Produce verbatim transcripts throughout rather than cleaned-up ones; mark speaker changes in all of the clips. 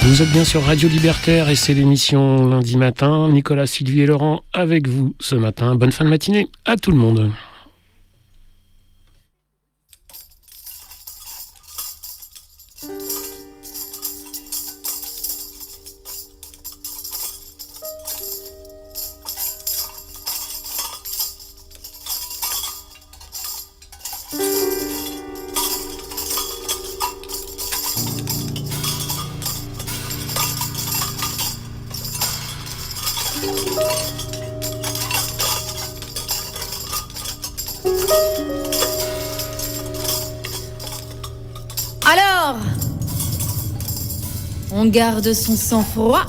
Speaker 1: Vous êtes bien sur Radio Libertaire et c'est l'émission lundi matin. Nicolas, Sylvie et Laurent avec vous ce matin. Bonne fin de matinée à tout le monde.
Speaker 2: Alors, on garde son sang-froid.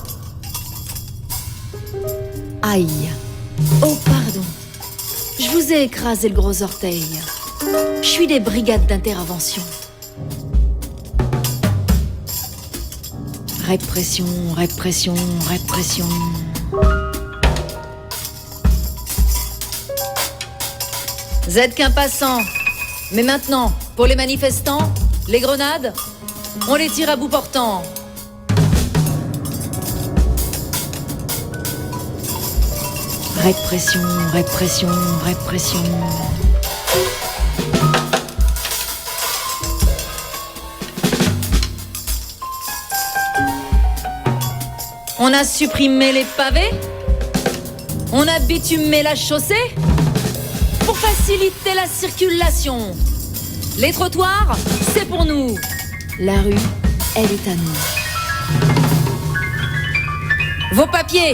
Speaker 2: Aïe. Oh, pardon. Je vous ai écrasé le gros orteil. Je suis des brigades d'intervention. Répression, répression, répression. Vous êtes qu'un passant. Mais maintenant, pour les manifestants, les grenades, on les tire à bout portant. Répression, répression, répression. On a supprimé les pavés. On a bitumé la chaussée pour faciliter la circulation. Les trottoirs, c'est pour nous. La rue, elle est à nous. Vos papiers.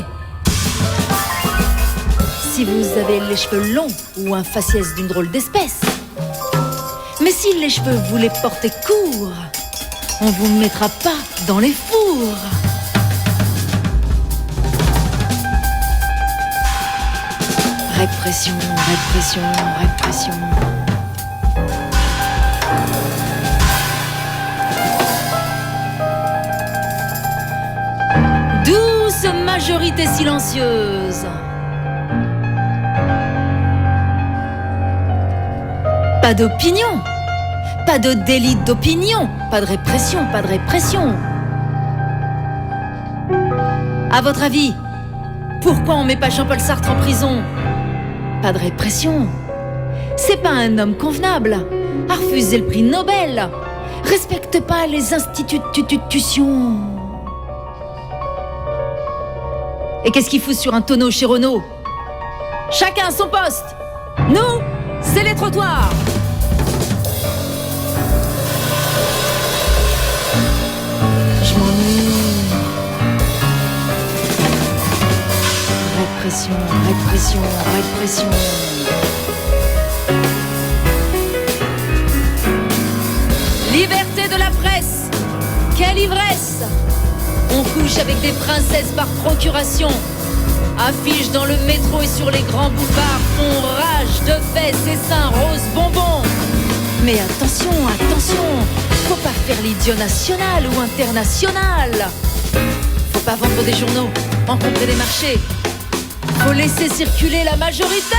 Speaker 2: Si vous avez les cheveux longs ou un faciès d'une drôle d'espèce. Mais si les cheveux vous les portez courts, on vous mettra pas dans les fours. Répression, répression, répression. Douce majorité silencieuse. Pas d'opinion, pas de délit d'opinion, pas de répression, pas de répression. À votre avis, pourquoi on met pas Jean-Paul Sartre en prison ? Pas de répression. C'est pas un homme convenable. A refusé le prix Nobel. Respecte pas les institutions. Et qu'est-ce qu'il fout sur un tonneau chez Renault ? Chacun à son poste. Nous, c'est les trottoirs. Je m'ennuie. Répression, répression, répression. Liberté de la presse. Quelle ivresse. On couche avec des princesses par procuration. Affiches dans le métro et sur les grands boulevards font rage de fesses et seins roses bonbons. Mais attention, attention, faut pas faire l'idiot national ou international. Faut pas vendre des journaux, encombrer des marchés. Faut laisser circuler la majorité.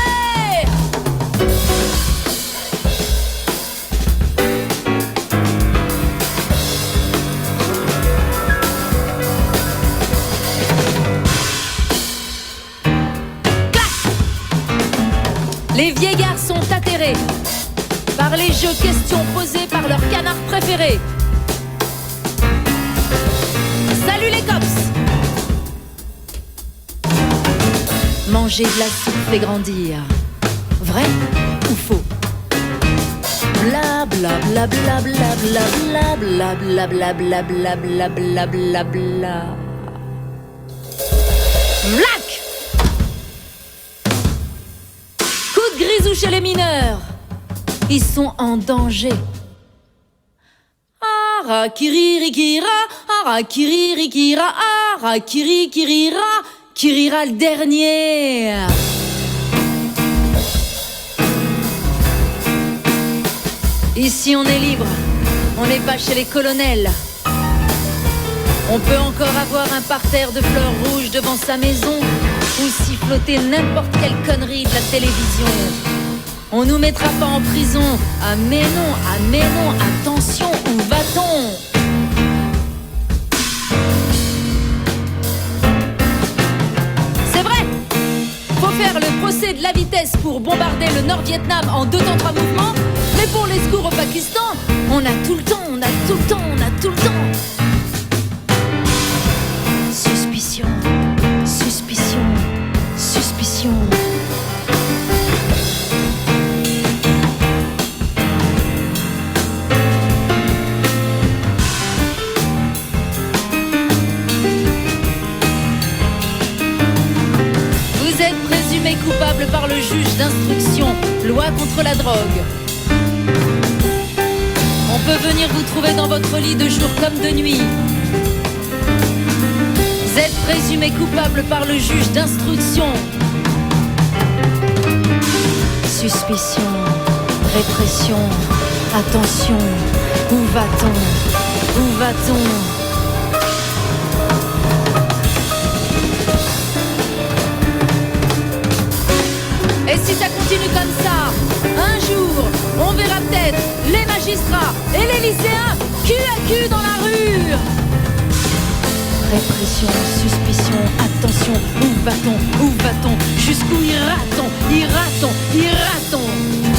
Speaker 2: Les vieillards sont atterrés par les jeux questions posées par leur canard préféré. Salut les cops. Manger de la soupe fait grandir. Vrai ou faux? Bla bla bla bla bla bla bla bla bla bla bla bla bla bla bla. Vlac! Coup de grisou chez les mineurs. Ils sont en danger. Arakiririkira, arakiririkira, arakiririkira, kirira le dernier. Ici on est libre, on n'est pas chez les colonels. On peut encore avoir un parterre de fleurs rouges devant sa maison ou siffloter n'importe quelle connerie de la télévision. On nous mettra pas en prison. Ah mais non, ah mais non, attention, où va-t-on? faire le procès de la vitesse pour bombarder le Nord-Vietnam en deux temps trois mouvements. Mais pour les secours au Pakistan, on a tout le temps, on a tout le temps, on a tout le temps. Suspicion, suspicion, suspicion. Vous êtes présumé coupable par le juge d'instruction, loi contre la drogue. On peut venir vous trouver dans votre lit de jour comme de nuit. Vous êtes présumé coupable par le juge d'instruction. Suspicion, répression, attention, où va-t-on? Où va-t-on? Et si ça continue comme ça, un jour, on verra peut-être les magistrats et les lycéens cul à cul dans la rue. Répression, suspicion, attention, où va-t-on? Où va-t-on? Jusqu'où ira-t-on? Ira-t-on? Ira-t-on?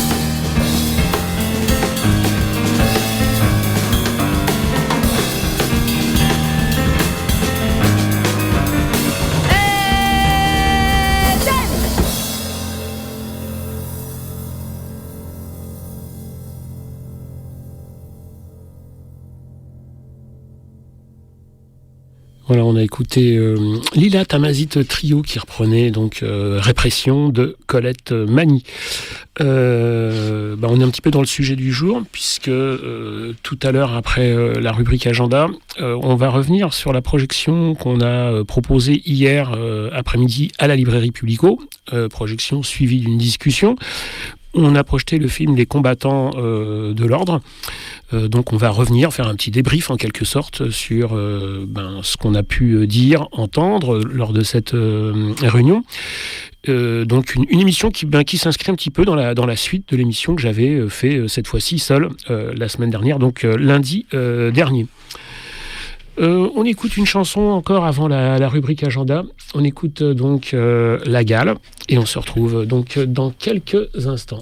Speaker 1: Voilà, on a écouté euh, Lila Tamazit Trio qui reprenait donc euh, Répression de Colette Mani. Euh, bah on est un petit peu dans le sujet du jour puisque euh, tout à l'heure après euh, la rubrique agenda, euh, on va revenir sur la projection qu'on a euh, proposée hier euh, après-midi à la librairie Publico, euh, projection suivie d'une discussion. On a projeté le film Les combattants euh, de l'ordre. Euh, donc on va revenir, faire un petit débrief en quelque sorte sur euh, ben, ce qu'on a pu dire, entendre lors de cette euh, réunion. Euh, donc une, une émission qui, ben, qui s'inscrit un petit peu dans la, dans la suite de l'émission que j'avais fait euh, cette fois-ci seul euh, la semaine dernière, donc euh, lundi euh, dernier. Euh, on écoute une chanson encore avant la, la rubrique agenda. On écoute euh, donc euh, La Gale et on se retrouve donc dans quelques instants.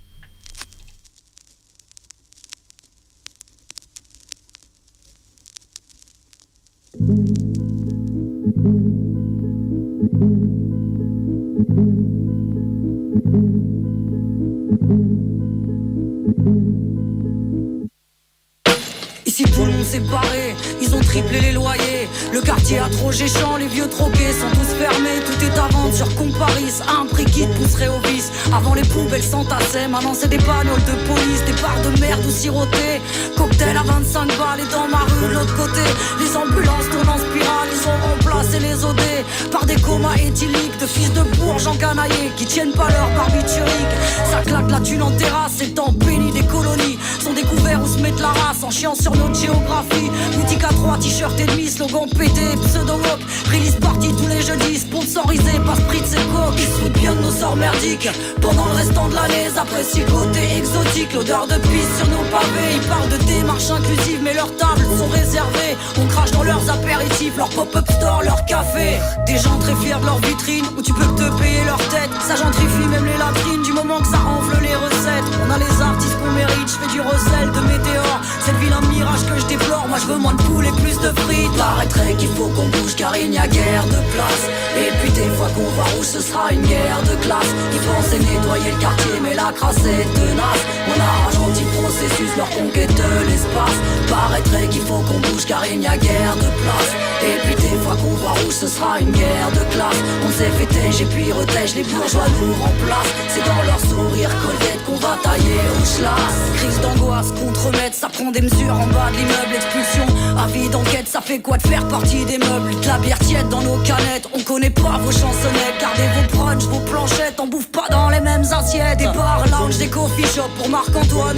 Speaker 3: Ici tout le monde s'est barré, ils ont triplé les loyers. Le quartier a trop géchant, les vieux troquets sont tous fermés. Tout est à vendre sur Comparis, à un prix qui te pousserait au vice. Avant les poubelles s'entassaient, maintenant c'est des bagnoles de police. Des barres de merde ou sirotées, cocktail à vingt-cinq balles. Et dans ma rue de l'autre côté, les ambulances tournent en spirale. Ils ont remplacé les O D par des comas éthyliques de fils de bourges encanaillés qui tiennent pas leur barbiturique. Ça claque la thune en terrasse, c'est le temps béni des colonies. Sont découverts où se mettre la race en chiant sur notre géographie. Boutique à trois, t-shirt et demi, slogan pété, pseudo-wok. Release party tous les jeudis, sponsorisé par Spritz et Coke. Ils se foutent bien de nos sorts merdiques pendant le restant de l'année. Ils apprécient le côté exotique, l'odeur de pisse sur nos pavés. Ils parlent de démarche inclusive, mais leurs tables sont réservées. On crache dans leurs apéritifs, leur pop-up store, leur café. Des gens très fiers de leur vitrine, où tu peux te payer leur tête. Ça gentrifie même les latrines, du moment que ça enfle les recettes. On a les artistes qu'on mérite, je fais du recel de météores. Cette ville un mirage que je déplore, moi je veux moins de poules et plus de frites. Paraîtrait qu'il faut qu'on bouge car il n'y a guère de place. Et puis des fois qu'on va rouge ce sera une guerre de classe. Ils pensaient nettoyer le quartier mais la crasse est tenace. On a ralenti le processus, leur conquête de l'espace. Paraîtrait qu'il faut qu'on bouge car il n'y a guère de place. Et puis des fois qu'on va rouge ce sera une guerre de classe. On s'est fait tèche et puis retèche, les bourgeois nous remplacent. C'est dans leur sourire colvette qu'on va tailler au schlass. Crise d'angoisse contre-mètre, ça prend des mesures en bas de l'immeuble. Expulsion, avis d'enquête, ça fait quoi de faire partie des meubles. De la bière tiède dans nos canettes, on connaît pas vos chansonnettes. Gardez vos brunchs, vos planchettes, on bouffe pas dans les mêmes assiettes. Des bars, lounge, des coffee shops pour Marc-Antoine et Pénélope.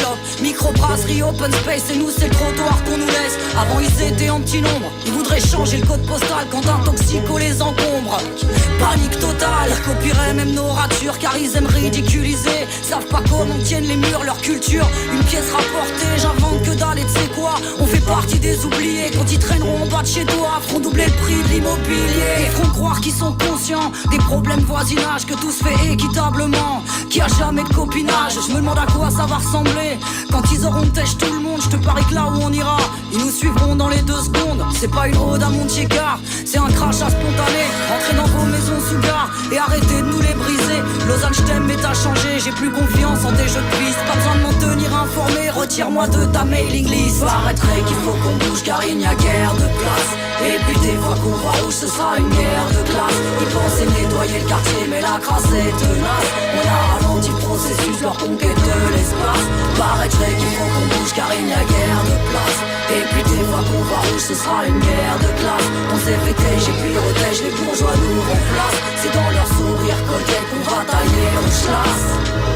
Speaker 3: clopes. Microbrasserie, open space, et nous c'est le trottoir qu'on nous laisse. Avant ils étaient en petit nombre, ils voudraient changer le code postal quand un toxico les encombre. Panique totale, ils copieraient même nos ratures car ils aiment ridiculiser. Savent pas comment tiennent les murs, leur culture. Une pièce rapportée, j'invente que dalle et tu sais quoi, on fait partie des oubliés. Quand ils traîneront en bas de chez toi, feront doubler le prix de l'immobilier. Ils feront croire qu'ils sont conscients des problèmes de voisinage, que tout se fait équitablement, qu'il y a jamais de copinage. Je me demande à quoi ça va ressembler quand ils auront têche tout le monde. Je te parie que là où on ira, ils nous suivront dans les deux secondes. C'est pas une ode à Montier-Car, c'est un crachat spontané. Entrez dans vos maisons sous gare et arrêtez de nous les briser. Lausanne, je t'aime mais t'as changé, j'ai plus confiance en tes jeux de piste. Pas besoin de m'en tenir informé, retire-moi de ta mailing list. Paraîtrait qu'il faut qu'on bouge car il n'y a guère de place. Et puis des fois qu'on va où ce sera une guerre de classe. Ils pensaient nettoyer le quartier mais la crasse est tenace. On a ralenti le processus, leur conquête de l'espace. Paraîtrait qu'il faut qu'on bouge car il n'y a guère de place. Et puis des fois qu'on va où ce sera une guerre de classe. On s'est fait têche et puis retèche, les bourgeois nous remplacent. C'est dans leur sourire collier qu'on va tailler au schlass.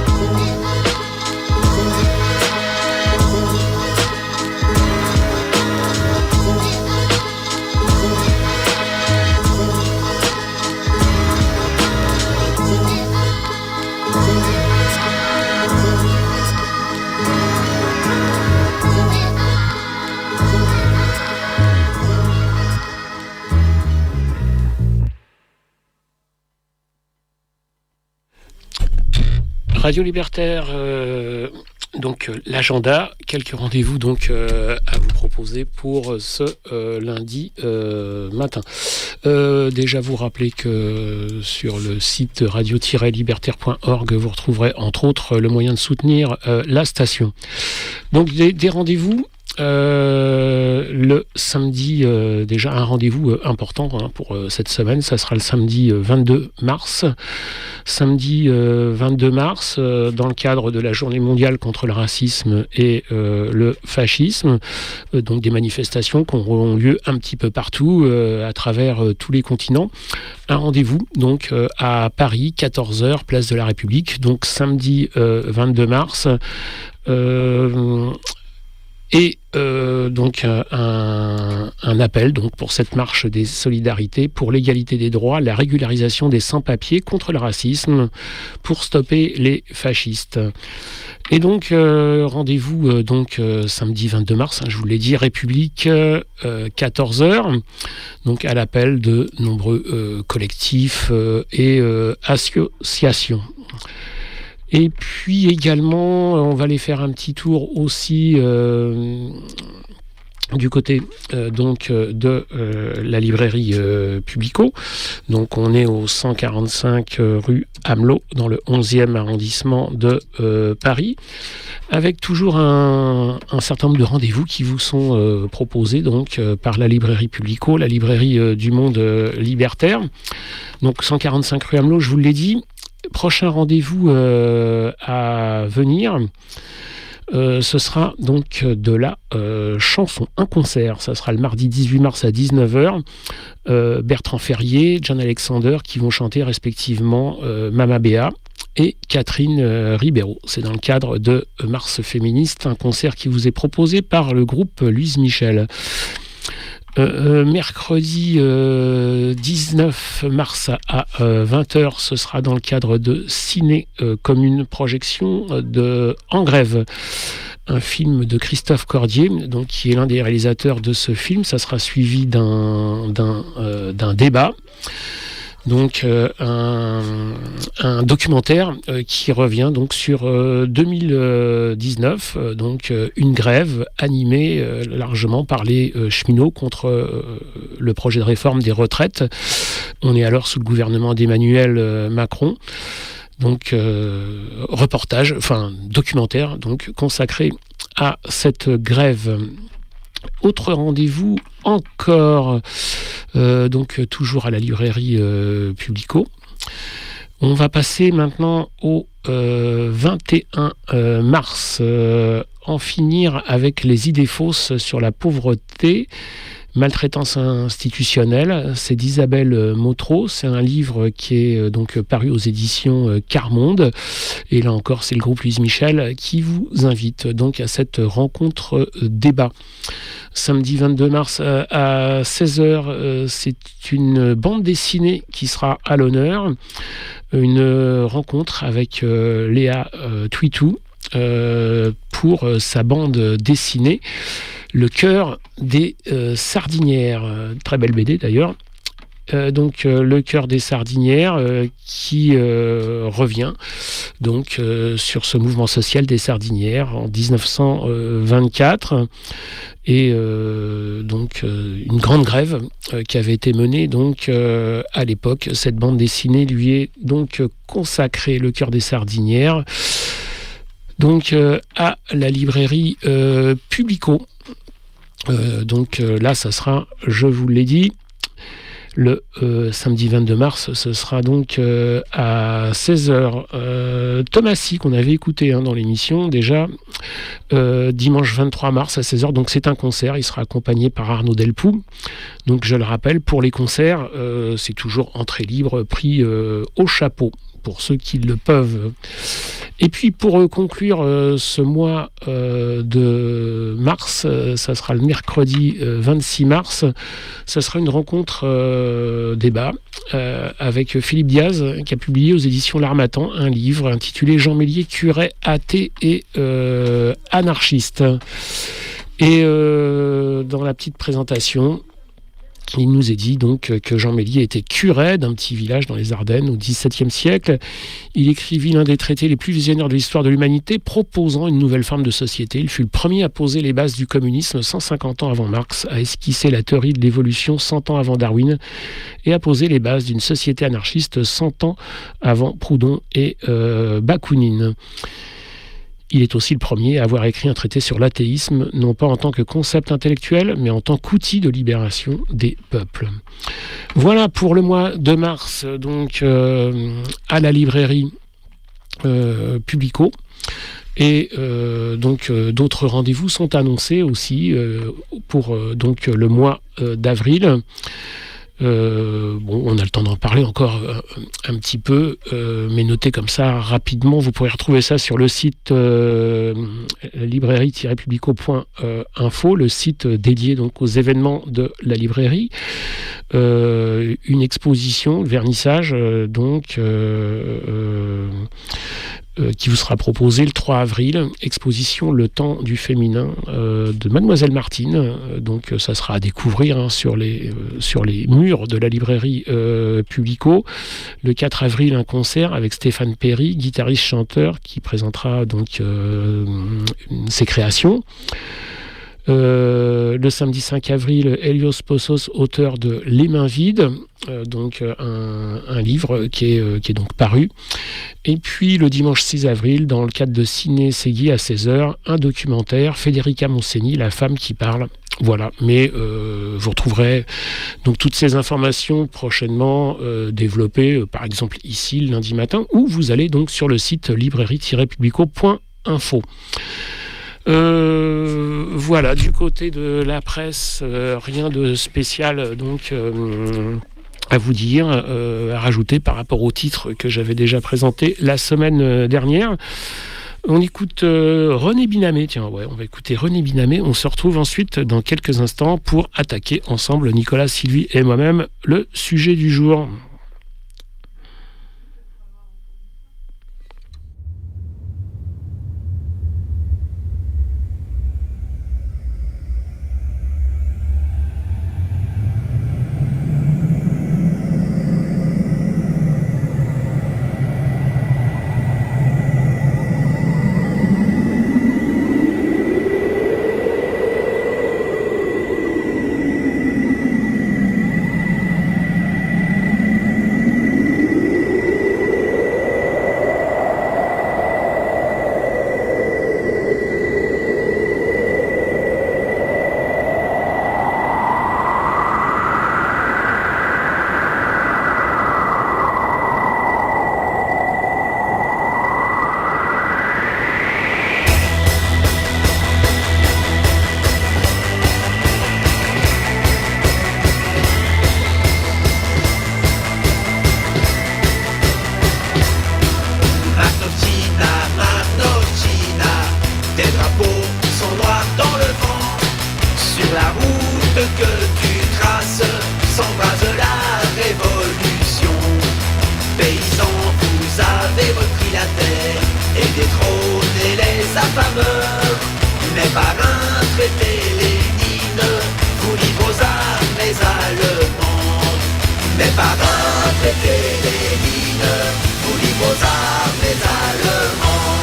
Speaker 1: Radio Libertaire, euh, donc euh, l'agenda, quelques rendez-vous donc euh, à vous proposer pour ce euh, lundi euh, matin. Euh, déjà vous rappeler que sur le site radio tiret libertaire point org vous retrouverez entre autres le moyen de soutenir euh, la station. Donc des, des rendez-vous. Euh, le samedi, euh, déjà un rendez-vous euh, important hein, pour euh, cette semaine, ça sera le samedi euh, vingt-deux mars. Samedi euh, vingt-deux mars, euh, dans le cadre de la journée mondiale contre le racisme et euh, le fascisme, euh, donc des manifestations qui auront lieu un petit peu partout euh, à travers euh, tous les continents. Un rendez-vous donc euh, à Paris, quatorze heures, place de la République, donc samedi euh, vingt-deux mars. Euh, Et euh, donc un, un appel donc pour cette marche des solidarités pour l'égalité des droits, la régularisation des sans-papiers contre le racisme, pour stopper les fascistes. Et donc euh, rendez-vous euh, donc euh, samedi vingt-deux mars, hein, je vous l'ai dit, République, euh, quatorze heures, donc à l'appel de nombreux euh, collectifs euh, et euh, associations. Et puis également, on va aller faire un petit tour aussi euh, du côté euh, donc de euh, la librairie euh, Publico. Donc on est au cent quarante-cinq euh, rue Amelot, dans le onzième arrondissement de euh, Paris, avec toujours un, un certain nombre de rendez-vous qui vous sont euh, proposés donc euh, par la librairie Publico, la librairie euh, du monde euh, libertaire. Donc cent quarante-cinq rue Amelot, je vous l'ai dit. Prochain rendez-vous euh, à venir, euh, ce sera donc de la euh, chanson, un concert. Ça sera le mardi dix-huit mars à dix-neuf heures. Euh, Bertrand Ferrier, John Alexander qui vont chanter respectivement euh, Mama Béa et Catherine euh, Ribeiro. C'est dans le cadre de Mars Féministe, un concert qui vous est proposé par le groupe Louise Michel. Euh, euh, mercredi euh, dix-neuf mars à euh, vingt heures, ce sera dans le cadre de Ciné euh, Commune Projection de En Grève, un film de Christophe Cordier, donc, qui est l'un des réalisateurs de ce film. Ça sera suivi d'un, d'un, euh, d'un débat. Donc euh, un, un documentaire euh, qui revient donc sur euh, deux mille dix-neuf, euh, donc euh, une grève animée euh, largement par les euh, cheminots contre euh, le projet de réforme des retraites. On est alors sous le gouvernement d'Emmanuel euh, Macron. Donc euh, reportage, enfin documentaire donc consacré à cette grève. Autre rendez-vous encore, euh, donc toujours à la librairie euh, Publico. On va passer maintenant au euh, vingt et un mars, euh, en finir avec les idées fausses sur la pauvreté. Maltraitance institutionnelle, c'est d'Isabelle Motro. C'est un livre qui est donc paru aux éditions Carmonde. Et là encore, c'est le groupe Louise Michel qui vous invite donc à cette rencontre débat. Samedi vingt-deux mars à seize heures, c'est une bande dessinée qui sera à l'honneur. Une rencontre avec Léa Twitou pour sa bande dessinée Le cœur des sardinières. Très belle B D d'ailleurs. Euh, donc euh, Le cœur des sardinières euh, qui euh, revient donc euh, sur ce mouvement social des sardinières en dix-neuf cent vingt-quatre et euh, donc euh, une grande grève euh, qui avait été menée donc euh, à l'époque. Cette bande dessinée lui est donc consacrée, Le cœur des sardinières, donc euh, à la librairie euh, Publico. Euh, donc euh, là, ça sera, je vous l'ai dit, le euh, samedi vingt-deux mars, ce sera donc euh, à seize heures. Euh, Thomasy, qu'on avait écouté hein, dans l'émission déjà, euh, dimanche vingt-trois mars à seize heures. Donc c'est un concert, il sera accompagné par Arnaud Delpoux. Donc je le rappelle, pour les concerts, euh, c'est toujours entrée libre, prix euh, au chapeau, pour ceux qui le peuvent. Et puis pour conclure euh, ce mois euh, de mars, euh, ça sera le mercredi euh, vingt-six mars, ça sera une rencontre euh, débat euh, avec Philippe Diaz qui a publié aux éditions L'Harmattan un livre intitulé Jean Méliès, curé, athée et euh, anarchiste. Et euh, dans la petite présentation, il nous est dit donc que Jean Méliès était curé d'un petit village dans les Ardennes au dix-septième siècle. Il écrivit l'un des traités les plus visionnaires de l'histoire de l'humanité, proposant une nouvelle forme de société. Il fut le premier à poser les bases du communisme cent cinquante ans avant Marx, à esquisser la théorie de l'évolution cent ans avant Darwin et à poser les bases d'une société anarchiste cent ans avant Proudhon et euh, Bakounine. Il est aussi le premier à avoir écrit un traité sur l'athéisme, non pas en tant que concept intellectuel, mais en tant qu'outil de libération des peuples. Voilà pour le mois de mars, donc euh, à la librairie euh, Publico. Et euh, donc euh, d'autres rendez-vous sont annoncés aussi euh, pour euh, donc le mois euh, d'avril. Euh, bon, on a le temps d'en parler encore euh, un petit peu, euh, mais notez comme ça rapidement. Vous pourrez retrouver ça sur le site euh, librairie tiret publico point info, le site dédié donc aux événements de la librairie. Euh, une exposition, le vernissage, euh, donc euh, euh, euh, qui vous sera proposée le trois avril. Exposition Le temps du féminin euh, de Mademoiselle Martine. Euh, donc ça sera à découvrir hein, sur les euh, sur les murs de la librairie euh, Publico. Le quatre avril, un concert avec Stéphane Perry, guitariste-chanteur, qui présentera donc euh, ses créations. Euh, le samedi cinq avril, Helios Possos, auteur de Les mains vides, euh, donc un, un livre qui est, euh, qui est donc paru. Et puis le dimanche six avril, dans le cadre de Ciné Segui à seize heures, un documentaire, Federica Monseni, La femme qui parle. Voilà, mais euh, vous retrouverez donc toutes ces informations prochainement euh, développées, euh, par exemple ici le lundi matin, ou vous allez donc sur le site librairie tiret publico point info. Euh, voilà, du côté de la presse, euh, rien de spécial donc euh, à vous dire, euh, à rajouter par rapport au titre que j'avais déjà présenté la semaine dernière. On écoute euh, René Binamé, tiens, ouais, on va écouter René Binamé. On se retrouve ensuite dans quelques instants pour attaquer ensemble, Nicolas, Sylvie et moi-même, le sujet du jour.
Speaker 4: Tes drapeaux sont noirs dans le vent. Sur la route que tu traces s'embrase la révolution. Paysans, vous avez repris la terre et détrôné les affameurs. Mais par un traité Lénine, vous livrez aux armées allemandes. Mais par un traité Lénine, vous livrez aux armées allemandes.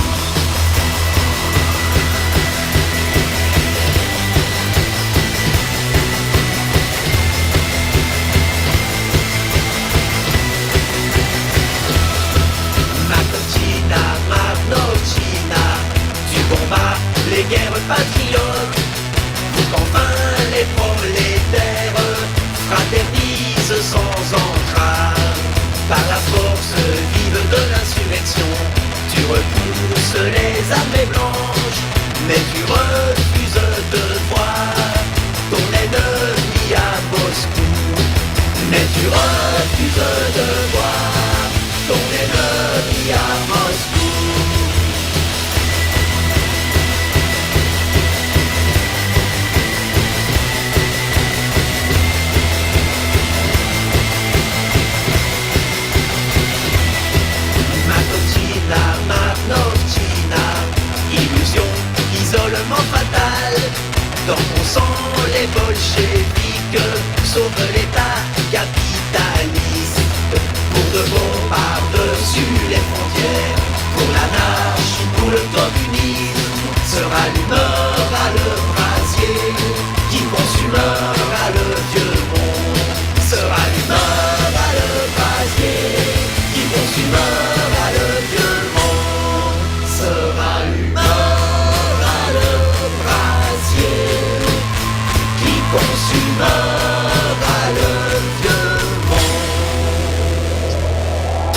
Speaker 4: Makotina, Marnochina, tu combats les guerres patriotes, pour qu'enfin les prolétaires fraternisent sans entrave. Par la force vive de l'insurrection, tu repousses les armées blanches, mais tu refuses de voir ton ennemi à Moscou. Mais tu refuses de voir ton ennemi à Moscou. Illusion, isolement fatal. Dans ton sang, les bolcheviks sauvent l'État capitaliste. Pour de bon par-dessus les frontières, pour l'anarchie, pour le communisme, sera l'humeur à le brasier qui consumera le vieux monde. Sera l'humeur à le brasier qui consumera le vieux monde. Sera l'humeur à le brasier qui consumera le vieux monde.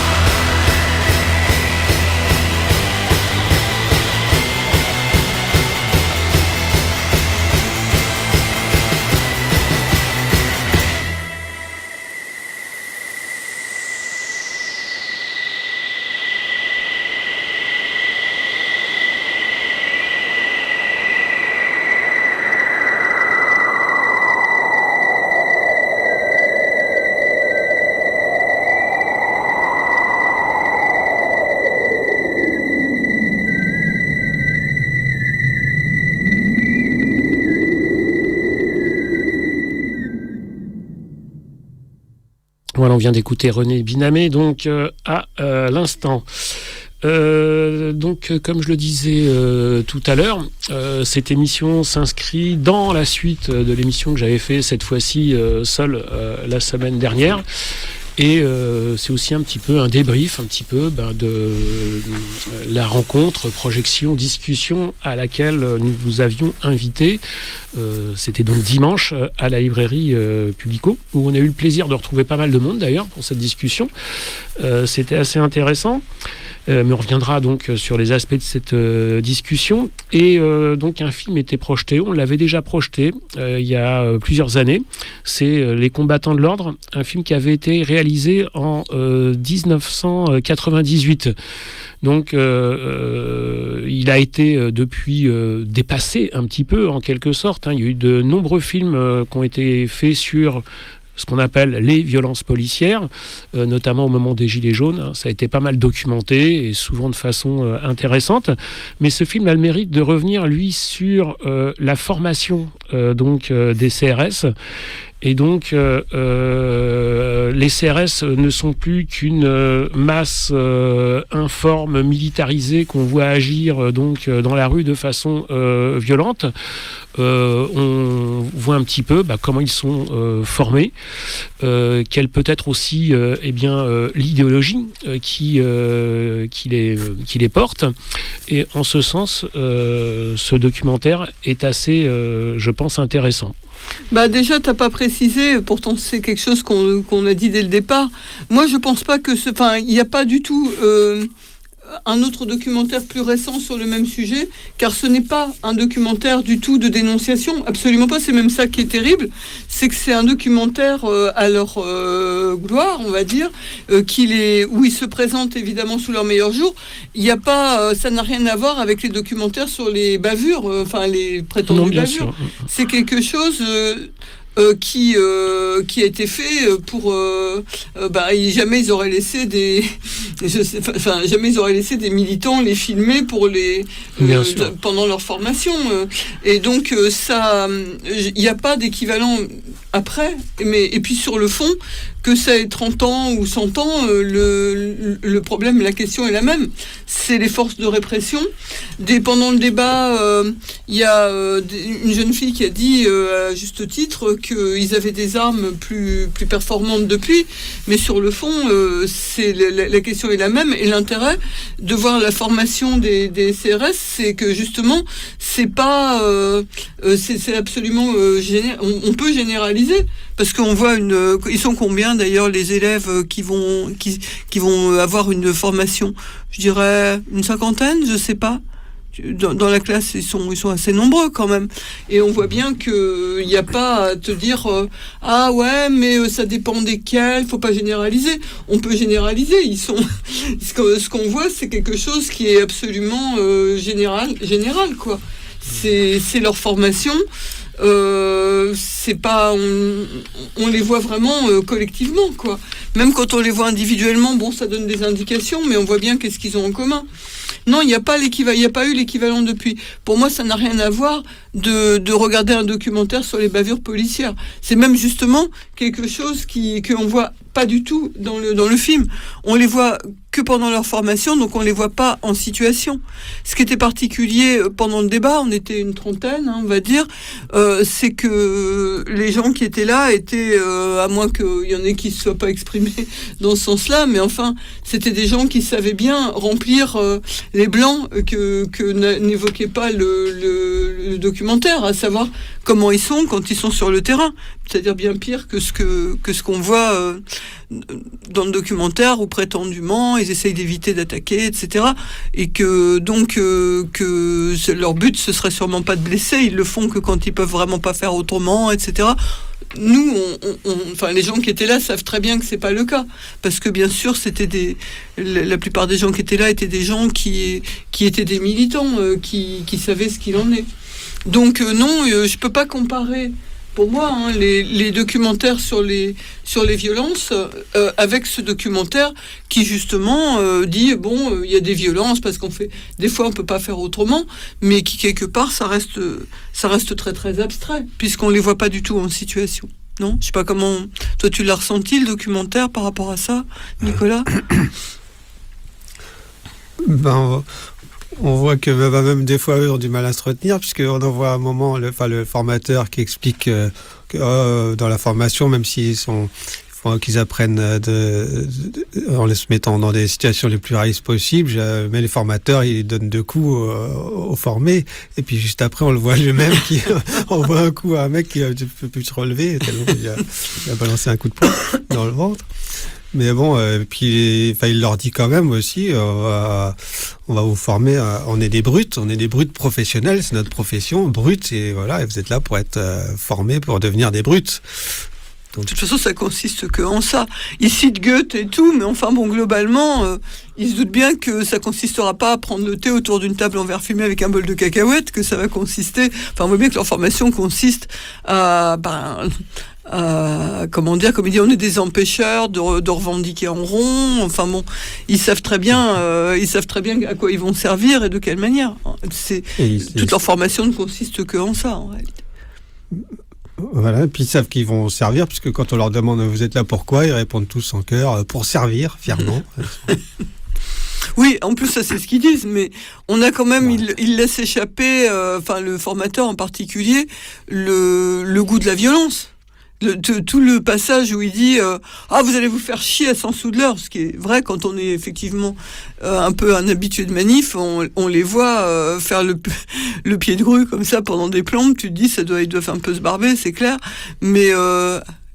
Speaker 1: Voilà, on vient d'écouter René Binamé, donc euh, à euh, l'instant. Euh, donc, comme je le disais euh, tout à l'heure, euh, cette émission s'inscrit dans la suite de l'émission que j'avais fait cette fois-ci euh, seul euh, la semaine dernière. Et euh, c'est aussi un petit peu un débrief, un petit peu ben, de euh, la rencontre, projection, discussion à laquelle nous vous avions invité. Euh, c'était donc dimanche à la librairie euh, Publico, où on a eu le plaisir de retrouver pas mal de monde d'ailleurs pour cette discussion. Euh, c'était assez intéressant. Euh, mais on reviendra donc sur les aspects de cette euh, discussion. Et euh, donc un film était projeté, on l'avait déjà projeté euh, il y a euh, plusieurs années. C'est euh, Les Combattants de l'Ordre, un film qui avait été réalisé en euh, dix-neuf cent quatre-vingt-dix-huit. Donc euh, euh, il a été euh, depuis euh, dépassé un petit peu en quelque sorte. Hein. Il y a eu de nombreux films euh, qui ont été faits sur ce qu'on appelle les violences policières, euh, notamment au moment des Gilets jaunes. Hein. Ça a été pas mal documenté et souvent de façon euh, intéressante. Mais ce film a le mérite de revenir, lui, sur euh, la formation euh, donc, euh, des C R S. Et donc, euh, euh, les C R S ne sont plus qu'une euh, masse euh, informe, militarisée, qu'on voit agir euh, donc euh, dans la rue de façon euh, violente. Euh, on voit un petit peu bah, comment ils sont euh, formés, euh, quelle peut être aussi euh, eh bien, euh, l'idéologie euh, qui, euh, qui, les, qui les porte. Et en ce sens, euh, ce documentaire est assez, euh, je pense, intéressant.
Speaker 5: Bah déjà, t'as pas précisé, pourtant c'est quelque chose qu'on, qu'on a dit dès le départ. Moi, je pense pas que ce... Enfin, il n'y a pas du tout... Euh, un autre documentaire plus récent sur le même sujet, car ce n'est pas un documentaire du tout de dénonciation, absolument pas, c'est même ça qui est terrible, c'est que c'est un documentaire euh, à leur euh, gloire, on va dire, euh, qu'il est, où ils se présentent évidemment sous leur meilleur jour. Il y a pas, euh, ça n'a rien à voir avec les documentaires sur les bavures, euh, enfin les prétendues
Speaker 1: non, bien
Speaker 5: bavures.
Speaker 1: sûr.
Speaker 5: C'est quelque chose... Euh, Euh, qui euh, qui a été fait pour euh, euh, bah, jamais ils auraient laissé des je sais, enfin jamais ils auraient laissé des militants les filmer pour les euh, pendant leur formation euh, et donc euh, ça il n'y a pas d'équivalent après mais et puis sur le fond que ça ait trente ans ou cent ans euh, le le problème la question est la même, c'est les forces de répression. Des, pendant le débat il euh, y a euh, une jeune fille qui a dit euh, à juste titre qu'ils avaient des armes plus, plus performantes depuis, mais sur le fond, euh, c'est, la, la question est la même, et l'intérêt de voir la formation des, des C R S, c'est que justement, c'est pas, euh, c'est, c'est absolument, euh, géné- on, on peut généraliser, parce qu'on voit une, euh, ils sont combien d'ailleurs les élèves qui vont, qui, qui vont avoir une formation, je dirais une cinquantaine, je sais pas. Dans, dans la classe, ils sont, ils sont assez nombreux quand même. Et on voit bien qu'il n'y a pas à te dire euh, ah ouais, mais euh, ça dépend desquels, il ne faut pas généraliser. On peut généraliser. Ils sont, ce, que, ce qu'on voit, c'est quelque chose qui est absolument euh, général, général, quoi. C'est, c'est leur formation. Euh, c'est pas, on, on les voit vraiment euh, collectivement, quoi. Même quand on les voit individuellement, bon, ça donne des indications, mais on voit bien qu'est-ce qu'ils ont en commun. Non, il n'y a pas l'équivalent, il n'y a pas eu l'équivalent depuis. Pour moi, ça n'a rien à voir de, de regarder un documentaire sur les bavures policières. C'est même justement quelque chose qui, qu'on voit pas du tout dans le, dans le film. On les voit que pendant leur formation, donc on les voit pas en situation. Ce qui était particulier pendant le débat, on était une trentaine, hein, on va dire, euh, c'est que les gens qui étaient là étaient, euh, à moins qu'il y en ait qui ne se soient pas exprimés dans ce sens-là, mais enfin, c'était des gens qui savaient bien remplir euh, les blancs que, que n'évoquait pas le, le, le documentaire, à savoir comment ils sont quand ils sont sur le terrain. C'est-à-dire bien pire que ce, que, que ce qu'on voit euh, dans le documentaire, où prétendument ils essayent d'éviter d'attaquer, et cetera. Et que donc euh, que leur but ce serait sûrement pas de blesser, ils le font que quand ils peuvent vraiment pas faire autrement, et cetera. Nous, on, on, on, enfin les gens qui étaient là savent très bien que c'est pas le cas, parce que bien sûr c'était des, la, la plupart des gens qui étaient là étaient des gens qui qui étaient des militants, euh, qui qui savaient ce qu'il en est. Donc euh, non, euh, je peux pas comparer. Pour moi, hein, les, les documentaires sur les, sur les violences, euh, avec ce documentaire qui justement euh, dit bon, il euh, y a des violences parce qu'on fait, des fois on peut pas faire autrement, mais qui quelque part ça reste, ça reste très très abstrait puisqu'on les voit pas du tout en situation. Non, je sais pas comment. Toi, tu l'as ressenti le documentaire par rapport à ça, Nicolas?
Speaker 6: Ben. On voit que bah, même des fois, eux ont du mal à se retenir, puisqu'on en voit un moment le, enfin, le formateur qui explique euh, que euh, dans la formation, même s'ils sont, faut qu'ils apprennent de, de, de, en les se mettant dans des situations les plus réalistes possibles, je, mais les formateurs, ils donnent deux coups aux, aux formés, et puis juste après, on le voit lui-même qui envoie un coup à un mec qui ne peut plus se relever, tellement il a, il a balancé un coup de poing dans le ventre. Mais bon, euh, puis enfin, il leur dit quand même aussi, euh, on, va, on va vous former, euh, on est des brutes, on est des brutes professionnels, c'est notre profession, brutes, et voilà, et vous êtes là pour être euh, formés pour devenir des brutes. Donc,
Speaker 5: de toute façon, ça consiste que en ça. Ils citent Goethe et tout, mais enfin bon, globalement, euh, ils se doutent bien que ça consistera pas à prendre le thé autour d'une table en verre fumé avec un bol de cacahuètes, que ça va consister. Enfin, on voit bien que leur formation consiste à, ben, à, comment dire, comme il dit, on est des empêcheurs de, de revendiquer en rond. Enfin bon, ils savent très bien, euh, ils savent très bien à quoi ils vont servir et de quelle manière. C'est toute leur formation ne consiste que en ça, en réalité.
Speaker 6: Voilà, et puis ils savent qu'ils vont servir, puisque quand on leur demande vous êtes là pourquoi, ils répondent tous en chœur pour servir, fièrement.
Speaker 5: Oui, en plus ça c'est ce qu'ils disent, mais on a quand même, ouais. il, il laisse échapper, euh, enfin le formateur en particulier, le, le goût de la violence. Le, tout, tout le passage où il dit euh, ah vous allez vous faire chier à cent sous de l'heure, ce qui est vrai quand on est effectivement euh, un peu un habitué de manif, on, on les voit euh, faire le, le pied de grue comme ça pendant des plombes, tu te dis ça doit, ils doivent un peu se barber, c'est clair, mais euh,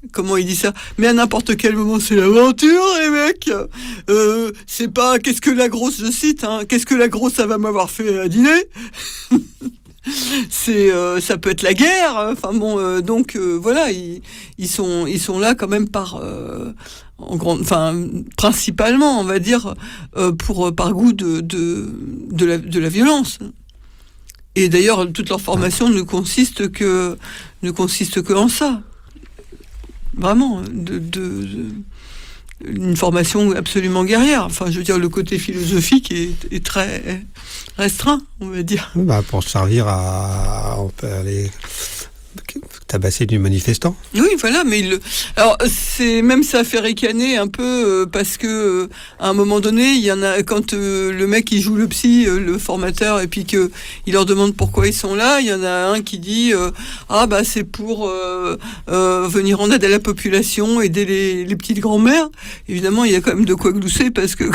Speaker 5: Comment il dit ça? Mais à n'importe quel moment, c'est l'aventure, les mecs. Euh, c'est pas qu'est-ce que la grosse, je cite, hein, qu'est-ce que la grosse, ça va m'avoir fait à dîner. C'est, euh, ça peut être la guerre. Enfin bon, euh, donc euh, voilà, ils, ils sont, ils sont là quand même par, euh, en grande, enfin principalement, on va dire, euh, pour par goût de de de la de la violence. Et d'ailleurs, toute leur formation ne consiste que ne consiste que en ça. Vraiment, de, de, de une formation absolument guerrière. Enfin, je veux dire, le côté philosophique est, est très restreint, on va dire.
Speaker 6: Bah, pour servir à, on peut aller tabasser du manifestant.
Speaker 5: Oui, voilà, mais il, alors c'est même ça fait ricaner un peu euh, parce que euh, à un moment donné, il y en a quand euh, le mec il joue le psy, euh, le formateur, et puis que il leur demande pourquoi ils sont là, il y en a un qui dit euh, ah bah c'est pour euh, euh, venir en aide à la population, aider les, les petites grand-mères. Évidemment, il y a quand même de quoi glousser parce que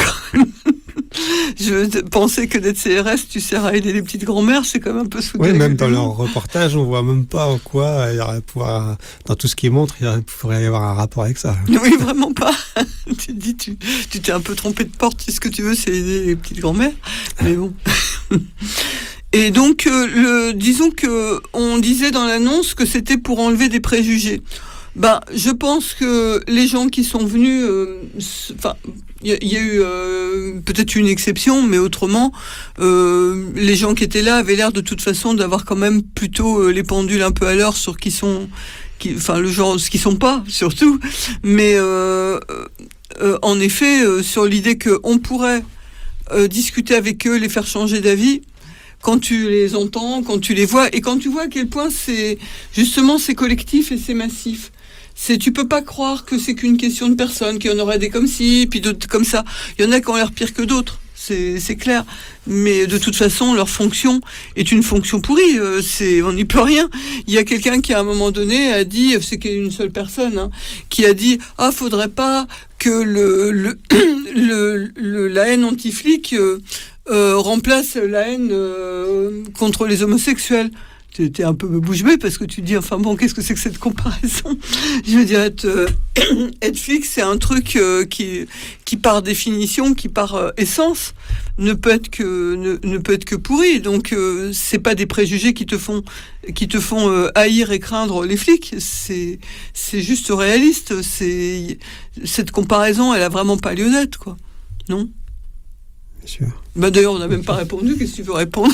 Speaker 5: je pensais que d'être C R S, tu sers à aider les petites grand-mères, c'est quand même un peu sous.
Speaker 6: Oui, même dans leur reportage, on voit même pas en quoi il y aurait pouvoir, dans tout ce qu'ils montrent, il pourrait y avoir un rapport avec ça.
Speaker 5: Oui, vraiment pas. Tu te dis, tu, tu t'es un peu trompé de porte, si ce que tu veux, c'est aider les petites grand-mères. Mais bon. Et donc, euh, le, disons que on disait dans l'annonce que c'était pour enlever des préjugés. Ben, je pense que les gens qui sont venus, enfin, euh, il y, y a eu euh, peut-être une exception, mais autrement, euh, les gens qui étaient là avaient l'air de toute façon d'avoir quand même plutôt euh, les pendules un peu à l'heure sur qui sont, qui, enfin le genre, ce qui sont pas surtout, mais euh, euh, en effet euh, sur l'idée que on pourrait euh, discuter avec eux, les faire changer d'avis. Quand tu les entends, quand tu les vois, et quand tu vois à quel point c'est justement c'est collectif et c'est massif. C'est, tu peux pas croire que c'est qu'une question de personnes, qu'il y en aurait des comme ci, puis d'autres comme ça. Il y en a qui ont l'air pire que d'autres, c'est, c'est clair. Mais de toute façon, leur fonction est une fonction pourrie. Euh, c'est, on n'y peut rien. Il y a quelqu'un qui à un moment donné a dit, c'est qu'une seule personne, hein, qui a dit, ah, faudrait pas que le, le, le, le la haine anti-flic euh, euh, remplace la haine euh, contre les homosexuels. T'es un peu bouche bée parce que tu te dis, enfin bon, qu'est-ce que c'est que cette comparaison? Je veux dire, être, euh, être flic, c'est un truc euh, qui, qui par définition, qui par euh, essence, ne peut être que, ne, ne peut être que pourri. Donc, euh, c'est pas des préjugés qui te font, qui te font euh, haïr et craindre les flics. C'est, c'est juste réaliste. C'est, cette comparaison, elle a vraiment pas lieu d'être, quoi. Non?
Speaker 6: Sûr.
Speaker 5: Bah d'ailleurs, on n'a même pas répondu. Qu'est-ce que tu veux répondre?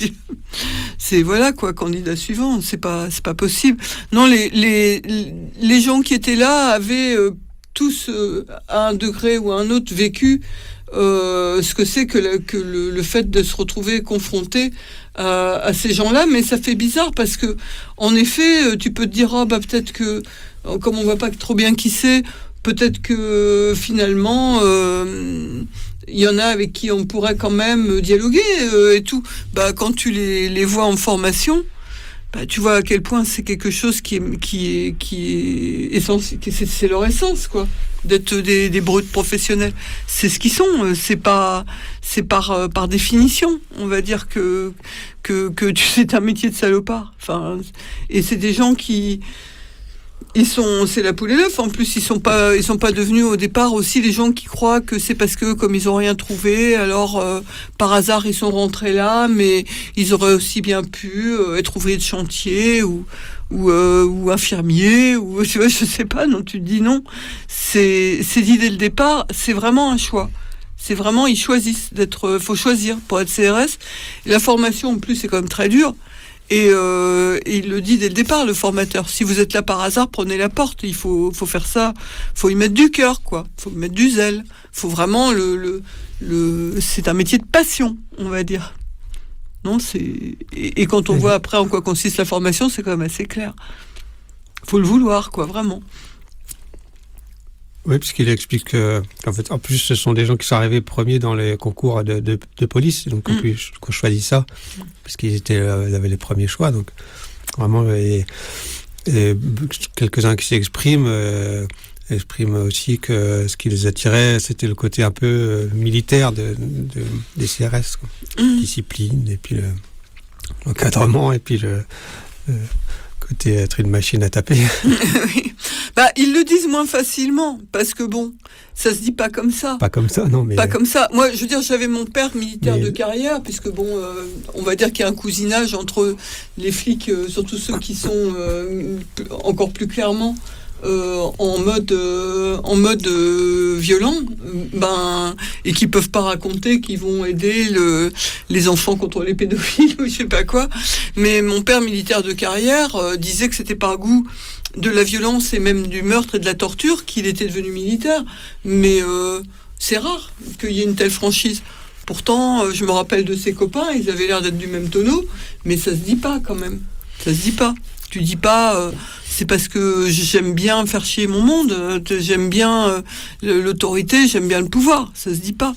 Speaker 5: C'est voilà quoi, candidat suivant. C'est pas, c'est pas possible. Non, les les les gens qui étaient là avaient euh, tous euh, à un degré ou à un autre vécu euh, ce que c'est que, la, que le, le fait de se retrouver confronté à, à ces gens-là. Mais ça fait bizarre parce que en effet, tu peux te dire ah bah peut-être que comme on voit pas trop bien qui c'est, peut-être que finalement. Euh, il y en a avec qui on pourrait quand même dialoguer euh, et tout. Bah, quand tu les, les vois en formation, bah, tu vois à quel point c'est quelque chose qui est, qui est, qui est essentiel, c'est, c'est leur essence, quoi, d'être des, des brutes professionnels. C'est ce qu'ils sont. C'est pas, c'est par, par définition. On va dire que, que, que tu, c'est un métier de salopard. Enfin, et c'est des gens qui, ils sont, c'est la poule et l'œuf. En plus, ils sont pas, ils sont pas devenus au départ aussi les gens qui croient que c'est parce que comme ils ont rien trouvé, alors euh, par hasard ils sont rentrés là, mais ils auraient aussi bien pu euh, être ouvriers de chantier ou ou, euh, ou infirmiers ou tu vois, je sais pas. Non, tu te dis non. C'est, c'est dit dès le départ. C'est vraiment un choix. C'est vraiment ils choisissent d'être. Faut choisir pour être C R S. La formation en plus c'est quand même très dur. Et, euh, et il le dit dès le départ, le formateur. Si vous êtes là par hasard, prenez la porte. Il faut, faut faire ça. Faut y mettre du cœur, quoi. Faut mettre du zèle. Faut vraiment le, le, le. C'est un métier de passion, on va dire. Non, c'est. Et, et quand on voit après en quoi consiste la formation, c'est quand même assez clair. Faut le vouloir, quoi, vraiment.
Speaker 6: Oui, puisqu'il explique que, en fait, en plus, ce sont des gens qui sont arrivés premiers dans les concours de, de, de police, donc mm. on, on choisit ça, parce qu'ils étaient, euh, ils avaient les premiers choix, donc vraiment, et, et quelques-uns qui s'expriment, euh, expriment aussi que ce qui les attirait, c'était le côté un peu euh, militaire de, de, des C R S, quoi. Mm. Discipline, et puis le, l'encadrement, et puis le, le côté être une machine à taper.
Speaker 5: Oui. Bah, ils le disent moins facilement, parce que bon, ça se dit pas comme ça.
Speaker 6: Pas comme ça, non, mais...
Speaker 5: Pas comme ça. Moi, je veux dire, j'avais mon père militaire
Speaker 6: mais...
Speaker 5: de carrière, puisque bon, euh, on va dire qu'il y a un cousinage entre les flics, euh, surtout ceux qui sont euh, encore plus clairement euh, en mode, euh, en mode euh, violent, ben, et qui peuvent pas raconter qu'ils vont aider le, les enfants contre les pédophiles ou je sais pas quoi. Mais mon père militaire de carrière euh, disait que c'était par goût de la violence et même du meurtre et de la torture qu'il était devenu militaire. Mais euh, c'est rare qu'il y ait une telle franchise. Pourtant, euh, je me rappelle de ses copains, ils avaient l'air d'être du même tonneau, mais ça se dit pas quand même. Ça se dit pas. Tu dis pas, euh, c'est parce que j'aime bien faire chier mon monde, euh, j'aime bien euh, l'autorité, j'aime bien le pouvoir. Ça se dit pas.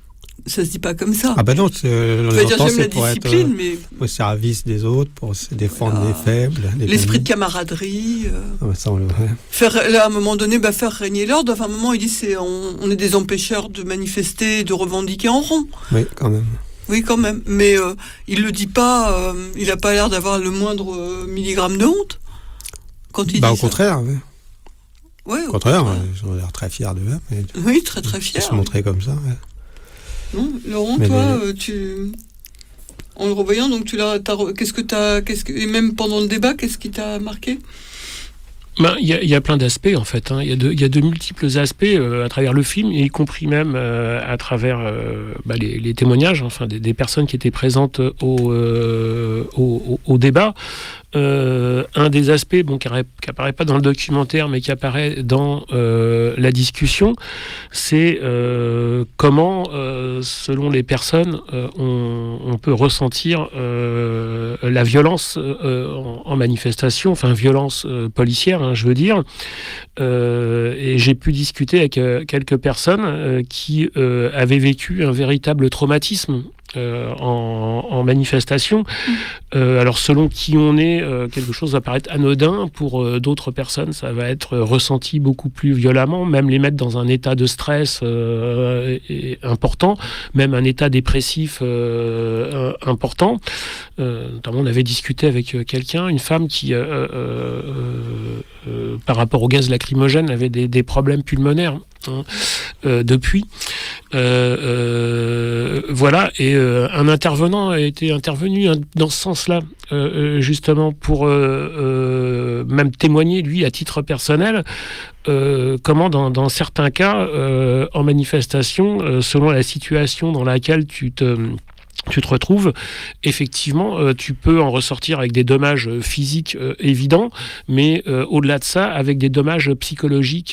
Speaker 5: Ça se dit pas comme ça.
Speaker 6: Ah bah non, c'est,
Speaker 5: je veux dire, j'aime la discipline,
Speaker 6: être, euh,
Speaker 5: mais
Speaker 6: au service des autres, pour se défendre
Speaker 5: voilà.
Speaker 6: les faibles. Les
Speaker 5: l'esprit
Speaker 6: familles.
Speaker 5: de camaraderie. Euh,
Speaker 6: ah bah ça, on le voit.
Speaker 5: Faire, là, à un moment donné, bah, faire régner l'ordre. Enfin, à un moment, il dit, c'est, on, on est des empêcheurs de manifester, de revendiquer en rond.
Speaker 6: Oui, quand même.
Speaker 5: Oui, quand même. Mais euh, il le dit pas. Euh, il a pas l'air d'avoir le moindre euh, milligramme de honte quand il
Speaker 6: bah,
Speaker 5: dit
Speaker 6: au
Speaker 5: ça.
Speaker 6: contraire. Oui.
Speaker 5: Ouais,
Speaker 6: au contraire, ouais. Ils ont l'air très fiers d'eux. Mais
Speaker 5: oui, très très fiers.
Speaker 6: Ils se montrer comme ça. Ouais.
Speaker 5: Non, Laurent,
Speaker 6: mais
Speaker 5: toi,
Speaker 6: les...
Speaker 5: euh, tu, en le revoyant, donc tu l'as, t'as, qu'est-ce que t'as, qu'est-ce que, et même pendant le débat, qu'est-ce qui t'a marqué?
Speaker 1: Ben, il y, a, y a plein d'aspects en fait. Hein. Il y a de, il y a de multiples aspects euh, à travers le film, y compris même euh, à travers euh, bah, les, les témoignages, enfin des, des personnes qui étaient présentes au, euh, au, au, au débat. Euh, un des aspects bon, qui n'apparaît pas dans le documentaire, mais qui apparaît dans euh, la discussion, c'est euh, comment, euh, selon les personnes, euh, on, on peut ressentir euh, la violence euh, en, en manifestation, enfin violence euh, policière, hein, je veux dire. Euh, et j'ai pu discuter avec euh, quelques personnes euh, qui euh, avaient vécu un véritable traumatisme Euh, en, en manifestation. Euh, alors selon qui on est, euh, quelque chose va paraître anodin. Pour euh, d'autres personnes, ça va être euh, ressenti beaucoup plus violemment, même les mettre dans un état de stress euh, et, et important, même un état dépressif euh, important. Euh, notamment, on avait discuté avec euh, quelqu'un, une femme qui, euh, euh, euh, par rapport au gaz lacrymogène, avait des, des problèmes pulmonaires hein, euh, depuis. Euh, euh, voilà, et euh, un intervenant a été intervenu hein, dans ce sens-là, euh, justement pour euh, euh, même témoigner, lui, à titre personnel, euh, comment dans, dans certains cas, euh, en manifestation, euh, selon la situation dans laquelle tu te... tu te retrouves, effectivement, euh, tu peux en ressortir avec des dommages physiques euh, évidents, mais euh, au-delà de ça, avec des dommages psychologiques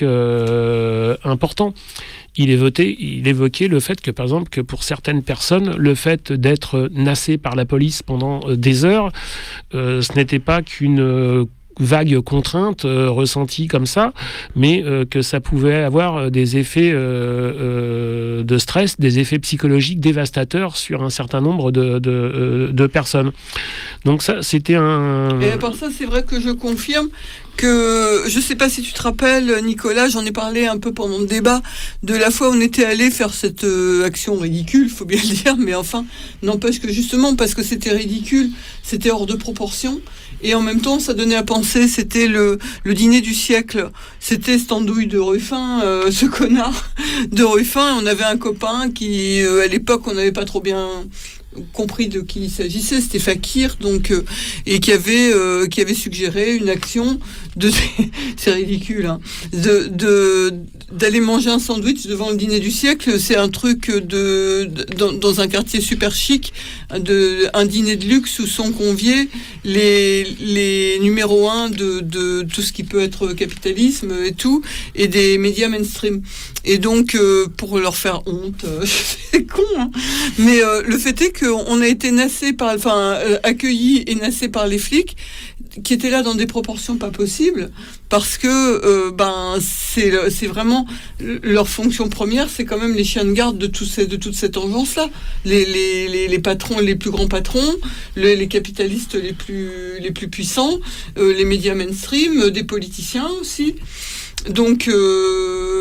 Speaker 1: euh, importants. Il évoquait, il évoquait le fait que, par exemple, que pour certaines personnes, le fait d'être nassé par la police pendant des heures, euh, ce n'était pas qu'une euh, vague contrainte euh, ressentie comme ça, mais euh, que ça pouvait avoir des effets euh, euh, de stress, des effets psychologiques dévastateurs sur un certain nombre de, de, euh, de personnes. Donc ça, c'était un...
Speaker 5: Et à part ça, c'est vrai que je confirme que, je sais pas si tu te rappelles, Nicolas, j'en ai parlé un peu pendant le débat, de la fois où on était allé faire cette euh, action ridicule, faut bien le dire, mais enfin, n'empêche que justement, parce que c'était ridicule, c'était hors de proportion, et en même temps, ça donnait à penser, c'était le, le dîner du siècle, c'était cette andouille de Ruffin, euh, ce connard de Ruffin, on avait un copain qui, euh, à l'époque, on n'avait pas trop bien compris de qui il s'agissait, c'était Fakir, donc euh, et qui avait euh, qui avait suggéré une action de c'est ridicule hein, de de d'aller manger un sandwich devant le dîner du siècle. C'est un truc de, de dans, dans un quartier super chic, de un dîner de luxe où sont conviés les les numéros un de de tout ce qui peut être capitalisme et tout, et des médias mainstream. Et donc euh, pour leur faire honte, euh, c'est con hein, mais euh, le fait est que on a été nassé par, enfin, euh, accueilli et nassé par les flics, qui étaient là dans des proportions pas possibles, parce que euh, ben c'est c'est vraiment leur fonction première, c'est quand même les chiens de garde de tout ces, de toute cette engeance là, les les les les patrons, les plus grands patrons, les, les capitalistes les plus les plus puissants, euh, les médias mainstream, euh, des politiciens aussi. Donc, euh,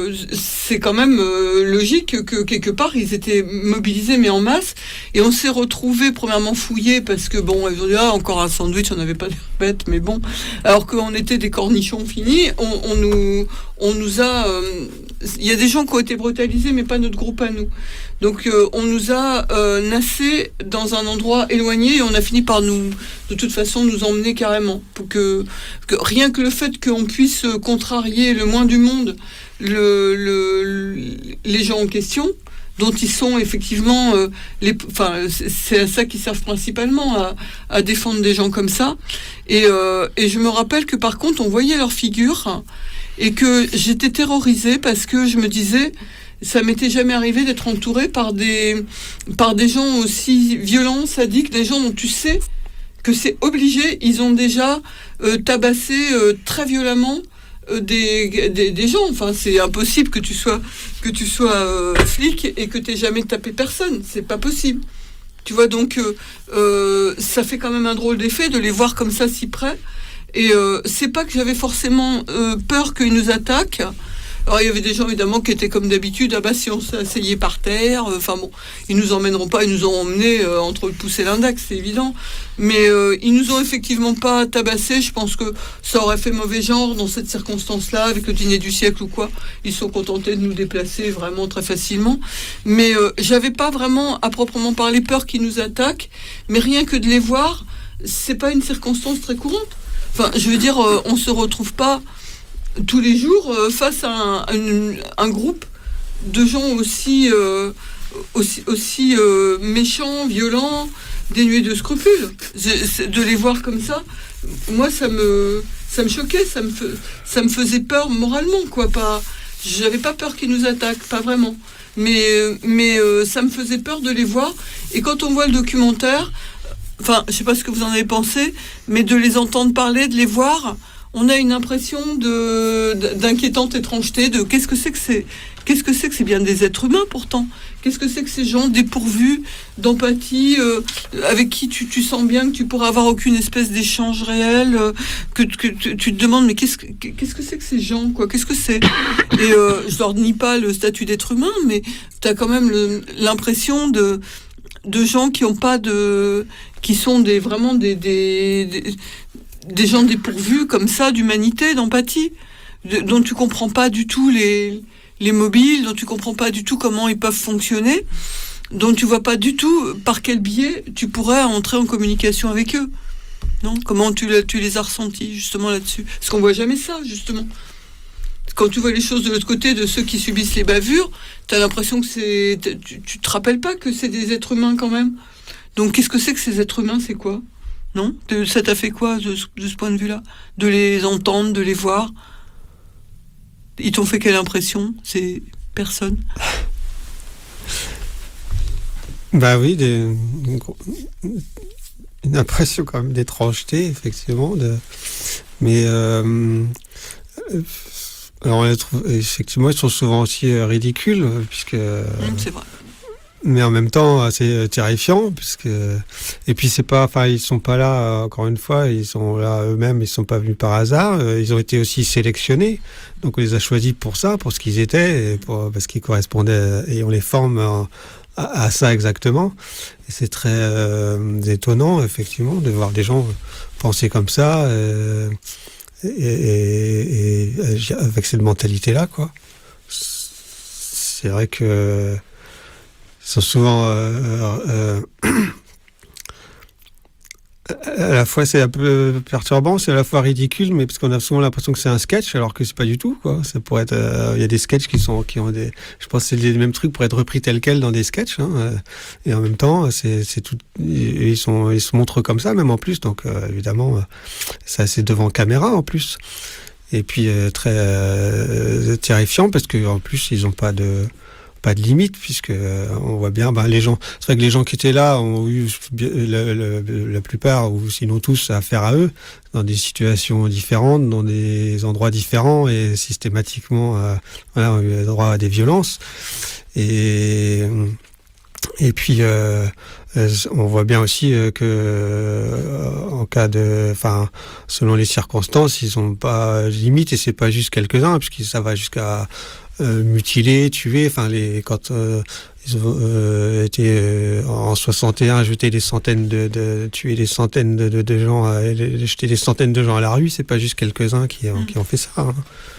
Speaker 5: euh, c'est quand même euh, logique que quelque part ils étaient mobilisés mais en masse, et on s'est retrouvés premièrement fouillés parce que bon, ils ont dit ah, encore un sandwich, on n'avait pas de bêtes, mais bon, alors qu'on était des cornichons finis, on, on nous on nous a euh, il y a des gens qui ont été brutalisés mais pas notre groupe à nous. Donc euh, on nous a euh, nassés dans un endroit éloigné, et on a fini par nous, de toute façon, nous emmener carrément. Pour que, que rien que le fait qu'on puisse contrarier le moins du monde le, le, les gens en question, dont ils sont effectivement, euh, les, enfin c'est à ça qu'ils servent principalement, à, à défendre des gens comme ça. Et, euh, et je me rappelle que par contre on voyait leurs figures et que j'étais terrorisée parce que je me disais, ça m'était jamais arrivé d'être entourée par des, par des gens aussi violents, sadiques, des gens dont tu sais que c'est obligé, ils ont déjà euh, tabassé euh, très violemment euh, des, des, des gens. Enfin, c'est impossible que tu sois, que tu sois euh, flic et que tu n'aies jamais tapé personne. C'est pas possible. Tu vois, donc euh, euh, ça fait quand même un drôle d'effet de les voir comme ça si près. Et euh, c'est pas que j'avais forcément euh, peur qu'ils nous attaquent. Alors il y avait des gens évidemment qui étaient comme d'habitude, ah bah si on s'asseyait par terre, enfin euh, bon, ils nous emmèneront pas, ils nous ont emmenés euh, entre le pouce et l'index, c'est évident, mais euh, ils nous ont effectivement pas tabassés. Je pense que ça aurait fait mauvais genre dans cette circonstance-là, avec le dîner du siècle ou quoi. Ils sont contentés de nous déplacer vraiment très facilement, mais euh, j'avais pas vraiment à proprement parler peur qu'ils nous attaquent, mais rien que de les voir, c'est pas une circonstance très courante. Enfin, je veux dire, euh, on se retrouve pas tous les jours euh, face à un, un, un groupe de gens aussi euh, aussi, aussi euh, méchants, violents, dénués de scrupules. Je, de les voir comme ça, moi ça me ça me choquait, ça me ça me faisait peur moralement, quoi. Pas, j'avais pas peur qu'ils nous attaquent, pas vraiment, mais mais euh, ça me faisait peur de les voir. Et quand on voit le documentaire, enfin je sais pas ce que vous en avez pensé, mais de les entendre parler, de les voir, on a une impression de, d'inquiétante étrangeté, de qu'est-ce que c'est que c'est, qu'est-ce que c'est que c'est bien des êtres humains pourtant. Qu'est-ce que c'est que ces gens dépourvus d'empathie, euh, avec qui tu, tu sens bien que tu pourras avoir aucune espèce d'échange réel, euh, que, que tu, tu te demandes mais qu'est-ce que, qu'est-ce que c'est que ces gens, quoi, qu'est-ce que c'est. Et euh, je leur nie pas le statut d'être humain, mais tu as quand même le, l'impression de, de gens qui ont pas de, qui sont des, vraiment des, des, des des gens dépourvus comme ça d'humanité, d'empathie, de, dont tu comprends pas du tout les, les mobiles, dont tu comprends pas du tout comment ils peuvent fonctionner, dont tu vois pas du tout par quel biais tu pourrais entrer en communication avec eux. Non ? Comment tu, tu les as ressentis justement là-dessus ? Parce qu'on voit jamais ça, justement. Quand tu vois les choses de l'autre côté, de ceux qui subissent les bavures, t'as l'impression que c'est... Tu, tu te rappelles pas que c'est des êtres humains quand même ? Donc qu'est-ce que c'est que ces êtres humains ? C'est quoi ? Non ? Ça t'a fait quoi de, de ce point de vue-là ? De les entendre, de les voir ? Ils t'ont fait quelle impression ? C'est personne.
Speaker 6: Bah oui, des, une impression quand même d'étrangeté, effectivement. De, mais euh, alors on les trouve, effectivement, ils sont souvent aussi ridicules, puisque.
Speaker 5: Mmh, c'est vrai.
Speaker 6: Mais en même temps, c'est terrifiant, puisque et puis c'est pas, enfin ils sont pas là. Encore une fois, ils sont là eux-mêmes. Ils sont pas venus par hasard. Ils ont été aussi sélectionnés. Donc on les a choisis pour ça, pour ce qu'ils étaient, et pour, parce qu'ils correspondaient, et on les forme à, à ça exactement. Et c'est très euh, étonnant, effectivement, de voir des gens penser comme ça, euh, et, et, et, et avec cette mentalité-là, quoi. C'est vrai que ils sont souvent euh, euh, à la fois c'est un peu perturbant, c'est à la fois ridicule, mais parce qu'on a souvent l'impression que c'est un sketch, alors que c'est pas du tout, quoi. Ça pourrait être, il euh, y a des sketchs qui sont, qui ont des, je pense que c'est les mêmes trucs pour être repris tel quel dans des sketchs, hein, euh, et en même temps c'est, c'est tout, ils sont, ils se montrent comme ça même en plus, donc euh, évidemment, euh, ça c'est devant caméra en plus, et puis euh, très euh, terrifiant parce que en plus ils ont pas de pas de limite, puisque euh, on voit bien, ben, les gens, c'est vrai que les gens qui étaient là ont eu la, la, la plupart, ou sinon tous, affaire à eux, dans des situations différentes, dans des endroits différents, et systématiquement, euh, voilà, ont eu droit à des violences. Et, et puis, euh, euh, on voit bien aussi euh, que euh, en cas de, enfin, selon les circonstances, ils ont pas limite et c'est pas juste quelques-uns, puisque ça va jusqu'à euh, mutiler, tuer. Enfin, les quand euh, ils ont euh, été euh, en soixante et un jeter des centaines de, de tuer des centaines de, de, de gens, à, jeter des centaines de gens à la rue, c'est pas juste quelques-uns qui ont, qui ont fait ça. Hein.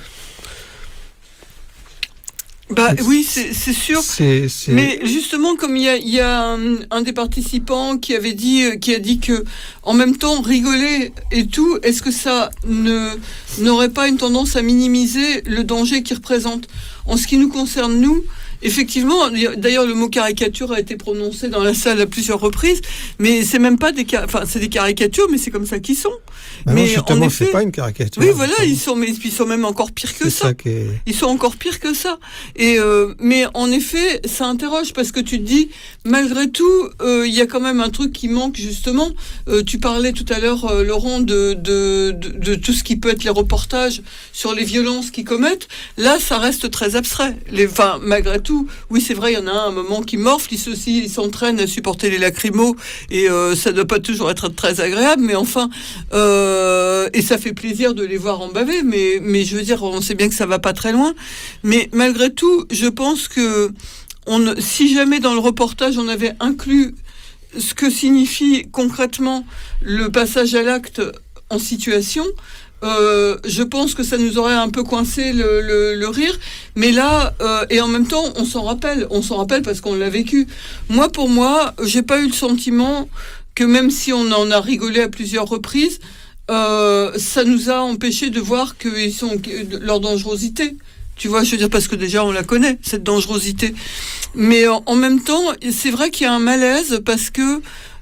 Speaker 5: Bah oui, c'est, c'est sûr.
Speaker 6: C'est, c'est...
Speaker 5: Mais justement, comme il y a, il y a un, un des participants qui avait dit, qui a dit que, en même temps, rigoler et tout, est-ce que ça ne n'aurait pas une tendance à minimiser le danger qu'il représente ? En ce qui nous concerne, nous, effectivement, d'ailleurs, le mot caricature a été prononcé dans la salle à plusieurs reprises, mais c'est même pas des, enfin, c'est des caricatures, mais c'est comme ça qu'ils sont.
Speaker 6: Bah
Speaker 5: mais
Speaker 6: non, justement,
Speaker 5: en effet,
Speaker 6: c'est pas une caricature.
Speaker 5: oui, voilà, ils sont, mais ils sont même encore pires que
Speaker 6: c'est
Speaker 5: ça.
Speaker 6: ça qui est...
Speaker 5: Ils sont encore pires que ça. Et euh, mais en effet, ça interroge parce que tu te dis, malgré tout, il euh, y a quand même un truc qui manque justement. Euh, tu parlais tout à l'heure, euh, Laurent, de, de, de, de tout ce qui peut être les reportages sur les violences qu'ils commettent. Là, ça reste très abstrait. Les, enfin, malgré tout, oui, c'est vrai, il y en a un, un moment qui morfle, ils, aussi, ils s'entraînent à supporter les lacrymos et euh, ça ne doit pas toujours être très agréable, mais enfin, euh, et ça fait plaisir de les voir en baver, mais, mais je veux dire, on sait bien que ça va pas très loin. Mais malgré tout, je pense que on, si jamais dans le reportage on avait inclus ce que signifie concrètement le passage à l'acte en situation, euh, je pense que ça nous aurait un peu coincé le, le, le rire. Mais là, euh, et en même temps, on s'en rappelle, on s'en rappelle parce qu'on l'a vécu. Moi, pour moi, j'ai pas eu le sentiment que même si on en a rigolé à plusieurs reprises, euh, ça nous a empêché de voir qu'ils sont leur dangerosité. Tu vois, je veux dire, parce que déjà on la connaît, cette dangerosité. Mais en, en même temps, c'est vrai qu'il y a un malaise parce que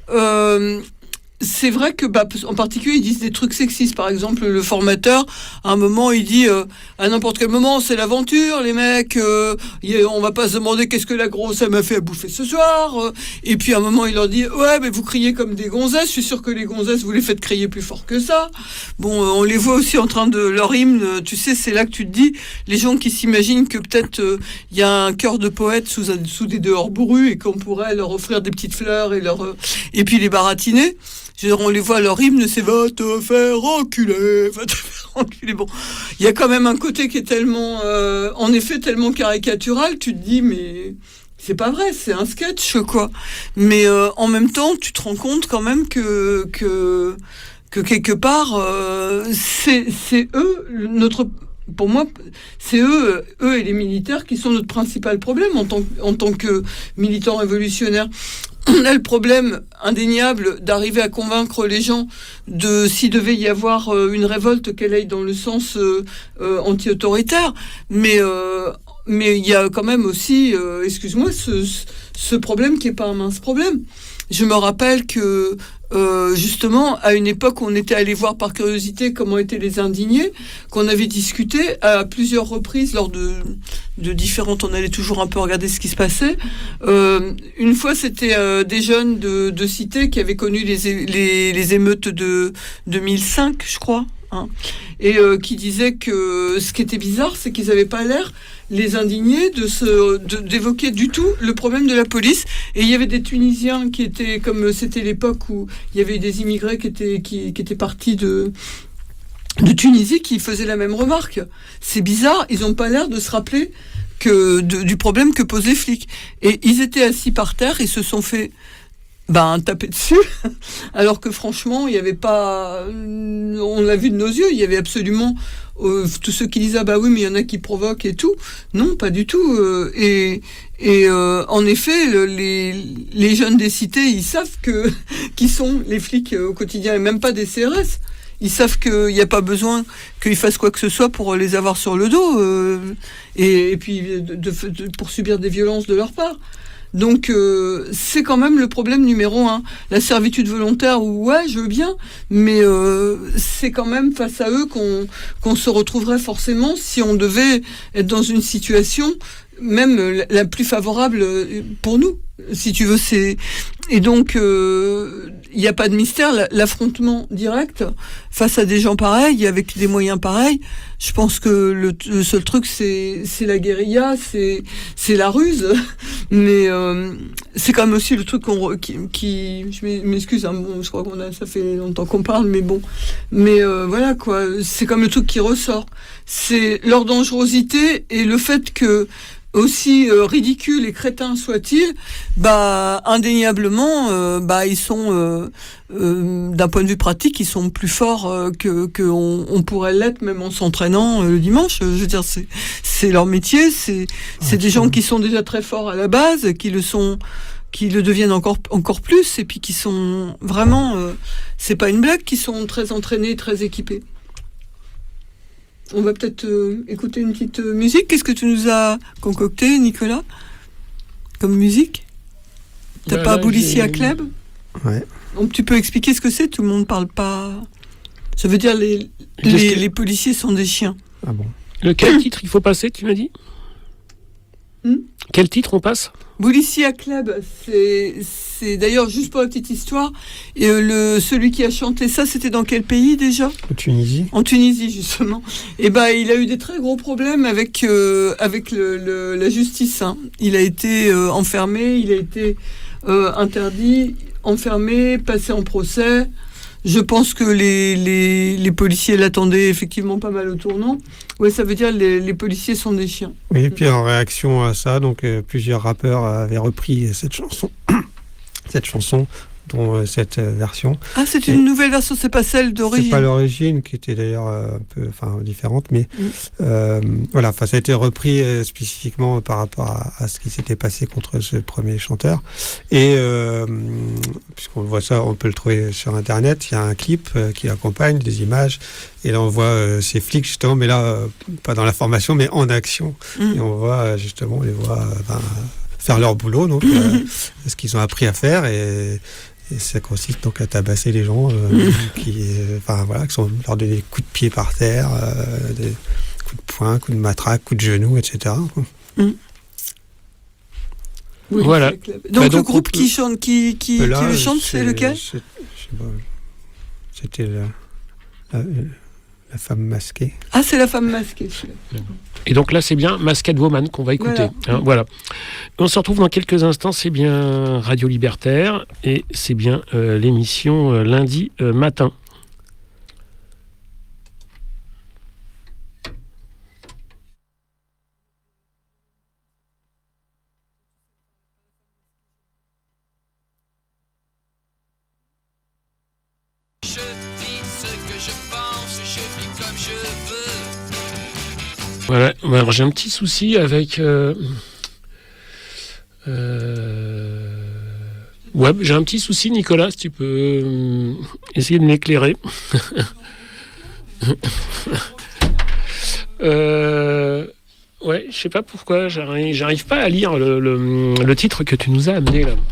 Speaker 5: euh, c'est vrai que, bah, en particulier, ils disent des trucs sexistes. Par exemple, le formateur, à un moment, il dit euh, à n'importe quel moment, c'est l'aventure, les mecs. Euh, on va pas se demander qu'est-ce que la grosse elle m'a fait à bouffer ce soir. Et puis à un moment, il leur dit, ouais, mais vous criez comme des gonzesses. Je suis sûr que les gonzesses, vous les faites crier plus fort que ça. Bon, euh, on les voit aussi en train de leur hymne. Tu sais, c'est là que tu te dis, les gens qui s'imaginent que peut-être il euh, y a un cœur de poète sous, sous des dehors bourrus et qu'on pourrait leur offrir des petites fleurs et leur euh, et puis les baratiner. Je veux dire, on les voit, leur hymne, c'est « Va te faire enculer, va te faire enculer ». Bon, il y a quand même un côté qui est tellement, euh, en effet, tellement caricatural, tu te dis, mais c'est pas vrai, c'est un sketch, quoi. Mais euh, en même temps, tu te rends compte quand même que, que, que quelque part, euh, c'est, c'est eux, notre... Pour moi, c'est eux, eux et les militaires qui sont notre principal problème en tant, en tant que militants révolutionnaires. On a le problème indéniable d'arriver à convaincre les gens de s'il devait y avoir euh, une révolte, qu'elle aille dans le sens euh, euh, anti-autoritaire. Mais euh, mais il y a quand même aussi, euh, excuse-moi, ce, ce problème qui est pas un mince problème. Je me rappelle que euh, justement, à une époque, on était allé voir par curiosité comment étaient les indignés, qu'on avait discuté à plusieurs reprises lors de, de différentes, on allait toujours un peu regarder ce qui se passait. Euh, une fois, c'était euh, des jeunes de, de cité qui avaient connu les, les, les émeutes de deux mille cinq, je crois. Hein, et euh, qui disaient que ce qui était bizarre, c'est qu'ils n'avaient pas l'air, les indignés, de se, de, d'évoquer du tout le problème de la police. Et il y avait des Tunisiens qui étaient, comme c'était l'époque où il y avait des immigrés qui étaient, qui, qui étaient partis de, de Tunisie, qui faisaient la même remarque. C'est bizarre, ils n'ont pas l'air de se rappeler que, de, du problème que posaient les flics. Et ils étaient assis par terre, ils se sont fait... ben, taper dessus, alors que franchement, il n'y avait pas... On l'a vu de nos yeux, il y avait absolument... Euh, tous ceux qui disaient, ah bah oui, mais il y en a qui provoquent et tout. Non, pas du tout. Euh, et et euh, en effet, le, les, les jeunes des cités, ils savent que qui sont les flics euh, au quotidien, et même pas des C R S. Ils savent qu'il n'y a pas besoin qu'ils fassent quoi que ce soit pour les avoir sur le dos, euh, et, et puis de, de, de, pour subir des violences de leur part. Donc euh, c'est quand même le problème numéro un. La servitude volontaire, ouais, je veux bien, mais euh, c'est quand même face à eux qu'on, qu'on se retrouverait forcément si on devait être dans une situation même la plus favorable pour nous. si tu veux, c'est... Et donc, il euh, n'y a pas de mystère. L'affrontement direct face à des gens pareils, avec des moyens pareils, je pense que le, le seul truc, c'est, c'est la guérilla, c'est, c'est la ruse. Mais euh, c'est quand même aussi le truc qu'on, qui, qui... Je m'excuse, hein, bon, je crois qu'on a, ça fait longtemps qu'on parle, mais bon. Mais euh, voilà, quoi. C'est comme le truc qui ressort. C'est leur dangerosité et le fait que aussi euh, ridicules et crétins soient-ils, bah indéniablement, euh, bah ils sont, euh, euh, d'un point de vue pratique, ils sont plus forts euh, que que on, on pourrait l'être même en s'entraînant euh, le dimanche. Je veux dire, c'est c'est leur métier, c'est c'est des gens qui sont déjà très forts à la base, qui le sont, qui le deviennent encore encore plus, et puis qui sont vraiment, euh, c'est pas une blague, qui sont très entraînés, très équipés. On va peut-être euh, écouter une petite euh, musique. Qu'est-ce que tu nous as concocté, Nicolas, comme musique? T'as
Speaker 1: bah
Speaker 5: pas
Speaker 1: là,
Speaker 5: Boulissier
Speaker 1: j'ai...
Speaker 5: à Club?
Speaker 6: Ouais.
Speaker 5: Donc tu peux expliquer ce que c'est? Tout le monde parle pas. Ça veut dire les les,
Speaker 1: que...
Speaker 5: les policiers sont des chiens.
Speaker 6: Ah bon.
Speaker 1: Le quel titre il faut passer, tu m'as dit?
Speaker 5: hmm
Speaker 1: Quel titre on passe?
Speaker 5: Boulissier à Club, c'est c'est d'ailleurs juste pour la petite histoire. Et euh, le celui qui a chanté ça, c'était dans quel pays déjà?
Speaker 6: En Tunisie.
Speaker 5: En Tunisie justement. Et ben il a eu des très gros problèmes avec euh, avec le, le, la justice. Hein. Il a été euh, enfermé, il a été euh, interdit, enfermé, passé en procès. Je pense que les, les, les policiers l'attendaient effectivement pas mal au tournant. Ouais, ça veut dire les, les policiers sont des chiens.
Speaker 6: Oui, et puis en réaction à ça, donc euh, plusieurs rappeurs avaient repris cette chanson, cette chanson, dont euh, cette euh, version.
Speaker 5: Ah, c'est
Speaker 6: et
Speaker 5: une nouvelle version, c'est pas celle d'origine.
Speaker 6: C'est pas l'origine, qui était d'ailleurs euh, un peu, enfin, différente, mais
Speaker 5: Mm.
Speaker 6: euh, voilà, enfin, ça a été repris euh, spécifiquement par rapport à, à ce qui s'était passé contre ce premier chanteur. Et euh, puisqu'on voit ça, on peut le trouver sur Internet. Il y a un clip euh, qui accompagne, des images. Et là, on voit euh, ces flics, justement, mais là, euh, pas dans la formation, mais en action.
Speaker 5: Mm.
Speaker 6: Et on voit, euh, justement, on les voit euh, ben, faire leur boulot, donc, euh, ce qu'ils ont appris à faire. Et, et ça consiste donc à tabasser les gens euh, qui, euh, enfin, voilà, qui sont, leur donner des coups de pied par terre, euh, des coups de poing, coups de matraque, coups de genoux, et cetera.
Speaker 5: Mm. Oui,
Speaker 1: Voilà.
Speaker 5: c'est clair. Donc,
Speaker 1: Bah, donc,
Speaker 5: le groupe
Speaker 1: on peut-
Speaker 5: qui chante, qui, qui,
Speaker 6: Là,
Speaker 5: qui le chante, c'est lequel?
Speaker 6: c'est- je sais pas. C'était la, la, la femme masquée.
Speaker 5: Ah, c'est la femme masquée. celui-là.
Speaker 1: Et donc là, c'est bien Masked Woman qu'on va écouter.
Speaker 5: Voilà.
Speaker 1: Hein, voilà. On se retrouve dans quelques instants. C'est bien Radio Libertaire et c'est bien euh, l'émission euh, lundi euh, matin.
Speaker 7: Je dis ce que je pense, je vis comme je veux.
Speaker 1: Voilà. Alors j'ai un petit souci avec. Euh, euh, ouais, j'ai un petit souci, Nicolas. Si tu peux euh, essayer de m'éclairer. euh, ouais, je sais pas pourquoi. J'arrive, j'arrive pas à lire le, le, le titre que tu nous as amené là.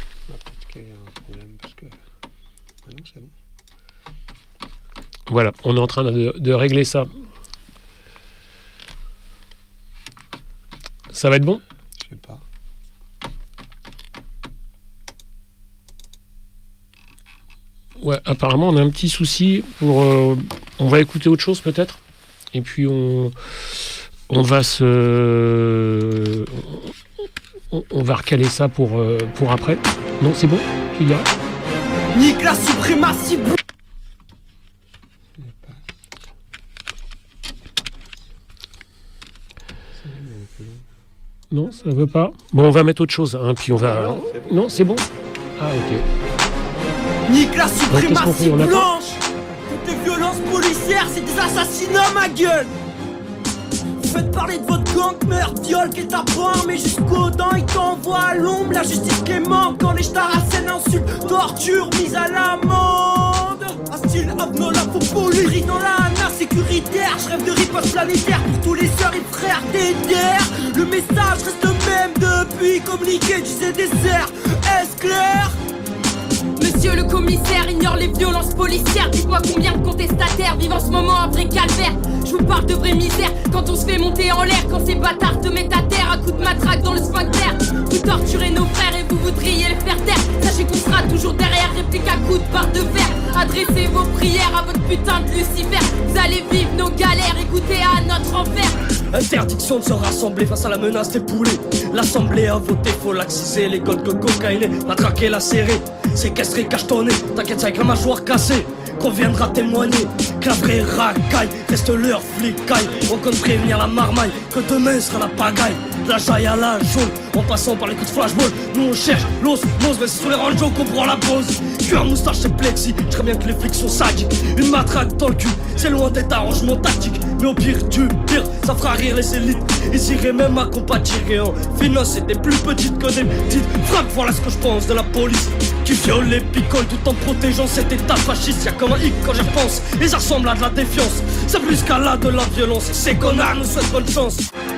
Speaker 1: Voilà, on est en train de, de régler ça. Ça va être bon?
Speaker 6: Je sais pas.
Speaker 1: Ouais, apparemment on a un petit souci pour. Euh, on va écouter autre chose peut-être. Et puis on, on va se, on, on va recaler ça pour euh, pour après. Non, c'est bon. Tu diras.
Speaker 8: Nique la suprématie.
Speaker 1: Non, ça veut pas. Bon, on va mettre autre chose. Hein, puis on va. Non, c'est bon. Ah ok.
Speaker 8: Nique la
Speaker 1: qu'est-ce qu'on fait?
Speaker 8: suprématie
Speaker 1: On a pas-
Speaker 8: blanche. Toutes les violences policières, c'est des assassinats, ma gueule. Vous faites parler de votre gang, meurtre, viol, qu'est ta mais jusqu'aux dents, ils t'envoient à l'ombre. La justice qui manque quand les starassènes insultent, torture, mise à l'amende. Un style abnola pour polir dans la nana sécuritaire. Je rêve de riposte planétaire pour tous les sœurs et frères des terres. Le message reste le même depuis communiqué du désert. Est-ce clair? Mais
Speaker 9: Monsieur le commissaire ignore les violences policières. Dites-moi combien de contestataires vivent en ce moment un vrai calvaire. Je vous parle de vraie misère quand on se fait monter en l'air, quand ces bâtards te mettent à terre à coups de matraque dans le sphincter. Vous torturez nos frères et vous voudriez les faire taire. Sachez qu'on sera toujours derrière, réplique à coups de barre de fer. Adressez vos prières à votre putain de Lucifer. Vous allez vivre nos galères et goûter à notre enfer.
Speaker 8: Interdiction de se rassembler face à la menace des poulets. L'assemblée a voté, faut laxiser. Les godes de cocaïne, la traquer, la serrer. Séquestré, cachetonné, t'inquiète c'est avec la mâchoire cassée qu'on viendra témoigner. Que la vraie racaille reste leur flicaille. On compte prévenir la marmaille que demain sera la pagaille. De la jaille à la jaune, en passant par les coups de flashball. Nous on cherche l'osmose, mais c'est sous les rangeaux qu'on prend la pause. Cuir, moustache et plexi, je bien que les flics sont sadiques. Une matraque dans le cul, c'est loin d'être arrangement tactique. Mais au pire du pire, ça fera rire les élites. Ils iraient même à compatir et en finesse c'était plus petites que des petites frappes. Voilà ce que je pense de la police qui viole les picoles tout en protégeant cet état fasciste. Y'a comme un hic quand j'y repense, et ça ressemble à de la défiance. C'est plus qu'à la de la violence, et ces connards nous souhaitent bonne chance.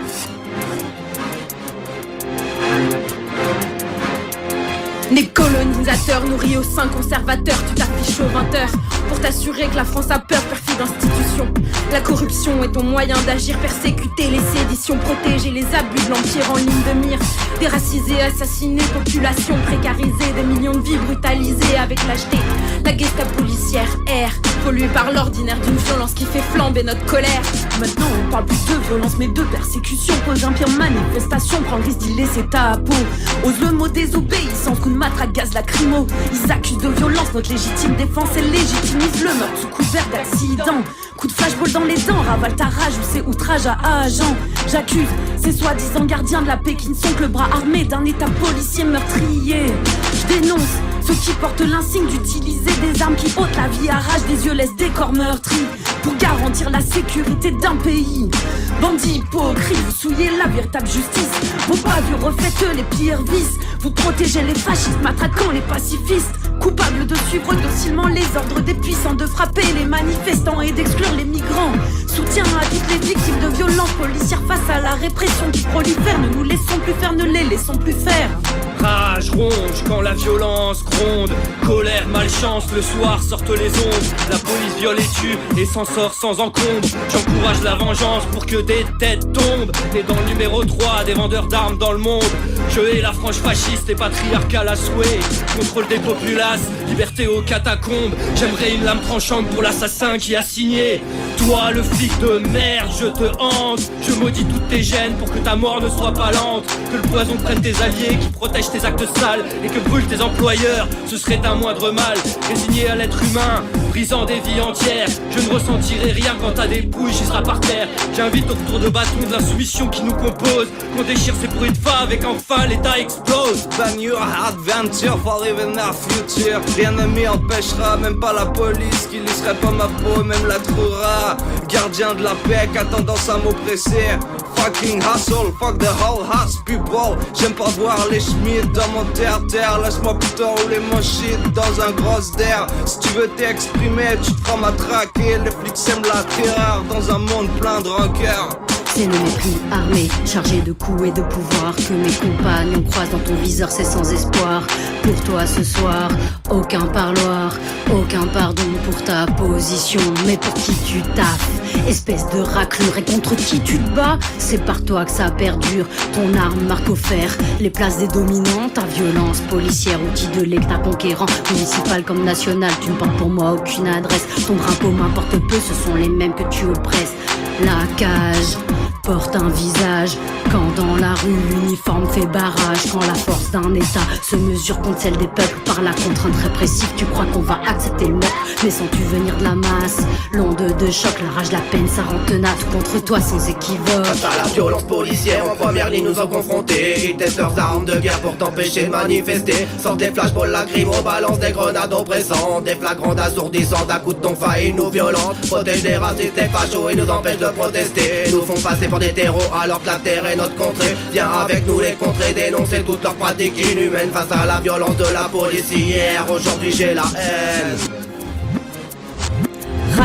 Speaker 9: Les colonisateurs nourris au sein conservateur, tu t'affiches aux vingt heures pour t'assurer que la France a peur, perfide institution. La corruption est ton moyen d'agir, persécuter les séditions, protéger les abus de l'empire en ligne de mire. Déraciser, assassiner, population précarisée, des millions de vies brutalisées avec lâcheté. La Gestapo policière erre, polluée par l'ordinaire d'une violence qui fait flamber notre colère.
Speaker 3: Maintenant on parle plus de violence mais de persécution. Pose un pire manifestation, prends le risque d'y laisser ta peau. Ose le mot désobéissance, coup de matraque, gaz lacrymo. Ils accusent de violence notre légitime défense et légitimisent le meurtre sous couvert d'accident. Coup de flashball dans les dents, ravale ta rage ou c'est outrage à agent. J'accuse ces soi-disant gardiens de la paix qui ne sont que le bras armé d'un état policier meurtrier. Je dénonce ceux qui portent l'insigne d'utiliser des armes qui ôtent la vie à rage des yeux, laissent des corps meurtris pour garantir la sécurité d'un pays. Bandits hypocrites, vous souillez la véritable justice. Vos bavures refaites les pires vices. Vous protégez les fascistes, matraquant les pacifistes. Coupables de suivre docilement les ordres des puissants, de frapper les manifestants et d'exclure les migrants. Soutien à toutes les victimes de violences policières face à la répression qui prolifère. Ne nous laissons plus faire, ne les laissons plus faire.
Speaker 8: Rage ronge quand la violence gronde. Colère, malchance, le soir sortent les ondes. La police viole et tue et s'en sort sans encombre. J'encourage la vengeance pour que des têtes tombent. Et dans le numéro trois des vendeurs d'armes dans le monde. Je hais la frange fasciste et patriarcale à souhait. Contrôle des populaces, liberté aux catacombes. J'aimerais une lame tranchante pour l'assassin qui a signé. Toi le flic de merde, je te hante. Je maudis toutes tes gènes pour que ta mort ne soit pas lente. Que le poison prenne tes alliés, qui protège tes actes sales et que brûle tes employeurs, ce serait un moindre mal. Résigné à l'être humain, brisant des vies entières. Je ne ressentirai rien quand t'as des pouilles, j'y seras par terre. J'invite au retour de bâton de l'insoumission qui nous compose. Qu'on déchire ces bruits de fa avec enfin l'état explose.
Speaker 10: Ban your adventure for living our future. Rien ne m'y empêchera, même pas la police qui lisserait pas ma peau, même la trouvera. Gardien de la paix qui a tendance à m'oppresser. Fucking hustle, fuck the whole house people. J'aime pas voir les schmids dans mon terre-terre. Laisse-moi plutôt rouler mon shit dans un gros d'air. Si tu veux t'exprimer, tu te feras matraquer. Les flics sèment la terreur dans un monde plein de rancœur.
Speaker 11: C'est le mépris armé, chargé de coups et de pouvoir que mes compagnons croisent dans ton viseur, c'est sans espoir. Pour toi ce soir, aucun parloir, aucun pardon pour ta position. Mais pour qui tu taffes, espèce de raclure, et contre qui tu te bats, c'est par toi que ça perdure. Ton arme marque au fer, les places des dominants, ta violence policière, outil de l'État conquérant, municipal comme national, tu ne portes pour moi aucune adresse. Ton drapeau m'importe peu, ce sont les mêmes que tu oppresses. La cage porte un visage quand dans la rue l'uniforme fait barrage. Quand la force d'un état se mesure contre celle des peuples par la contrainte répressive, tu crois qu'on va accepter le meurtre mais sans tu venir de la masse. L'onde de choc, la rage, la peine, ça rend tenace contre toi sans équivoque.
Speaker 4: Face à la violence policière, en première ligne nous ont confrontés. Ils testent leurs armes de guerre pour t'empêcher de manifester. Sortent des flashballs lacrymaux, balance des grenades oppressantes. Des flagrants assourdissants, à coups de tonfa et nous violentent. Protègent des racistes et fachos et nous empêchent de protester. Nous font passer pour des terreaux alors que la terre est notre contrée. Viens avec nous les contrer, dénoncer toutes leurs pratiques inhumaines. Face à la violence de la police hier, aujourd'hui j'ai la haine.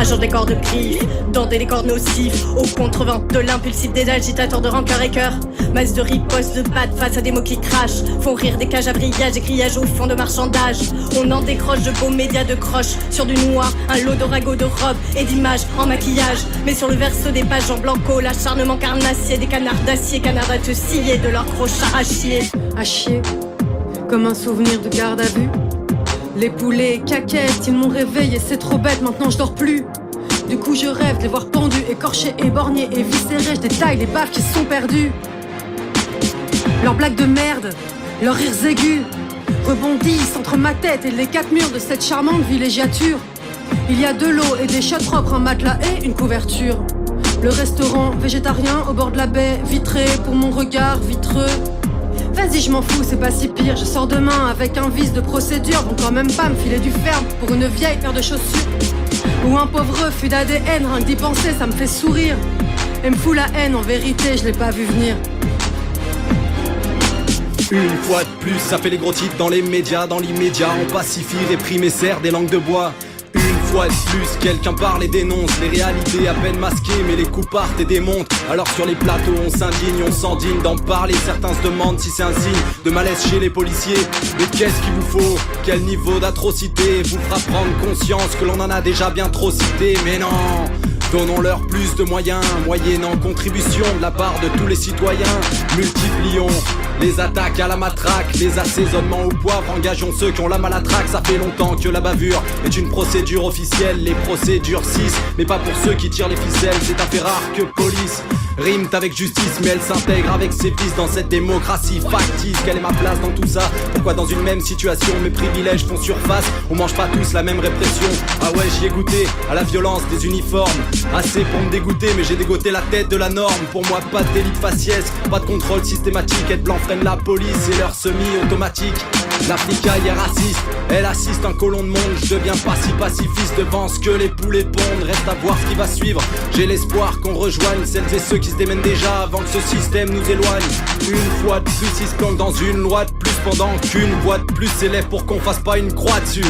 Speaker 9: Agent des corps de griffe, dans des décors nocifs, aux contrevents de l'impulsif des agitateurs de rancœur et cœur. Masse de ripostes, de pattes face à des mots qui crachent, font rire des cages à brillage et grillages au fond de marchandage. On en décroche de beaux médias de croche, sur du noir, un lot d'orago de robes et d'images en maquillage. Mais sur le verso des pages en blanco, l'acharnement carnassier des canards d'acier, canards à te scier de leurs crochats à chier.
Speaker 12: À chier, comme un souvenir de garde à vue. Les poulets, caquettes, ils m'ont réveillé, c'est trop bête, maintenant je dors plus. Du coup je rêve de les voir pendus, écorchés, éborgnés et viscérés. Je détaille les baffes qui se sont perdues. Leurs blagues de merde, leurs rires aigus rebondissent entre ma tête et les quatre murs de cette charmante villégiature. Il y a de l'eau et des chiottes propres, un matelas et une couverture. Le restaurant végétarien au bord de la baie, vitré pour mon regard vitreux. Vas-y, je m'en fous, c'est pas si pire. Je sors demain avec un vice de procédure. Vont quand même pas me filer du ferme pour une vieille paire de chaussures. Ou un pauvre refus d'A D N, rien que d'y penser, ça me fait sourire. Et me fout la haine, en vérité, je l'ai pas vu venir.
Speaker 10: Une fois de plus, ça fait les gros titres dans les médias. Dans l'immédiat, on pacifie, réprime et serre des langues de bois. Une fois de plus, quelqu'un parle et dénonce les réalités à peine masquées, mais les coups partent et démontent. Alors sur les plateaux, on s'indigne, on s'endigne d'en parler. Certains se demandent si c'est un signe de malaise chez les policiers. Mais qu'est-ce qu'il vous faut? Quel niveau d'atrocité vous fera prendre conscience que l'on en a déjà bien trop cité? Mais non, donnons-leur plus de moyens, moyennant contribution de la part de tous les citoyens. Multiplions les attaques à la matraque, les assaisonnements au poivre. Engageons ceux qui ont la malatraque. Ça fait longtemps que la bavure est une procédure officielle. Les procédures six, mais pas pour ceux qui tirent les ficelles. C'est un fait rare que police rime avec justice, mais elle s'intègre avec ses fils dans cette démocratie factice. Quelle est ma place dans tout ça? Pourquoi dans une même situation mes privilèges font surface? On mange pas tous la même répression. Ah ouais, j'y ai goûté à la violence des uniformes. Assez pour me dégoûter, mais j'ai dégoté la tête de la norme. Pour moi, pas de délit de faciès, pas de contrôle systématique. Être blanc freine la police et leur semi-automatique. L'Africaille est raciste, elle assiste un colon de monde. Je deviens pas si pacifiste devant ce que les poulets pondent. Reste à voir ce qui va suivre. J'ai l'espoir qu'on rejoigne celles et ceux qui se démènent déjà avant que ce système nous éloigne. Une fois de plus, ils se planquent dans une loi de plus, pendant qu'une voix de plus s'élève pour qu'on fasse pas une croix dessus.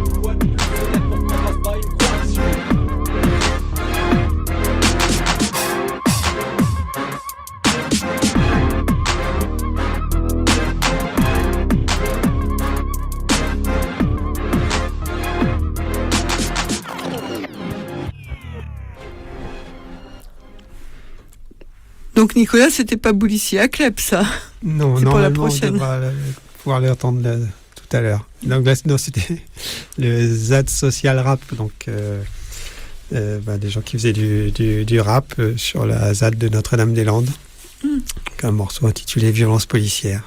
Speaker 5: Donc Nicolas, c'était pas Boulissier à Clep, ça?
Speaker 6: Non,
Speaker 5: c'est
Speaker 6: non,
Speaker 5: pour la prochaine.
Speaker 6: On va pouvoir l'entendre tout à l'heure. Donc là, non, c'était le Z A D Social Rap, donc euh, euh, bah, des gens qui faisaient du, du, du rap euh, sur la Z A D de Notre-Dame-des-Landes. Mm. Un morceau intitulé Violence policière.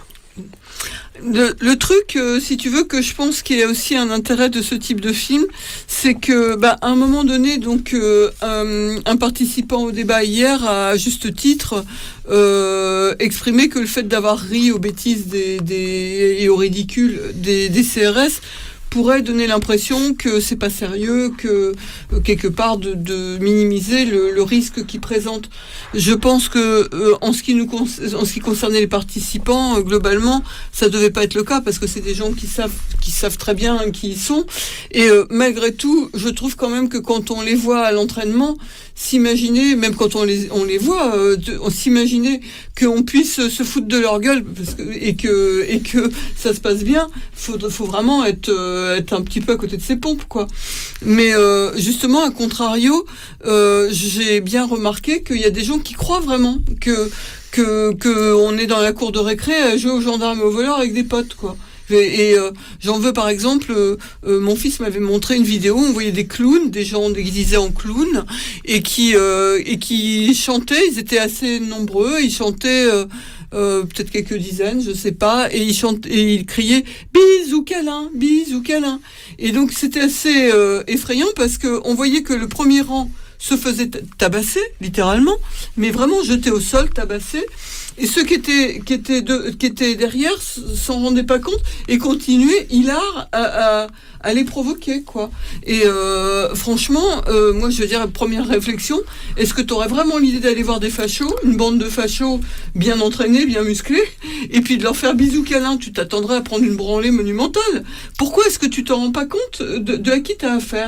Speaker 5: Le, le truc, euh, si tu veux, que je pense qu'il y a aussi un intérêt de ce type de film, c'est que, bah, à un moment donné, donc, euh, un, un participant au débat hier a, à juste titre, euh, exprimé que le fait d'avoir ri aux bêtises des, des, et au ridicule des, des C R S pourrait donner l'impression que c'est pas sérieux, que euh, quelque part de, de minimiser le, le risque qu'ils présentent. Je pense que euh, en ce qui nous con- en ce qui concernait les participants, euh, globalement, ça devait pas être le cas parce que c'est des gens qui savent qui savent très bien qui ils sont. Et euh, malgré tout, je trouve quand même que quand on les voit à l'entraînement, s'imaginer, même quand on les on les voit, euh, de, on s'imaginer qu'on puisse se foutre de leur gueule parce que, et que et que ça se passe bien, faut faut vraiment être euh, être un petit peu à côté de ses pompes, quoi. Mais euh, justement, à contrario, euh, j'ai bien remarqué qu'il y a des gens qui croient vraiment que que que on est dans la cour de récré à jouer aux gendarmes et aux voleurs avec des potes, quoi. Et, et euh, j'en veux par exemple, euh, euh, mon fils m'avait montré une vidéo où on voyait des clowns, des gens déguisés en clowns et qui euh, et qui chantaient. Ils étaient assez nombreux. Ils chantaient. Euh, Euh, peut-être quelques dizaines, je sais pas, et ils chantent et ils criaient bisous câlin, bisous câlin. Et donc c'était assez euh, effrayant parce que on voyait que le premier rang se faisait tabasser littéralement, mais vraiment jeté au sol, tabassé. Et ceux qui étaient qui étaient de, qui étaient derrière s'en rendaient pas compte et continuaient hilar à, à à les provoquer, quoi. Et euh, franchement, euh, moi je veux dire, première réflexion, est-ce que tu aurais vraiment l'idée d'aller voir des fachos, une bande de fachos bien entraînés, bien musclés, et puis de leur faire bisous câlin? Tu t'attendrais à prendre une branlée monumentale. Pourquoi est-ce que tu t'en rends pas compte de, de à qui t'as affaire?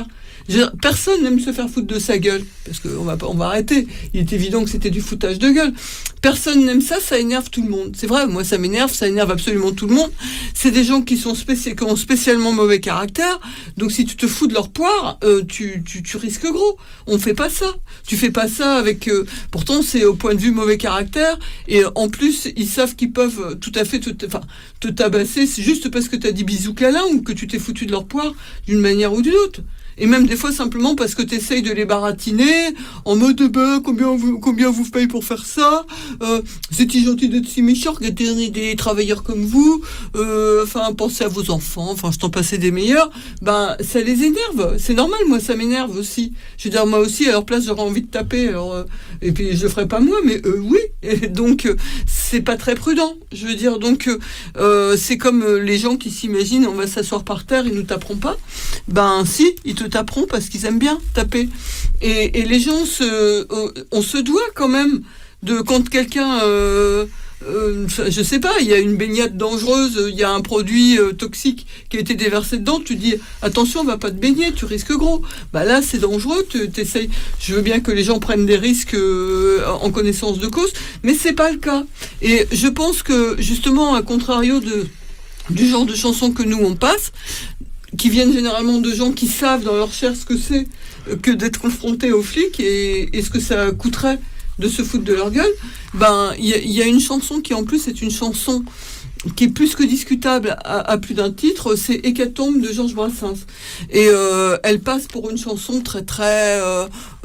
Speaker 5: Je, personne n'aime se faire foutre de sa gueule, parce qu'on va, on va arrêter. Il est évident que c'était du foutage de gueule. Personne n'aime ça, ça énerve tout le monde. C'est vrai, moi ça m'énerve, ça énerve absolument tout le monde. C'est des gens qui sont spéci- qui ont spécialement mauvais caractère, donc si tu te fous de leur poire, euh, tu, tu, tu risques gros. On fait pas ça. Tu fais pas ça avec... Euh, pourtant, c'est au point de vue mauvais caractère, et en plus, ils savent qu'ils peuvent tout à fait te, enfin, te tabasser, c'est juste parce que t'as dit bisous câlin ou que tu t'es foutu de leur poire d'une manière ou d'une autre. Et même des fois simplement parce que tu essayes de les baratiner en mode bah, combien vous combien vous paye pour faire ça, euh, c'est-il gentil d'être si méchant, regardez des travailleurs comme vous, euh, enfin pensez à vos enfants, enfin je t'en passais des meilleurs, ben ça les énerve, c'est normal, moi ça m'énerve aussi. Je veux dire, moi aussi à leur place j'aurais envie de taper, alors, euh, et puis je le ferai pas moi, mais euh, oui, et donc euh, c'est pas très prudent. Je veux dire, donc euh, c'est comme euh, les gens qui s'imaginent on va s'asseoir par terre, ils nous taperont pas. Ben si, ils te taperont parce qu'ils aiment bien taper. Et, et les gens, se, euh, on se doit quand même de quand quelqu'un, euh, euh, je sais pas, il y a une baignade dangereuse, il y a un produit euh, toxique qui a été déversé dedans, tu dis attention, on va pas te baigner, tu risques gros. Bah là, c'est dangereux, tu t'essayes. Je veux bien que les gens prennent des risques euh, en connaissance de cause, mais c'est pas le cas. Et je pense que justement, à contrario de du genre de chansons que nous on passe, qui viennent généralement de gens qui savent dans leur chair ce que c'est que d'être confrontés aux flics et, et ce que ça coûterait de se foutre de leur gueule, ben il y, y a une chanson qui en plus est une chanson qui est plus que discutable à, à plus d'un titre, c'est Hécatombe de Georges Brassens. Et euh, elle passe pour une chanson très très, euh,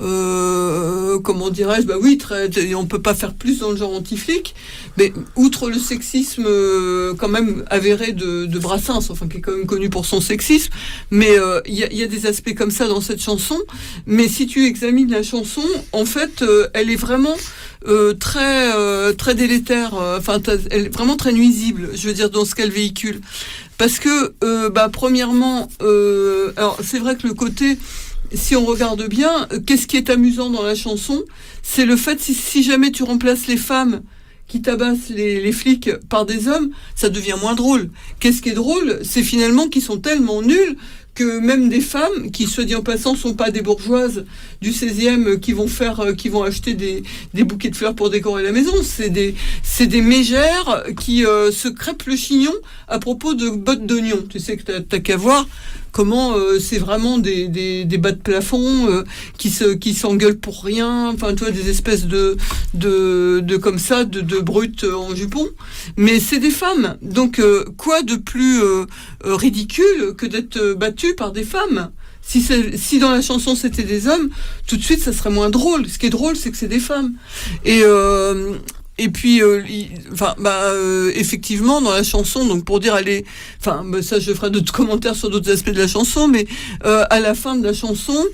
Speaker 5: euh, comment dirais-je, bah oui, très, on peut pas faire plus dans le genre anti-flic, mais outre le sexisme euh, quand même avéré de, de Brassens, enfin qui est quand même connu pour son sexisme, mais il euh, y, a, y a des aspects comme ça dans cette chanson, mais si tu examines la chanson, en fait, euh, elle est vraiment Euh, très euh, très délétère, enfin euh, elle est vraiment très nuisible, je veux dire, dans ce qu'elle véhicule, parce que euh, bah premièrement euh, alors c'est vrai que le côté, si on regarde bien, euh, qu'est-ce qui est amusant dans la chanson, c'est le fait si, si jamais tu remplaces les femmes qui tabassent les, les flics par des hommes, ça devient moins drôle. Qu'est-ce qui est drôle, c'est finalement qu'ils sont tellement nuls que même des femmes, qui, soit dit en passant, sont pas des bourgeoises du seizième qui vont faire, qui vont acheter des, des bouquets de fleurs pour décorer la maison, c'est des, c'est des mégères qui euh, se crêpent le chignon à propos de bottes d'oignons. Tu sais que t'as, t'as qu'à voir comment euh, c'est vraiment des, des, des bas de plafond euh, qui se, qui s'engueulent pour rien, enfin tu vois, des espèces de, de, de comme ça, de, de brutes en jupon. Mais c'est des femmes, donc euh, quoi de plus euh, euh, ridicule que d'être battu par des femmes? Si, c'est, si dans la chanson c'était des hommes, tout de suite ça serait moins drôle. Ce qui est drôle, c'est que c'est des femmes. Et euh, Et puis, euh, il, enfin, bah, euh, effectivement, dans la chanson, donc pour dire, elle est, enfin, bah, ça, je ferai d'autres commentaires sur d'autres aspects de la chanson, mais euh, à la fin de la chanson,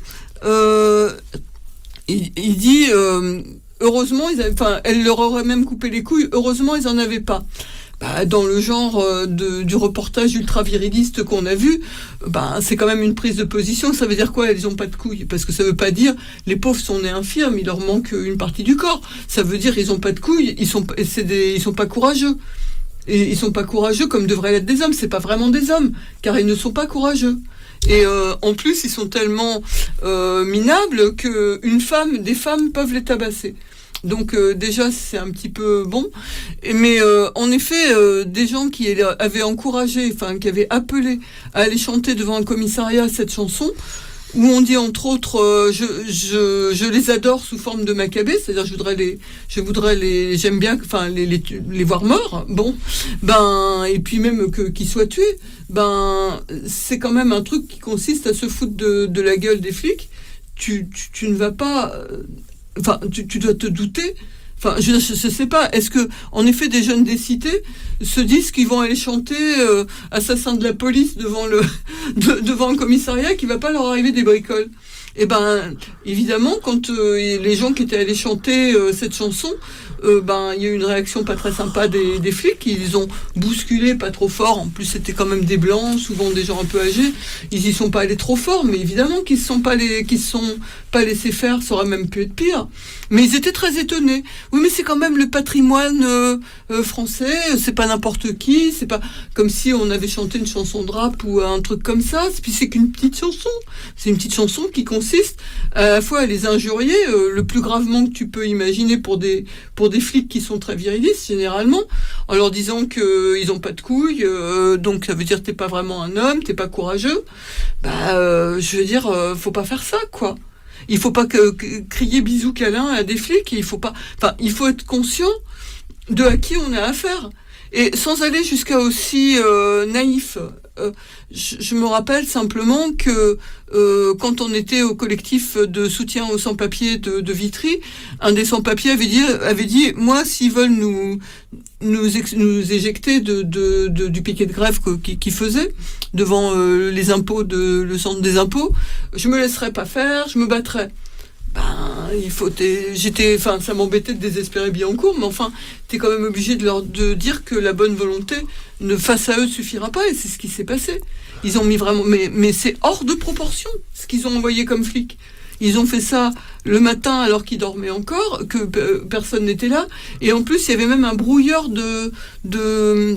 Speaker 5: euh, il, il dit, euh, heureusement, ils avaient, enfin, elle leur aurait même coupé les couilles. Heureusement, ils en avaient pas. Bah, dans le genre de, du reportage ultra-viriliste qu'on a vu, bah, c'est quand même une prise de position. Ça veut dire quoi? Elles ont pas de couilles. Parce que ça veut pas dire les pauvres sont nés infirmes, il leur manque une partie du corps. Ça veut dire ils ont pas de couilles, ils sont, c'est des, ils sont pas courageux. Et ils sont pas courageux comme devraient l'être des hommes. C'est pas vraiment des hommes, car ils ne sont pas courageux. Et euh, en plus, ils sont tellement euh, minables que une femme, des femmes peuvent les tabasser. Donc euh, déjà c'est un petit peu bon, mais euh, en effet euh, des gens qui avaient encouragé, enfin qui avaient appelé à aller chanter devant un commissariat cette chanson, où on dit entre autres euh, je, je, je les adore sous forme de Maccabée, c'est-à-dire je voudrais les je voudrais les j'aime bien enfin les, les les voir morts, bon ben et puis même que qu'ils soient tués, ben c'est quand même un truc qui consiste à se foutre de de la gueule des flics. Tu tu, tu ne vas pas euh, Enfin, tu, tu dois te douter. Enfin, je ne sais pas. Est-ce que, en effet, des jeunes des cités se disent qu'ils vont aller chanter euh, assassin de la police devant le de, devant le commissariat, qu'il va pas leur arriver des bricoles? Et ben, évidemment, quand euh, les gens qui étaient allés chanter euh, cette chanson, euh, ben, il y a eu une réaction pas très sympa des, des flics. Ils ont bousculé pas trop fort. En plus, c'était quand même des blancs, souvent des gens un peu âgés. Ils y sont pas allés trop fort, mais évidemment qu'ils se sont pas les, qu'ils se sont pas laissés faire. Ça aurait même pu être pire. Mais ils étaient très étonnés. Oui, mais c'est quand même le patrimoine euh, euh, français. C'est pas n'importe qui. C'est pas comme si on avait chanté une chanson de rap ou un truc comme ça. Puis c'est qu'une petite chanson. C'est une petite chanson qui consiste à la fois à les injurier, euh, le plus gravement que tu peux imaginer pour des pour des flics qui sont très virilistes généralement, en leur disant que euh, ils ont pas de couilles, euh, donc ça veut dire que t'es pas vraiment un homme, t'es pas courageux. Bah, euh, je veux dire, euh, faut pas faire ça, quoi. Il faut pas que, que crier bisous câlin à des flics. Il faut pas. Enfin, il faut être conscient de à qui on a affaire. Et sans aller jusqu'à aussi euh, naïf. Euh, je, je me rappelle simplement que euh, quand on était au collectif de soutien aux sans-papiers de, de Vitry, un des sans-papiers avait dit, avait dit, moi, s'ils veulent nous nous, ex, nous éjecter de, de, de, du piquet de grève qu'ils qui faisaient devant euh, les impôts de le centre des impôts, je me laisserai pas faire, je me battrai. Ben, il faut, j'étais, enfin, ça m'embêtait de désespérer Billancourt, mais enfin, t'es quand même obligé de leur de dire que la bonne volonté, ne, face à eux, suffira pas, et c'est ce qui s'est passé. Ils ont mis vraiment, mais, mais c'est hors de proportion, ce qu'ils ont envoyé comme flics. Ils ont fait ça le matin alors qu'ils dormaient encore, que euh, personne n'était là, et en plus, il y avait même un brouilleur de, de,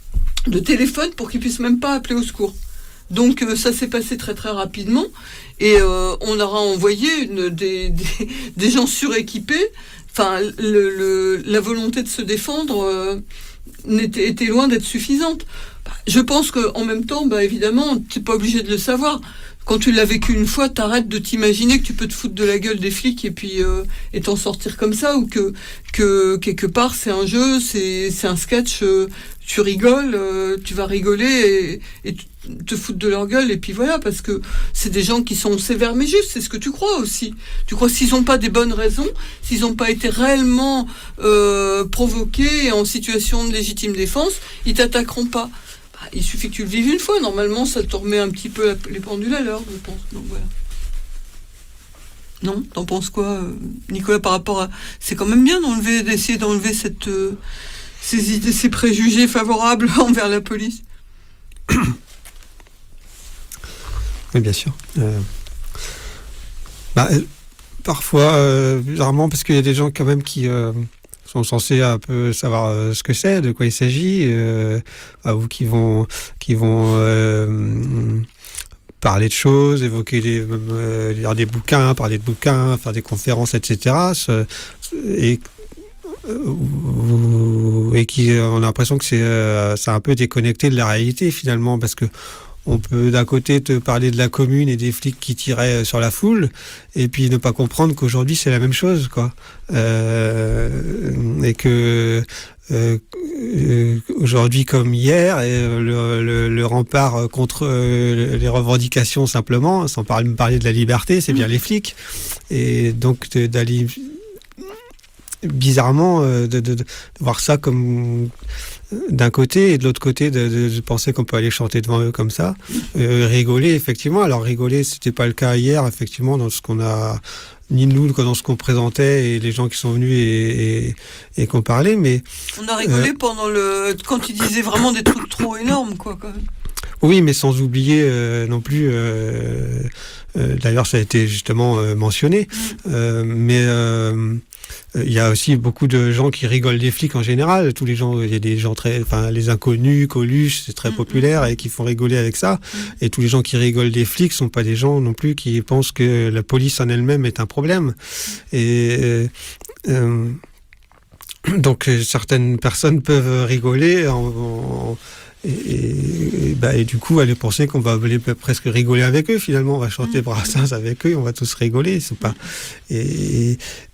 Speaker 5: de téléphone pour qu'ils puissent même pas appeler au secours. Donc euh, ça s'est passé très très rapidement et euh, on leur a envoyé une, des, des, des gens suréquipés. Enfin, le, le, la volonté de se défendre euh, n'était, était loin d'être suffisante. Je pense qu'en même temps, bah, évidemment, t'es pas obligé de le savoir. Quand tu l'as vécu une fois, t'arrêtes de t'imaginer que tu peux te foutre de la gueule des flics et puis euh, et t'en sortir comme ça, ou que que quelque part c'est un jeu, c'est c'est un sketch, euh, tu rigoles, euh, tu vas rigoler et, et te foutre de leur gueule et puis voilà, parce que c'est des gens qui sont sévères mais justes, c'est ce que tu crois aussi. Tu crois que s'ils n'ont pas des bonnes raisons, s'ils n'ont pas été réellement euh, provoqués et en situation de légitime défense, ils t'attaqueront pas. Il suffit que tu le vives une fois. Normalement, ça te remet un petit peu les pendules à l'heure, je pense. Donc voilà. Non, t'en penses quoi, Nicolas, par rapport à... C'est quand même bien d'enlever, d'essayer d'enlever cette, euh, ces idées, ces préjugés favorables envers la police.
Speaker 6: Oui, bien sûr. Euh... Bah, euh, parfois, euh, rarement, parce qu'il y a des gens quand même qui... Euh... sont censés un peu savoir euh, ce que c'est, de quoi il s'agit, euh, ou qui vont, qui vont euh, parler de choses, évoquer des, euh, lire des bouquins, parler de bouquins, faire des conférences, et cetera. Et, euh, et qui, on a l'impression que c'est, euh, c'est un peu déconnecté de la réalité finalement, parce que on peut d'un côté te parler de la commune et des flics qui tiraient sur la foule, et puis ne pas comprendre qu'aujourd'hui c'est la même chose, quoi. Euh, et que euh, euh, aujourd'hui comme hier, et le, le, le rempart contre euh, les revendications simplement, sans parler, parler de la liberté, c'est bien les flics. Et donc de, d'aller bizarrement de, de, de voir ça comme d'un côté, et de l'autre côté de, de, de penser qu'on peut aller chanter devant eux comme ça, euh, rigoler effectivement. Alors rigoler, c'était pas le cas hier effectivement dans ce qu'on a, ni nous dans ce qu'on présentait et les gens qui sont venus et, et, et qu'on parlait, mais
Speaker 5: on a rigolé
Speaker 6: euh,
Speaker 5: pendant le quand ils disaient vraiment des trucs trop énormes, quoi, quand même.
Speaker 6: Oui, mais sans oublier euh, non plus. Euh, euh, d'ailleurs, ça a été justement euh, mentionné, mmh. euh, mais euh, il y a aussi beaucoup de gens qui rigolent des flics en général. Tous les gens, il y a des gens très, enfin, les inconnus, Coluche, c'est très mmh. populaire et qui font rigoler avec ça. Mmh. Et tous les gens qui rigolent des flics sont pas des gens non plus qui pensent que la police en elle-même est un problème. Mmh. Et euh, donc certaines personnes peuvent rigoler en, en Et, et, bah, et du coup, aller penser qu'on va aller presque rigoler avec eux. Finalement, on va chanter Brassens avec eux, on va tous rigoler. C'est pas. Et,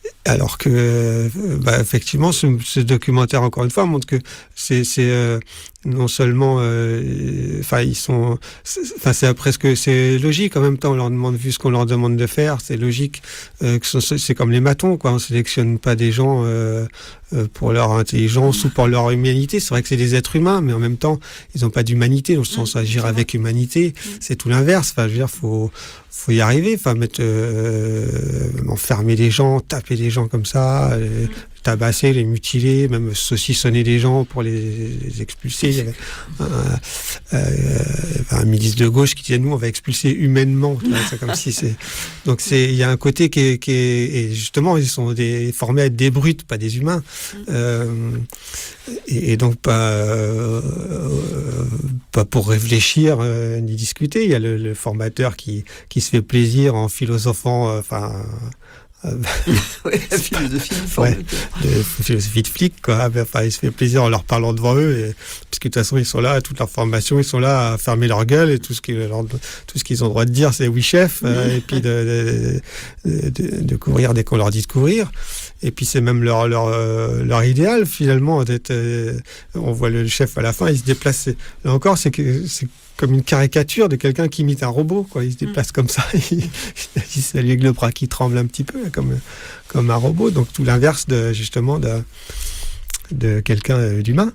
Speaker 6: Alors que, bah, effectivement, ce, ce documentaire, encore une fois, montre que c'est, c'est euh, non seulement, enfin, euh, ils sont, enfin, c'est presque, c'est logique. En même temps, on leur demande, vu ce qu'on leur demande de faire, c'est logique. Euh, que ce, c'est comme les matons, quoi. On sélectionne pas des gens euh, euh, pour leur intelligence ou pour leur humanité. C'est vrai que c'est des êtres humains, mais en même temps, ils n'ont pas d'humanité. Dans le sens agir avec humanité, c'est tout l'inverse. Enfin, je veux dire, faut faut y arriver, enfin mettre euh, enfermer les gens, taper les gens comme ça, les tabasser, les mutiler, même saucissonner les gens pour les, les expulser. Il y avait un, euh, un milice de gauche qui disait nous on va expulser humainement. C'est comme si c'est donc c'est il y a un côté qui est, qui est et justement ils sont des, formés à être des brutes, pas des humains. Euh, et, et donc pas euh, pas pour réfléchir euh, ni discuter. Il y a le, le formateur qui qui se fait plaisir en philosophant, enfin. Euh,
Speaker 5: ouais, la philosophie de
Speaker 6: ouais, de philosophie de flic, quoi. Enfin, il se fait plaisir en leur parlant devant eux, et, parce que de toute façon, ils sont là, toute leur formation, ils sont là à fermer leur gueule, et tout ce qu'ils, leur, tout ce qu'ils ont le droit de dire, c'est oui, chef, euh, et puis de, de, de, de couvrir dès qu'on leur dit de couvrir. Et puis c'est même leur leur euh, leur idéal finalement d'être. Euh, on voit le chef à la fin, il se déplace. Là encore, c'est que c'est comme une caricature de quelqu'un qui imite un robot, quoi. Il se déplace mmh. comme ça, il, il salue avec le bras qui tremble un petit peu, comme comme un robot. Donc tout l'inverse de justement de de quelqu'un d'humain.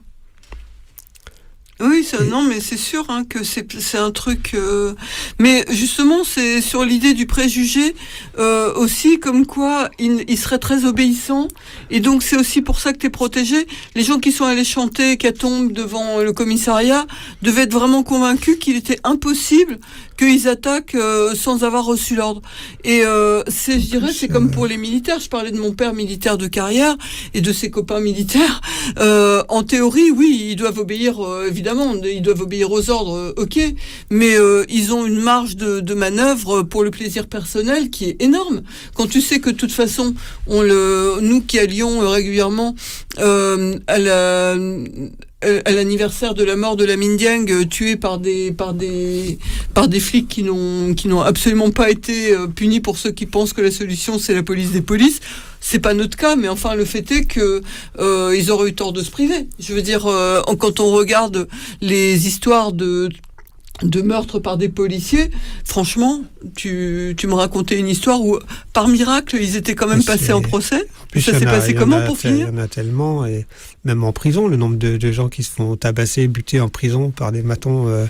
Speaker 5: Oui, ça, non, mais c'est sûr hein, que c'est, c'est un truc... Euh... Mais justement, c'est sur l'idée du préjugé euh, aussi, comme quoi il, il serait très obéissant. Et donc, c'est aussi pour ça que tu es protégé. Les gens qui sont allés chanter Hécatombe devant le commissariat devaient être vraiment convaincus qu'il était impossible qu'ils attaquent euh, sans avoir reçu l'ordre. Et euh, c'est, je dirais, c'est comme pour les militaires. Je parlais de mon père militaire de carrière et de ses copains militaires. Euh, en théorie, oui, ils doivent obéir, euh, évidemment, ils doivent obéir aux ordres, euh, ok, mais euh, ils ont une marge de, de manœuvre pour le plaisir personnel qui est énorme. Quand tu sais que de toute façon, on le, nous qui allions régulièrement euh, à la... à l'anniversaire de la mort de Lamine Dieng, euh, tué par des par des par des flics qui n'ont qui n'ont absolument pas été euh, punis pour ceux qui pensent que la solution c'est la police des polices. C'est pas notre cas, mais enfin le fait est que euh, ils auraient eu tort de se priver. Je veux dire, euh, quand on regarde les histoires de de meurtres par des policiers, franchement, tu, tu me racontais une histoire où, par miracle, ils étaient quand même c'est... passés en procès. Puis ça s'est a, passé comment pour finir ?
Speaker 6: Il y en a tellement, et même en prison, le nombre de, de gens qui se font tabasser, buter en prison par des matons euh,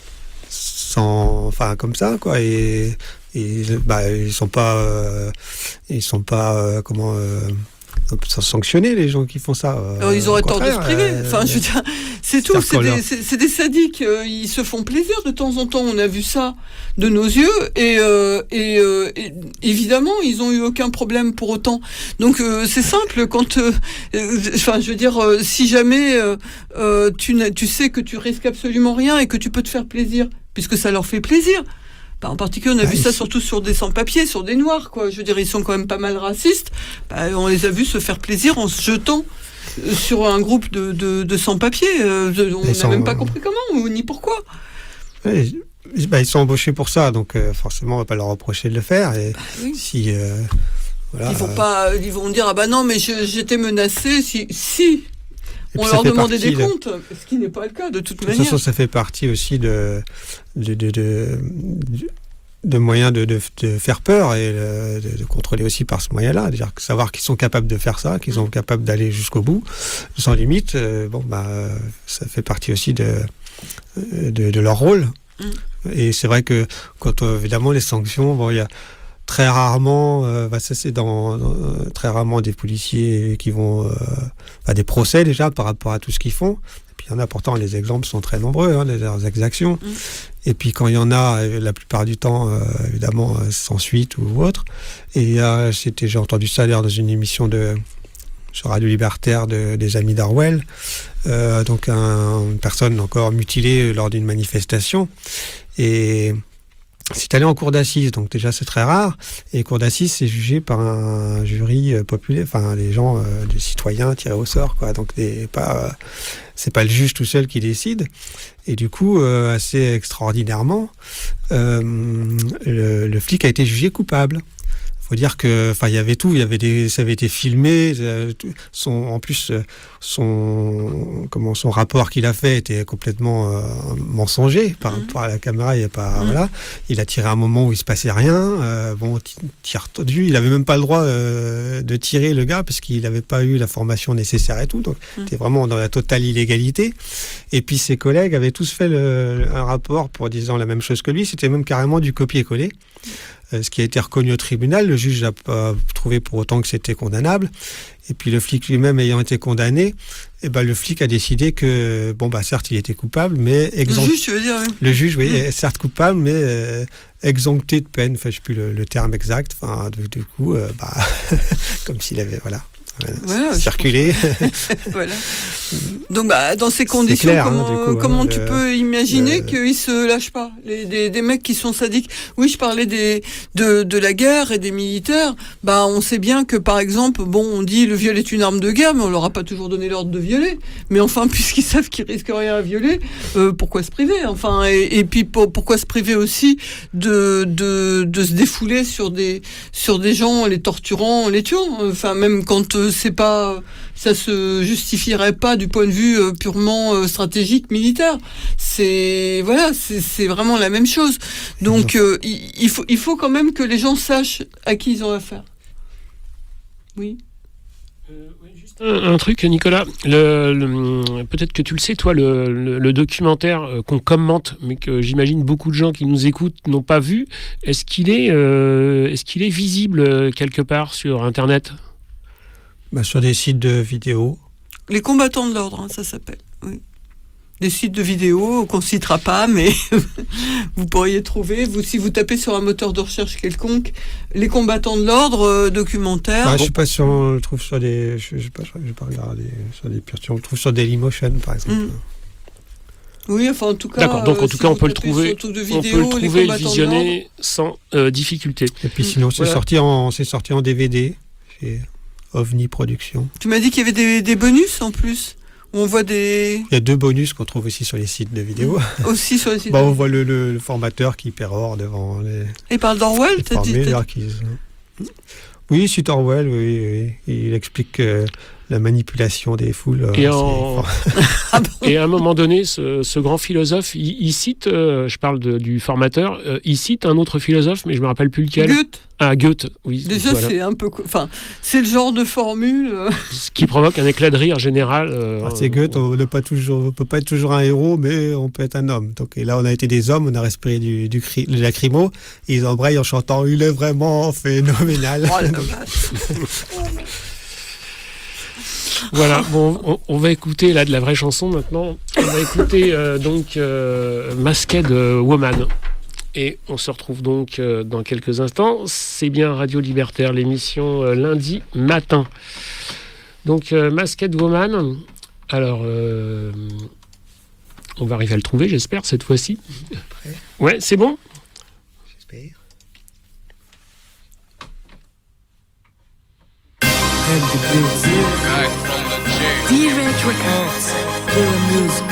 Speaker 6: sans, enfin comme ça, quoi. Et, et bah ils sont pas, euh, ils sont pas euh, comment. Euh, sans sanctionner les gens qui font ça. Euh,
Speaker 5: Alors, ils auraient tort de se priver. Euh, enfin, je veux dire, c'est tout. C'est des, leur... c'est, c'est des sadiques. Euh, ils se font plaisir de temps en temps. On a vu ça de nos yeux. Et, euh, et, euh, et évidemment, ils n'ont eu aucun problème pour autant. Donc, euh, c'est simple. Quand, euh, euh, enfin, je veux dire, euh, si jamais euh, euh, tu, tu sais que tu risques absolument rien et que tu peux te faire plaisir, puisque ça leur fait plaisir. Bah, en particulier, on a ah, vu ça surtout sur des sans-papiers, sur des noirs, quoi. Je veux dire, ils sont quand même pas mal racistes. Bah, on les a vus se faire plaisir en se jetant sur un groupe de, de, de sans-papiers. Euh, on n'a sont... même pas compris comment ou ni pourquoi.
Speaker 6: Oui, bah, ils sont embauchés pour ça, donc euh, forcément, on va pas leur reprocher de le faire. Et
Speaker 5: bah, oui.
Speaker 6: si, euh, voilà,
Speaker 5: ils vont pas, ils vont dire ah bah non, mais je, j'étais menacé. Si, si. On leur demandait des de... comptes, ce qui n'est pas le cas de toute manière. De toute façon,
Speaker 6: ça fait partie aussi de, de, de, de, de, de moyens de, de, de faire peur et de, de contrôler aussi par ce moyen-là. C'est-à-dire savoir qu'ils sont capables de faire ça, qu'ils sont capables d'aller jusqu'au bout, sans limite. Euh, bon, bah, ça fait partie aussi de, de, de leur rôle. Mm. Et c'est vrai que quand, évidemment, les sanctions, bon, il y a très rarement, euh, bah ça c'est dans, dans très rarement des policiers qui vont euh, à des procès déjà par rapport à tout ce qu'ils font. Et puis il y en a pourtant, les exemples sont très nombreux, hein, leurs exactions. Mmh. Et puis quand il y en a, la plupart du temps, euh, évidemment, euh, sans suite ou autre. Et euh, c'était, j'ai entendu ça d'ailleurs dans une émission de sur Radio Libertaire de, des Amis d'Orwell. Euh, donc un, une personne encore mutilée lors d'une manifestation. Et c'est allé en cour d'assises, donc déjà c'est très rare. Et cour d'assises, c'est jugé par un jury euh, populaire, enfin les gens, euh, des citoyens tirés au sort, quoi. Donc des, pas, euh, c'est pas le juge tout seul qui décide. Et du coup, euh, assez extraordinairement, euh, le, le flic a été jugé coupable. faut dire que, enfin, il y avait tout. Il y avait des, ça avait été filmé. euh, tout- Son, en plus, euh, son, comment, son rapport qu'il a fait était complètement euh, mensonger par rapport à la caméra. Il y a pas, voilà. Il a tiré à un moment où il se passait rien. euh, bon, ti- tir tordu. Il avait même pas le droit euh, de tirer le gars parce qu'il n'avait pas eu la formation nécessaire et tout. Donc, c'était vraiment dans la totale illégalité. Et puis ses collègues avaient tous fait le, un rapport pour disant la même chose que lui. C'était même carrément du copier-coller. Euh, ce qui a été reconnu au tribunal. Le juge n'a pas trouvé pour autant que c'était condamnable. Et puis le flic lui-même ayant été condamné, eh ben, le flic a décidé que, bon, bah, certes, il était coupable, mais exempt...
Speaker 5: Le juge, tu veux dire, oui.
Speaker 6: Le juge, oui, est certes coupable, mais euh, exempté de peine. Enfin, je ne sais plus le, le terme exact. Enfin, du, du coup, euh, bah, comme s'il avait, voilà,
Speaker 5: Voilà,
Speaker 6: circulé.
Speaker 5: Voilà. Donc, bah, dans ces conditions,
Speaker 6: clair, hein,
Speaker 5: comment,
Speaker 6: du coup,
Speaker 5: comment
Speaker 6: hein,
Speaker 5: tu
Speaker 6: le-
Speaker 5: peux imaginer
Speaker 6: le-
Speaker 5: qu'ils se lâchent pas, les, des, des mecs qui sont sadiques. Oui, je parlais des, de, de la guerre et des militaires. Bah, on sait bien que, par exemple, bon, on dit le viol est une arme de guerre, mais on leur a pas toujours donné l'ordre de violer. Mais enfin, puisqu'ils savent qu'ils risquent rien à violer, euh, pourquoi se priver? Enfin, et, et puis pour, pourquoi se priver aussi de, de, de se défouler sur des, sur des gens en les torturant, en les tuant. Enfin, même quand euh, c'est pas, ça se justifierait pas du point de vue euh, purement euh, stratégique militaire. C'est voilà, c'est c'est vraiment la même chose. Donc euh, il, il faut il faut quand même que les gens sachent à qui ils ont affaire. Oui.
Speaker 1: Un, un truc, Nicolas, le, le- peut-être que tu le sais, toi, le, le- le documentaire euh, qu'on commente, mais que j'imagine beaucoup de gens qui nous écoutent n'ont pas vu, est-ce qu'il est, euh, est-ce qu'il est visible euh, quelque part sur Internet?
Speaker 6: Bah, sur des sites de vidéos.
Speaker 5: Les combattants de l'ordre, hein, ça s'appelle. Oui. Des sites de vidéos qu'on citera pas, mais vous pourriez trouver, vous, si vous tapez sur un moteur de recherche quelconque, les combattants de l'ordre, euh, documentaire.
Speaker 6: Bah, je sais pas si on le trouve sur des, je sais pas, je vais pas regarder sur des pires. On le trouve sur Dailymotion, par exemple.
Speaker 5: Mm. Oui, enfin en tout cas.
Speaker 1: D'accord, donc en
Speaker 5: euh,
Speaker 1: tout
Speaker 5: si
Speaker 1: cas, on
Speaker 5: vous
Speaker 1: peut le
Speaker 5: tapez
Speaker 1: trouver,
Speaker 5: sur tout de
Speaker 1: on
Speaker 5: vidéo,
Speaker 1: peut le
Speaker 5: les
Speaker 1: trouver, le
Speaker 5: combattants de
Speaker 1: visionner sans euh, difficulté.
Speaker 6: Et puis sinon, c'est
Speaker 1: Voilà.
Speaker 6: sorti en, c'est sorti en D V D chez OVNI Productions.
Speaker 5: Tu m'as dit qu'il y avait des, des bonus en plus, où on voit des.
Speaker 6: Il y a deux bonus qu'on trouve aussi sur les sites de vidéos.
Speaker 5: Aussi sur les sites.
Speaker 6: Bah, on voit le, le, le formateur qui pérore devant les.
Speaker 5: Il parle d'Orwell,
Speaker 6: les
Speaker 5: t'as dit.
Speaker 6: formés,
Speaker 5: t'as-
Speaker 6: alors qu'ils- Oui, c'est Orwell, oui, oui. Il explique euh, la manipulation des foules. euh,
Speaker 1: Et,
Speaker 6: c'est
Speaker 1: en-
Speaker 6: fort.
Speaker 1: et à un moment donné, ce, ce grand philosophe, il, il cite, euh, je parle de- du formateur, euh, il cite un autre philosophe, mais je me rappelle plus lequel.
Speaker 5: Goethe.
Speaker 1: Ah, Goethe, oui.
Speaker 5: Déjà,
Speaker 1: voilà.
Speaker 5: c'est un peu. co- Enfin, c'est le genre de formule. euh,
Speaker 1: Ce qui provoque un éclat de rire général. euh,
Speaker 6: Ah, c'est Goethe, on ne pas toujours, on peut pas être toujours un héros, mais on peut être un homme. Donc, et là, on a été des hommes, on a respiré du, du cri, de lacrymo, et ils embrayent en chantant « Il est vraiment phénoménal
Speaker 5: Oh la vache.
Speaker 1: Voilà, bon, on, on va écouter là de la vraie chanson maintenant. On va écouter euh, donc euh, Masked Woman. Et on se retrouve donc euh, dans quelques instants. C'est bien Radio Libertaire, l'émission euh, lundi matin. Donc euh, Masked Woman. Alors, euh, on va arriver à le trouver, j'espère, cette fois-ci. Ouais, c'est bon?
Speaker 6: J'espère.
Speaker 7: D-Rage Records, Real Music.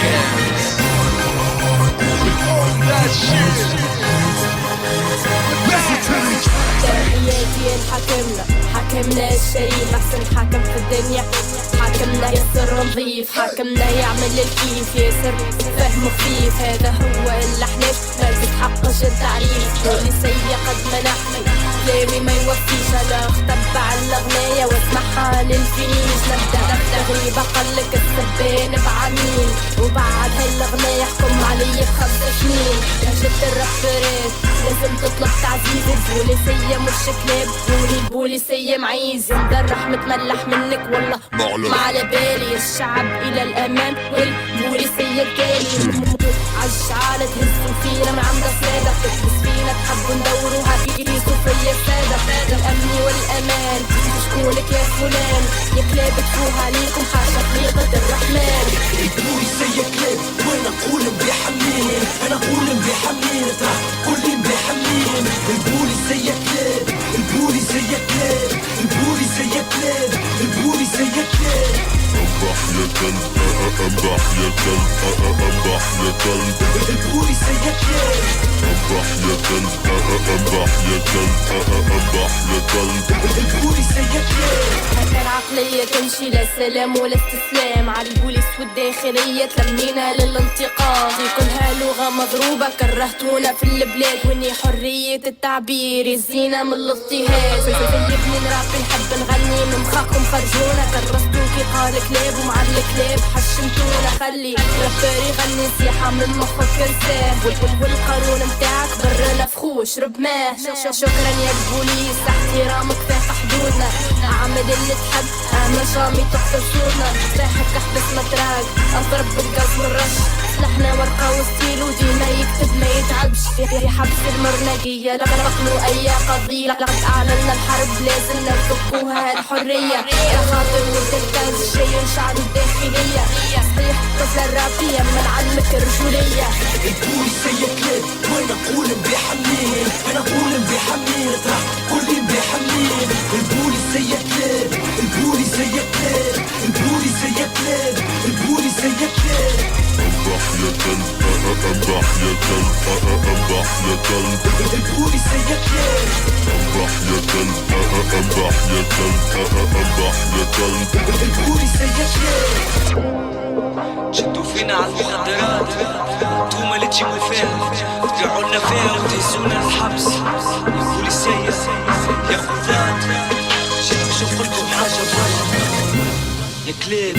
Speaker 13: تحياتي الحكمنا حكمنا الشريف احسن حكم في الدنيا حكمنا يسر نظيف حكمنا يعمل الكيف ياسر فهم خفيف هذا هو الاحلام ما بتحققش التعريف بوليسية قد ما نحمل كلامي ما يوفيش انا اختبع الاغنية واسمعها للفيش نبدا تغريبة قلك السبان بعميل وبعد هالاغنية يحكم علي بخمس سنين لهجة الرابرات لازم تطلب تعزيز البوليسية مش كلاب بولي البوليسية معيز مدرح متملح منك والله ما على بالي الشعب الى الامام والبوليسية الكالي عالشعالة تهز فينا من عند سادة بتكبس فينا تحبوا ندوروها كيسو فيا سادة الامن والامان شكونك يا فلان يا كلاب تفوها عليكم حاشا خليقة الرحمن
Speaker 8: البوليسية كلاب وانا اقول بيحمين انا اقول بيحمين ترى كل بيحمين البوليسية كلاب البوليسية كلاب البوليسية كلاب البوليسية كلاب انبح يا كلب انبح يا كلب انبح يا كلب البوليسية كلاب انبح يا كلب انبح يا كلب انبح يا
Speaker 13: هكا العقلية تمشي لا سلام ولا استسلام عالبوليس والداخلية تلمينا للانتقام دي كلها لغة مضروبة كرهتونا في البلاد واني حرية التعبير الزينة من الاضطهاد سيبني نرابي نحب نغني من مخاكم خرجونا كرستو كي قال كلاب ومع الكلاب حشمتونا خلي رابر يغني سياحة من مخك انساه والقانون متاعك برا نفخوش رب ماه شكرا يا البوليس احترامك فاق حدودنا اعمل اللي تحب اعمل شامي تقتل صورنا ساحك احبس متراك اضرب بالقص والرش سلاحنا ورقة وستيل وديما يكتب ما يتعبش في حبس المرنقية لغرقلو اي قضية لقد اعلنا الحرب لازمنا نفكوها الحرية يا خاطر وتلتاز الشي نشعر الداخلية صحيح طفلة الرابية ما نعلمك الرجولية
Speaker 8: البوليسية كلاب وانا اقول بحملين انا اقول بحملين اطرح كل بحملين البوليسية كلاب البوليسية كلاب البوليسية كلاب البوليسية كلاب انبح يا كلب انبح يا كلب انبح يا كلب البوليسية كلاب انبح يا كلب انبح يا كلب انبح يا كلب البوليسية كلاب
Speaker 14: شدوا فينا على المخدرات انتوما اللي تجيبوا فيها ترجعوا لنا فيها وتهزونا الحبس البوليسية يا خذات جيت نشوف لكم حاجة برا يا كلاب.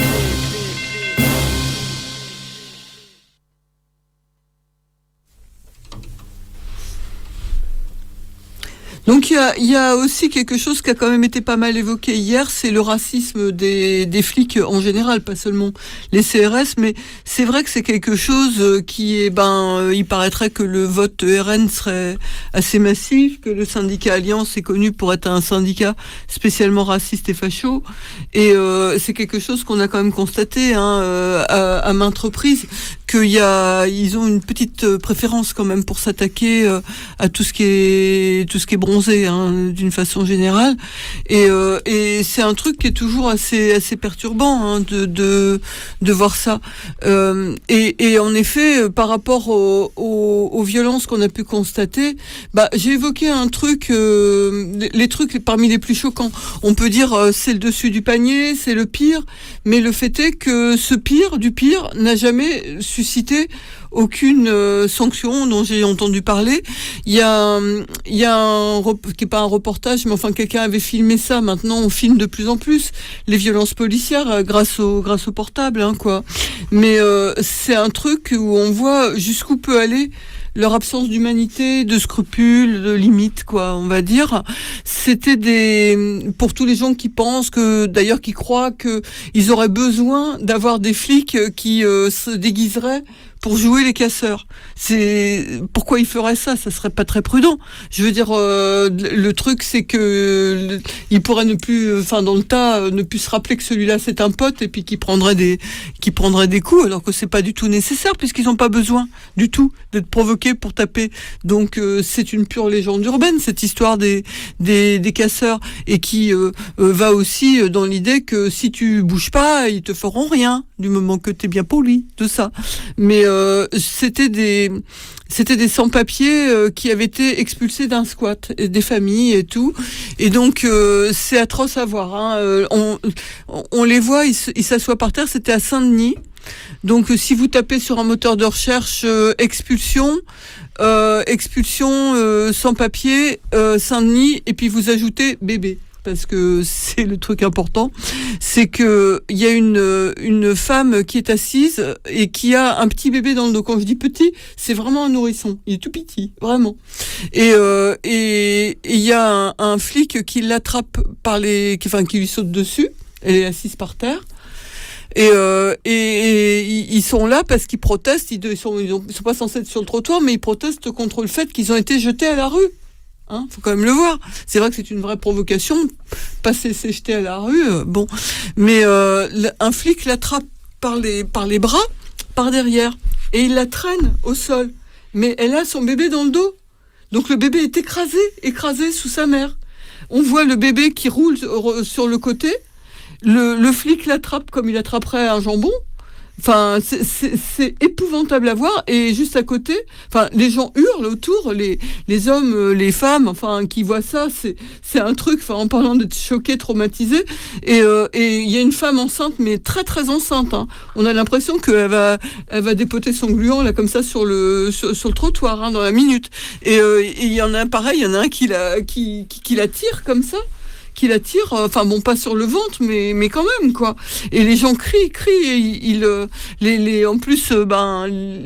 Speaker 5: Donc il y a, il y a aussi quelque chose qui a quand même été pas mal évoqué hier, c'est le racisme des, des flics en général, pas seulement les C R S, mais c'est vrai que c'est quelque chose qui est, ben, il paraîtrait que le vote R N serait assez massif, que le syndicat Alliance est connu pour être un syndicat spécialement raciste et facho, et euh, c'est quelque chose qu'on a quand même constaté hein, euh, à, à maintes reprises, qu'il y a, ils ont une petite préférence quand même pour s'attaquer euh, à tout ce qui est, tout ce qui est bronzé, hein, d'une façon générale, et, euh, et c'est un truc qui est toujours assez, assez perturbant hein, de, de, de voir ça. Euh, et, et en effet, par rapport aux, aux, aux violences qu'on a pu constater, bah, j'ai évoqué un truc, euh, les trucs parmi les plus choquants. On peut dire euh, c'est le dessus du panier, c'est le pire, mais le fait est que ce pire du pire n'a jamais suscité aucune euh, sanction dont j'ai entendu parler. Il y a, il y a un, qui est pas un reportage, mais enfin quelqu'un avait filmé ça. Maintenant, on filme de plus en plus les violences policières euh, grâce au grâce au portable, hein, quoi. Mais euh, c'est un truc où on voit jusqu'où peut aller leur absence d'humanité, de scrupules, de limites, quoi, on va dire. C'était des, pour tous les gens qui pensent que, d'ailleurs, qui croient que ils auraient besoin d'avoir des flics qui euh, se déguiseraient pour jouer les casseurs. C'est pourquoi ils feraient ça, ça serait pas très prudent. Je veux dire, euh, le truc c'est que le, il pourrait ne plus, enfin dans le tas, ne plus se rappeler que celui-là c'est un pote et puis qui prendrait des, qui prendrait des coups, alors que c'est pas du tout nécessaire puisqu'ils n'ont pas besoin du tout d'être provoqués pour taper. Donc euh, c'est une pure légende urbaine cette histoire des des, des casseurs et qui euh, euh, va aussi dans l'idée que si tu bouges pas, ils te feront rien du moment que t'es bien poli, tout ça. Mais euh, c'était des c'était des sans-papiers euh, qui avaient été expulsés d'un squat, et des familles et tout. Et donc euh, c'est atroce à voir. Hein. Euh, on, on les voit, ils, ils s'assoient par terre. C'était à Saint-Denis. Donc euh, si vous tapez sur un moteur de recherche euh, expulsion, euh, expulsion euh, sans-papiers euh, Saint-Denis, et puis vous ajoutez bébé. Parce que c'est le truc important, c'est que il y a une une femme qui est assise et qui a un petit bébé dans le dos. Quand je dis petit, c'est vraiment un nourrisson. Il est tout petit, vraiment. Et euh, et il y a un, un flic qui l'attrape par les, qui, enfin qui lui saute dessus. Elle est assise par terre. Et, euh, et, et ils sont là parce qu'ils protestent. Ils sont ils, ont, ils sont pas censés être sur le trottoir, mais ils protestent contre le fait qu'ils ont été jetés à la rue. Hein, faut quand même le voir. C'est vrai que c'est une vraie provocation, pas se laisser jeter à la rue, euh, bon. Mais euh, un flic l'attrape par les par les bras, par derrière, et il la traîne au sol. Mais elle a son bébé dans le dos, donc le bébé est écrasé, écrasé sous sa mère. On voit le bébé qui roule sur le côté. Le, le flic l'attrape comme il attraperait un jambon. Enfin, c'est, c'est, c'est épouvantable à voir. Et juste à côté, enfin, les gens hurlent autour, les, les hommes, les femmes, enfin, qui voient ça, c'est, c'est un truc, enfin, en parlant d'être choqués, traumatisés. Et, euh, et il y a une femme enceinte, mais très, très enceinte, hein. On a l'impression qu'elle va, elle va dépoter son gluant, là, comme ça, sur le, sur, sur le trottoir, hein, dans la minute. Et, euh, et il y en a un pareil, il y en a un qui la, qui, qui, qui la tire comme ça. Qui la tire, enfin bon, pas sur le ventre, mais mais quand même quoi. Et les gens crient, crient. Et ils, ils les les en plus, ben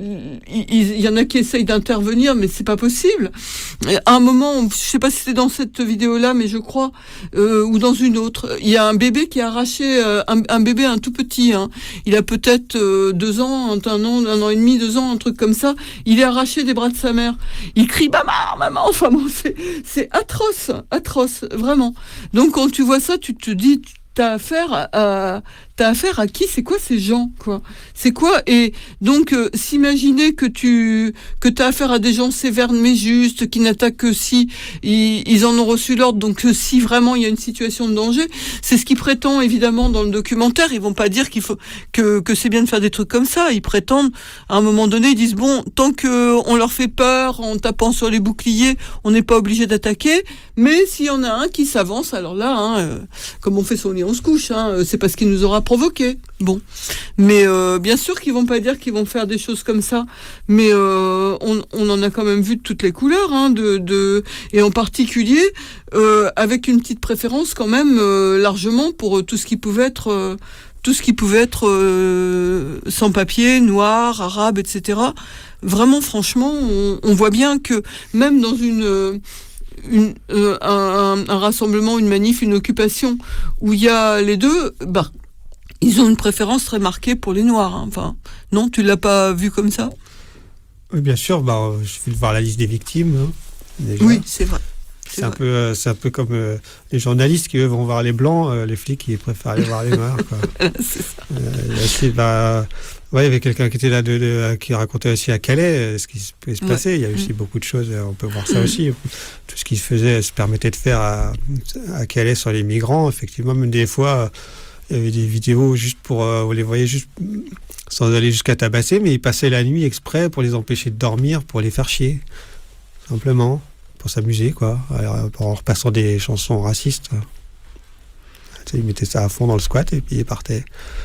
Speaker 5: il, il y en a qui essayent d'intervenir, mais c'est pas possible. Et à un moment, je sais pas si c'était dans cette vidéo-là, mais je crois, euh, ou dans une autre, il y a un bébé qui a arraché euh, un, un bébé, un tout petit. Hein. Il a peut-être euh, deux ans, un an, un an et demi, deux ans, un truc comme ça. Il est arraché des bras de sa mère. Il crie maman, maman. Enfin bon, c'est c'est atroce, atroce, vraiment. Donc quand tu vois ça, tu te dis, t'as affaire à, t'as affaire à qui? C'est quoi ces gens, quoi? C'est quoi? Et donc, euh, s'imaginer que tu, que t'as affaire à des gens sévères mais justes, qui n'attaquent que si ils, ils en ont reçu l'ordre, donc euh, si vraiment il y a une situation de danger, c'est ce qu'ils prétendent évidemment dans le documentaire. Ils vont pas dire qu'il faut que que c'est bien de faire des trucs comme ça. Ils prétendent, à un moment donné, ils disent bon, tant que on leur fait peur en tapant sur les boucliers, on n'est pas obligé d'attaquer. Mais s'il y en a un qui s'avance, alors là, hein, euh, comme on fait son lit, on se couche. Hein, c'est parce qu'il nous aura provoqué. Bon, mais euh, bien sûr qu'ils vont pas dire qu'ils vont faire des choses comme ça, mais euh, on, on en a quand même vu de toutes les couleurs, hein, de, de et en particulier euh, avec une petite préférence quand même euh, largement pour euh, tout ce qui pouvait être euh, tout ce qui pouvait être euh, sans papier, noir, arabe, et cetera. Vraiment, franchement, on, on voit bien que même dans une euh, Une, euh, un, un rassemblement, une manif, une occupation où il y a les deux, bah, ils ont une préférence très marquée pour les Noirs. Hein. Enfin, non, tu l'as pas vu comme ça?
Speaker 6: Oui, bien sûr. Bah, je vais voir la liste des victimes. Hein, déjà.
Speaker 5: Oui, c'est vrai.
Speaker 6: C'est, c'est un peu, euh, c'est un peu comme euh, les journalistes qui eux vont voir les blancs, euh, les flics qui préfèrent aller voir les noirs. Quoi.
Speaker 5: C'est ça.
Speaker 6: Euh, aussi, bah, ouais, il y avait quelqu'un qui était là de, de, qui racontait aussi à Calais ce qui peut se passer. Ouais. Il y a aussi mmh. beaucoup de choses. On peut voir ça mmh. aussi. Tout ce qui se faisait, se permettait de faire à, à Calais sur les migrants. Effectivement, même des fois, il y avait des vidéos juste pour, euh, vous les voyez juste sans aller jusqu'à tabasser, mais ils passaient la nuit exprès pour les empêcher de dormir, pour les faire chier, simplement. Pour s'amuser, quoi, en repassant des chansons racistes. Tu sais, ils mettaient ça à fond dans le squat et puis ils partaient.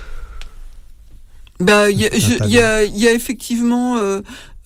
Speaker 5: Bah, il y, y, y a effectivement euh,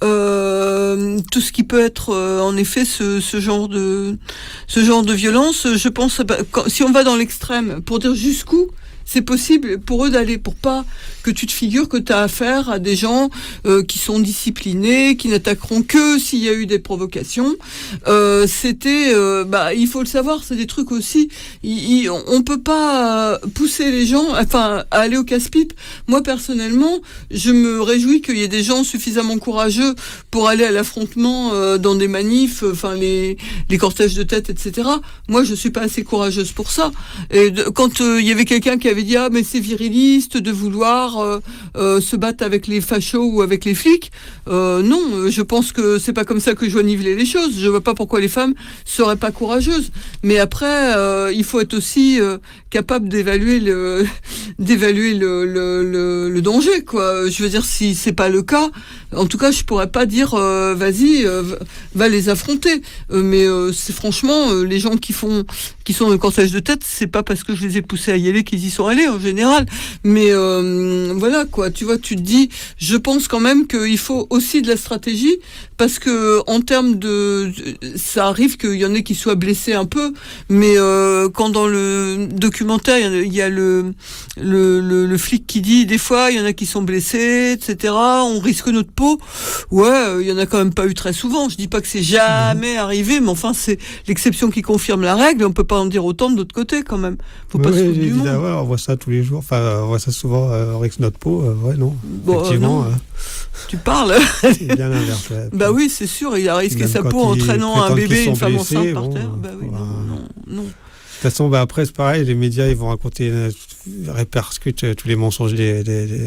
Speaker 5: euh, tout ce qui peut être, euh, en effet, ce, ce genre de ce genre de violence. Je pense, bah, quand, si on va dans l'extrême, pour dire jusqu'où c'est possible pour eux d'aller, pour pas que tu te figures que tu as affaire à des gens euh, qui sont disciplinés, qui n'attaqueront que s'il y a eu des provocations. Euh, c'était, euh, bah, il faut le savoir, c'est des trucs aussi. Il, il, on peut pas pousser les gens, enfin, à aller au casse-pipe. Moi personnellement, je me réjouis qu'il y ait des gens suffisamment courageux pour aller à l'affrontement euh, dans des manifs, enfin les les cortèges de tête, et cetera. Moi, je suis pas assez courageuse pour ça. Et de, quand il euh, y avait quelqu'un qui avait dit ah mais c'est viriliste de vouloir euh, euh, se battre avec les fachos ou avec les flics. Euh, non, je pense que c'est pas comme ça que je dois niveler les choses. Je vois pas pourquoi les femmes seraient pas courageuses. Mais après, euh, il faut être aussi euh, capable d'évaluer le d'évaluer le, le, le, le danger, quoi. Je veux dire, si c'est pas le cas, en tout cas, je pourrais pas dire euh, vas-y, euh, va les affronter. Euh, mais euh, c'est franchement euh, les gens qui font qui sont dans le cortège de tête, c'est pas parce que je les ai poussés à y aller qu'ils y sont allés en général. Mais euh, voilà, quoi. Tu vois, tu te dis, je pense quand même qu'il faut aussi de la stratégie parce que en termes de, ça arrive qu'il y en ait qui soient blessés un peu, mais euh, quand dans le documentaire il y a le le, le le flic qui dit des fois il y en a qui sont blessés, et cetera. On risque notre peau. Ouais, il y en a quand même pas eu très souvent. Je dis pas que c'est jamais arrivé, mais enfin c'est l'exception qui confirme la règle. On peut pas en dire autant de l'autre côté quand même. Faut
Speaker 6: oui,
Speaker 5: pas se
Speaker 6: oui,
Speaker 5: foutre du monde.
Speaker 6: Ouais, on voit ça tous les jours. Enfin, on voit ça souvent. Euh, on risque notre peau. Euh, ouais, non.
Speaker 5: Bon,
Speaker 6: effectivement.
Speaker 5: Euh, non.
Speaker 6: Euh,
Speaker 5: tu parles.
Speaker 6: C'est bien l'inverse. Ouais.
Speaker 5: Bah oui, c'est sûr. Il a risqué sa peau en traînant un bébé, une femme enceinte par terre.
Speaker 6: Bon,
Speaker 5: bah oui,
Speaker 6: voilà.
Speaker 5: non, non, non.
Speaker 6: De toute façon, bah après, c'est pareil, les médias, ils vont raconter, euh, répercutent euh, tous les mensonges des, des, des,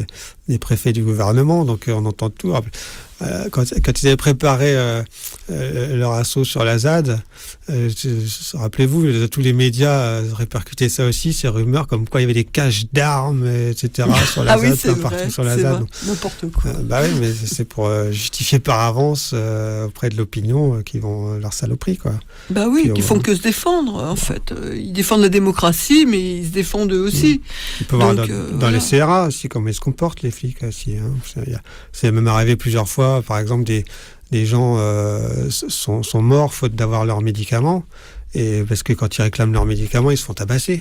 Speaker 6: des préfets du gouvernement, donc euh, on entend tout. Euh, quand, quand ils avaient préparé euh, euh, leur assaut sur la Z A D, euh, je, je, rappelez-vous, tous les médias euh, répercutaient ça aussi, ces rumeurs comme quoi il y avait des caches d'armes, et cetera sur la
Speaker 5: ah
Speaker 6: Z A D,
Speaker 5: oui, c'est
Speaker 6: partout
Speaker 5: vrai,
Speaker 6: sur la
Speaker 5: c'est
Speaker 6: Z A D.
Speaker 5: vrai, n'importe quoi.
Speaker 6: Euh, bah oui, mais c'est pour euh, justifier par avance euh, auprès de l'opinion euh, qu'ils vont euh, leur saloperie, quoi.
Speaker 5: Bah oui,
Speaker 6: Puis,
Speaker 5: qu'ils
Speaker 6: on...
Speaker 5: font que se défendre, en fait. Ils défendent la démocratie, mais ils se défendent eux aussi.
Speaker 6: Il peut y avoir
Speaker 5: Donc,
Speaker 6: dans,
Speaker 5: euh,
Speaker 6: dans
Speaker 5: voilà.
Speaker 6: les C R A aussi, comment ils se comportent, les flics aussi. Hein. C'est, c'est même arrivé plusieurs fois, par exemple, des, des gens euh, sont, sont morts faute d'avoir leurs médicaments, et parce que quand ils réclament leurs médicaments, ils se font tabasser.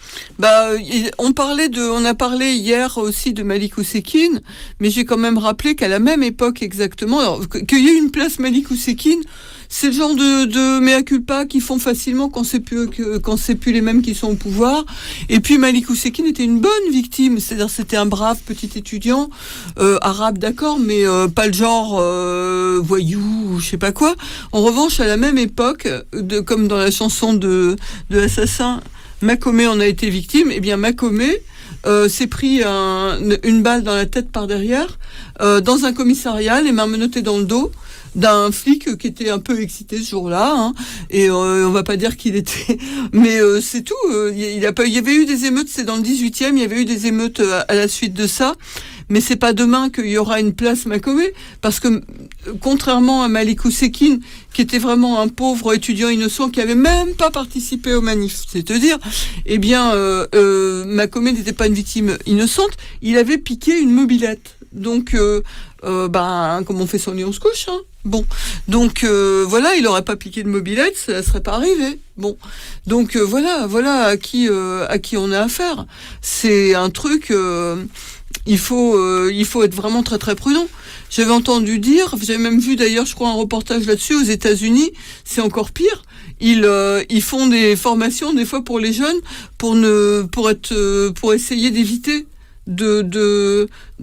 Speaker 5: Bah, on parlait de, on a parlé hier aussi de Malik Oussekine, mais j'ai quand même rappelé qu'à la même époque exactement, alors, qu'il y ait une place Malik Oussekine, c'est le genre de, de mea culpa qu'ils font facilement quand c'est plus, quand c'est plus les mêmes qui sont au pouvoir. Et puis Malik Oussekine était une bonne victime, c'est-à-dire c'était un brave petit étudiant, euh, arabe d'accord, mais euh, pas le genre euh, voyou ou je sais pas quoi. En revanche, à la même époque, de, comme dans la chanson de, de Assassin, Macomet en a été victime, et bien Macomet euh, s'est pris un, une balle dans la tête par derrière, euh, dans un commissariat, les mains menottées dans le dos, d'un flic qui était un peu excité ce jour-là, hein, et euh, on va pas dire qu'il était, mais euh, c'est tout. Euh, il, a pas, il y avait eu des émeutes, c'est dans le dix-huitième, il y avait eu des émeutes à, à la suite de ça. Mais c'est pas demain qu'il y aura une place Macomet, parce que contrairement à Malik Oussekine, qui était vraiment un pauvre étudiant innocent qui avait même pas participé aux manifs, c'est te dire, eh bien, euh, euh, Macomet n'était pas une victime innocente, il avait piqué une mobilette. Donc, euh, euh, ben, comme on fait son lit, on se couche, hein. Bon, donc euh, voilà, il aurait pas piqué de mobilette, ça serait pas arrivé. Bon, donc euh, voilà, voilà à qui euh, à qui on a affaire. C'est un truc. Euh, Il faut, euh, il faut être vraiment très très prudent. J'avais entendu dire, j'avais même vu d'ailleurs, je crois, un reportage là-dessus aux États-Unis. C'est encore pire. Ils, euh, ils font des formations des fois pour les jeunes pour ne, pour être, euh, pour essayer d'éviter de, de,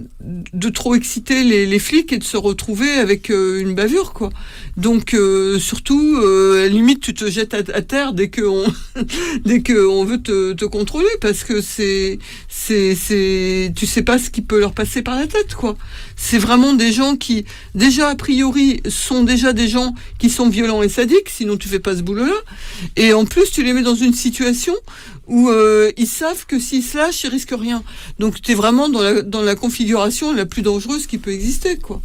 Speaker 5: de trop exciter les, les flics et de se retrouver avec euh, une bavure, quoi. Donc euh, surtout, euh, à la limite, tu te jettes à, à terre dès que on, dès que on veut te, te contrôler, parce que c'est, c'est, c'est, tu sais pas ce qui peut leur passer par la tête, quoi. C'est vraiment des gens qui, déjà a priori, sont déjà des gens qui sont violents et sadiques, sinon tu fais pas ce boulot-là. Et en plus, tu les mets dans une situation où euh, ils savent que s'ils se lâchent, ils risquent rien. Donc tu es vraiment dans la, dans la configuration la plus dangereuse qui peut exister, quoi.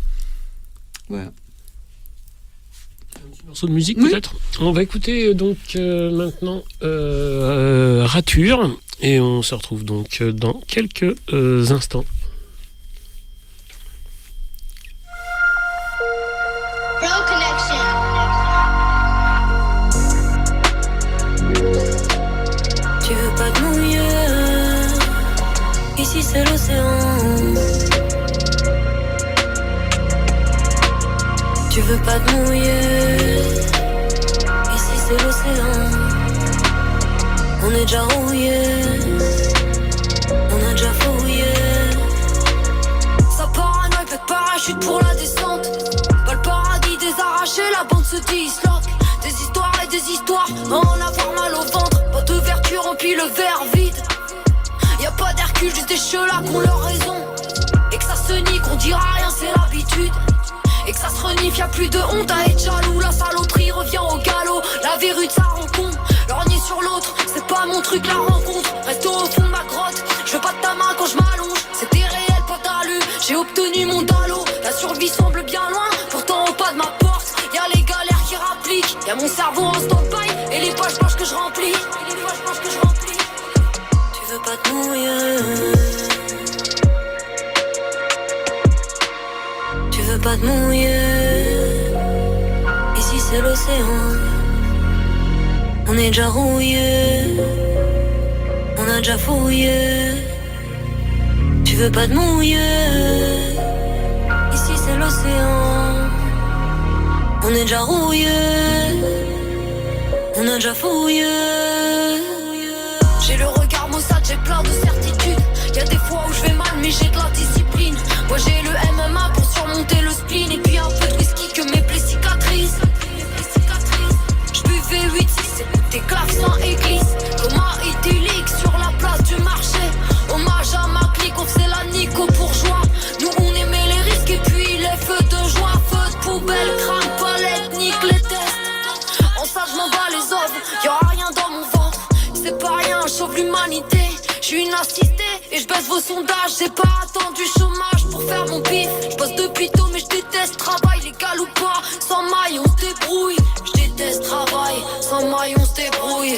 Speaker 5: Voilà.
Speaker 1: Morceau de musique,
Speaker 5: oui.
Speaker 1: peut-être. On va écouter donc euh, maintenant euh, euh, Rature, et on se retrouve donc dans quelques euh, instants.
Speaker 15: Tu veux pas te mouiller, ici c'est l'océan. Tu veux pas te mouiller, ici c'est l'océan. On est déjà rouillé, on a déjà fouillé. Ça paranoïe, fait de parachute pour la descente. Pas le paradis des arrachés, la bande se disloque. Des histoires et des histoires, en avoir mal au ventre. Pas de vertu remplit le verre vide. Y'a pas d'Hercule, juste des chelats qui ont leur raison. Et que ça se nie, qu'on dira rien, c'est l'habitude. Et que ça se renifle, y'a plus de honte à être jaloux. La saloperie revient au galop. La verrue de sa rencontre, lorgner sur l'autre, c'est pas mon truc la rencontre. Reste au fond de ma grotte, je veux pas de ta main quand je m'allonge. C'était réel, pas d'alu, j'ai obtenu mon dallo. La survie semble bien loin, pourtant au pas de ma porte. Y'a les galères qui rappliquent, y'a mon cerveau en stand-by. Et les pages blanches que je remplis, et les pages blanches que je remplis. Tu veux pas te mouiller, tu veux pas te mouiller, ici c'est l'océan. On est déjà rouillé, on a déjà fouillé. Tu veux pas te mouiller, ici c'est l'océan. On est déjà rouillé, on a déjà fouillé. J'ai le regard maussade, j'ai plein de certitudes. Y'a des fois où je vais mal mais j'ai de la discipline. Moi j'ai le M M A pour surmonter le spleen. Et puis un peu de whisky que mes plaies cicatrisent. Je buvais huit six, des clavecins église. Coma idyllique sur la place du marché. Hommage à ma clique, on faisait la nico bourgeois. l'humanité. J'suis une assistée et j'baisse vos sondages. J'ai pas attendu chômage pour faire mon bif. J'bosse depuis tôt mais j'déteste travail, légal ou pas. Sans maille on se débrouille. J'déteste travail, sans maille on se débrouille.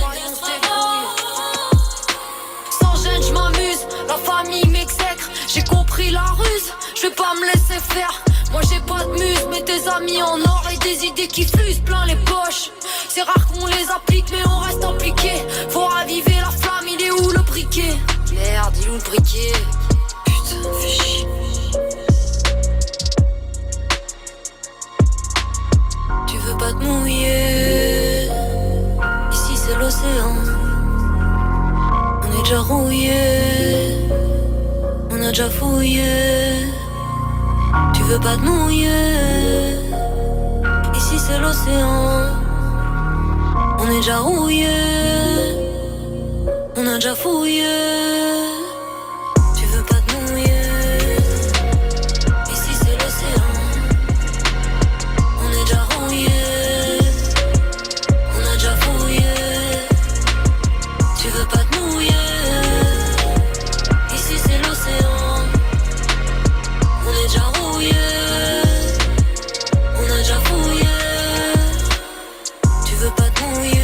Speaker 15: Sans gêne j'm'amuse, la famille m'exècre. J'ai compris la ruse, j'vais pas me laisser faire. Moi j'ai pas de muse, mais des amis en or et des idées qui fusent plein les poches. C'est rare qu'on les applique mais on reste impliqué. Faut raviver la flamme, il est où le briquet? Merde, il est où le briquet? Putain, fais chier. Tu veux pas te mouiller? Ici c'est l'océan. On est déjà rouillé. On a déjà fouillé. Tu veux pas te mouiller? Ici c'est l'océan. On est déjà rouillé. On a déjà fouillé. Tu veux pas te mouiller? Ici c'est l'océan. On est déjà rouillé. On a déjà fouillé. Tu veux pas te mouiller? Ici c'est l'océan. On est déjà rouillé. On a déjà fouillé. Tu veux pas te mouiller?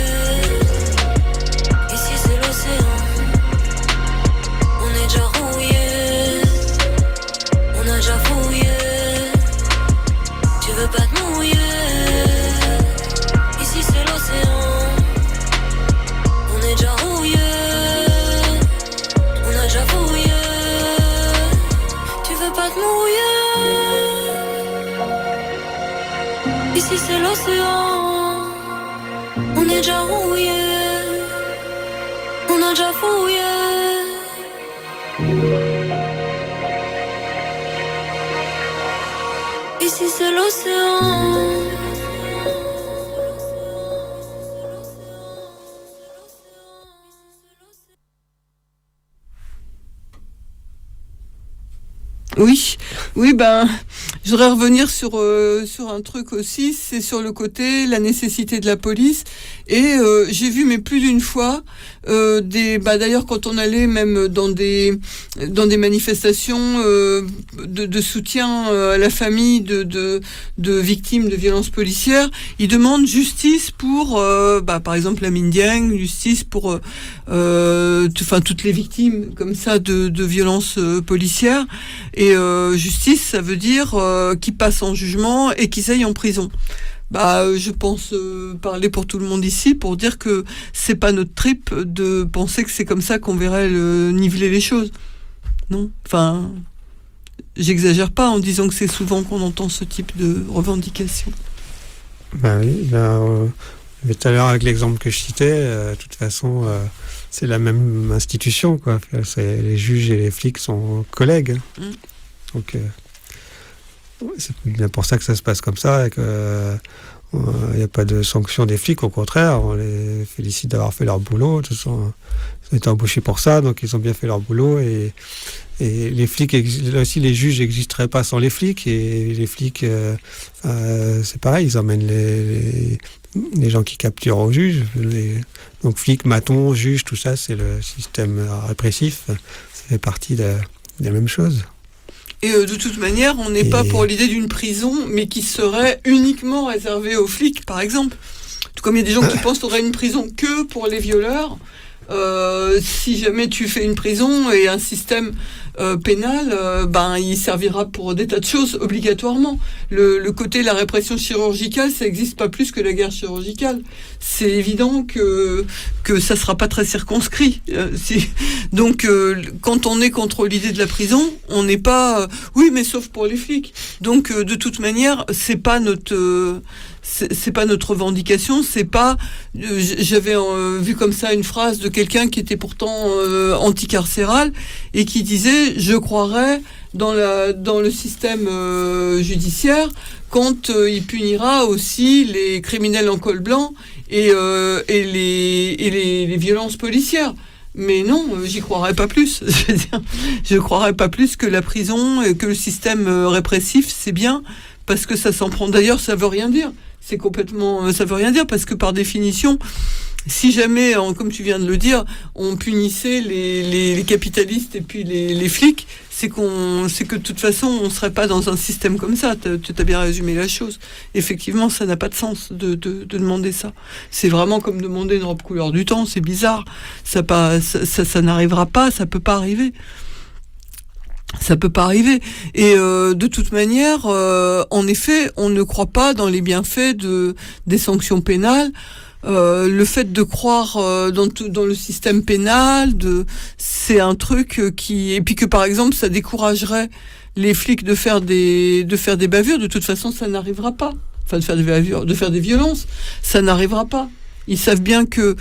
Speaker 15: Ici c'est l'océan. On est déjà rouillé. On a déjà fouillé. Tu veux pas te mouiller? Ici c'est l'océan. On est déjà rouillé. On a déjà fouillé. Tu veux pas te mouiller? Ici c'est l'océan. On est déjà rouillé. On a déjà fouillé. Ici c'est l'océan.
Speaker 5: Oui, oui, ben, je voudrais revenir sur euh, sur un truc aussi, c'est sur le côté la nécessité de la police. Et euh, j'ai vu, mais plus d'une fois, euh, des, bah d'ailleurs quand on allait même dans des dans des manifestations euh, de, de soutien à la famille de de de victimes de violences policières, ils demandent justice pour, euh, bah par exemple Lamine Dieng, justice pour, euh, enfin toutes les victimes comme ça de de violences euh, policières. Et euh, justice, ça veut dire euh, qu'ils passent en jugement et qu'ils aillent en prison. Bah, je pense euh, parler pour tout le monde ici pour dire que c'est pas notre trip de penser que c'est comme ça qu'on verrait le, niveler les choses. Non, enfin, j'exagère pas en disant que c'est souvent qu'on entend ce type de revendication.
Speaker 6: Ben oui, ben, euh, mais tout à l'heure avec l'exemple que je citais, euh, de toute façon, euh, c'est la même institution, quoi. C'est, les juges et les flics sont collègues. Hein. Mm. Donc, euh, c'est bien pour ça que ça se passe comme ça et qu'il n'y euh, a pas de sanction des flics. Au contraire, on les félicite d'avoir fait leur boulot. De toute façon, ils ont été embauchés pour ça, donc ils ont bien fait leur boulot. Et, et les flics, là aussi, les juges n'existeraient pas sans les flics. Et les flics, euh, euh, c'est pareil, ils emmènent les, les, les gens qui capturent aux juges. Les, donc flics, matons, juges, tout ça, c'est le système répressif. Ça fait partie de, de la même chose.
Speaker 5: Et euh, de toute manière, on n'est et... pas pour l'idée d'une prison, mais qui serait uniquement réservée aux flics, par exemple. Tout comme il y a des gens qui pensent qu'il y aurait une prison que pour les violeurs. Euh, si jamais tu fais une prison et un système euh, pénal, euh, ben il servira pour des tas de choses obligatoirement. Le, le côté la répression chirurgicale, ça n'existe pas plus que la guerre chirurgicale. C'est évident que que ça sera pas très circonscrit. Euh, si, donc euh, quand on est contre l'idée de la prison, on n'est pas euh, oui mais sauf pour les flics. Donc euh, de toute manière, c'est pas notre euh, c'est, c'est pas notre revendication, c'est pas euh, j'avais euh, vu comme ça une phrase de quelqu'un qui était pourtant euh, anticarcéral et qui disait je croirais dans la dans le système euh, judiciaire quand euh, il punira aussi les criminels en col blanc et euh, et les et les, les violences policières. Mais non, j'y croirais pas plus. Je veux dire, je croirais pas plus que la prison et que le système répressif, c'est bien parce que ça s'en prend. D'ailleurs, ça veut rien dire. C'est complètement, ça veut rien dire parce que par définition, si jamais, comme tu viens de le dire, on punissait les, les, les capitalistes et puis les, les flics, c'est qu'on, c'est que de toute façon, on ne serait pas dans un système comme ça. Tu as bien résumé la chose. Effectivement, ça n'a pas de sens de, de, de demander ça. C'est vraiment comme demander une robe couleur du temps. C'est bizarre. Ça, pas, ça, ça, ça n'arrivera pas. Ça peut pas arriver. Ça peut pas arriver. Et euh, de toute manière, euh, en effet, on ne croit pas dans les bienfaits de, des sanctions pénales. Euh, le fait de croire euh, dans tout, dans le système pénal, de, c'est un truc qui, et puis que par exemple ça découragerait les flics de faire des, de faire des bavures. De toute façon, ça n'arrivera pas. Enfin, de faire des bavures, de faire des violences, ça n'arrivera pas. Ils savent bien que,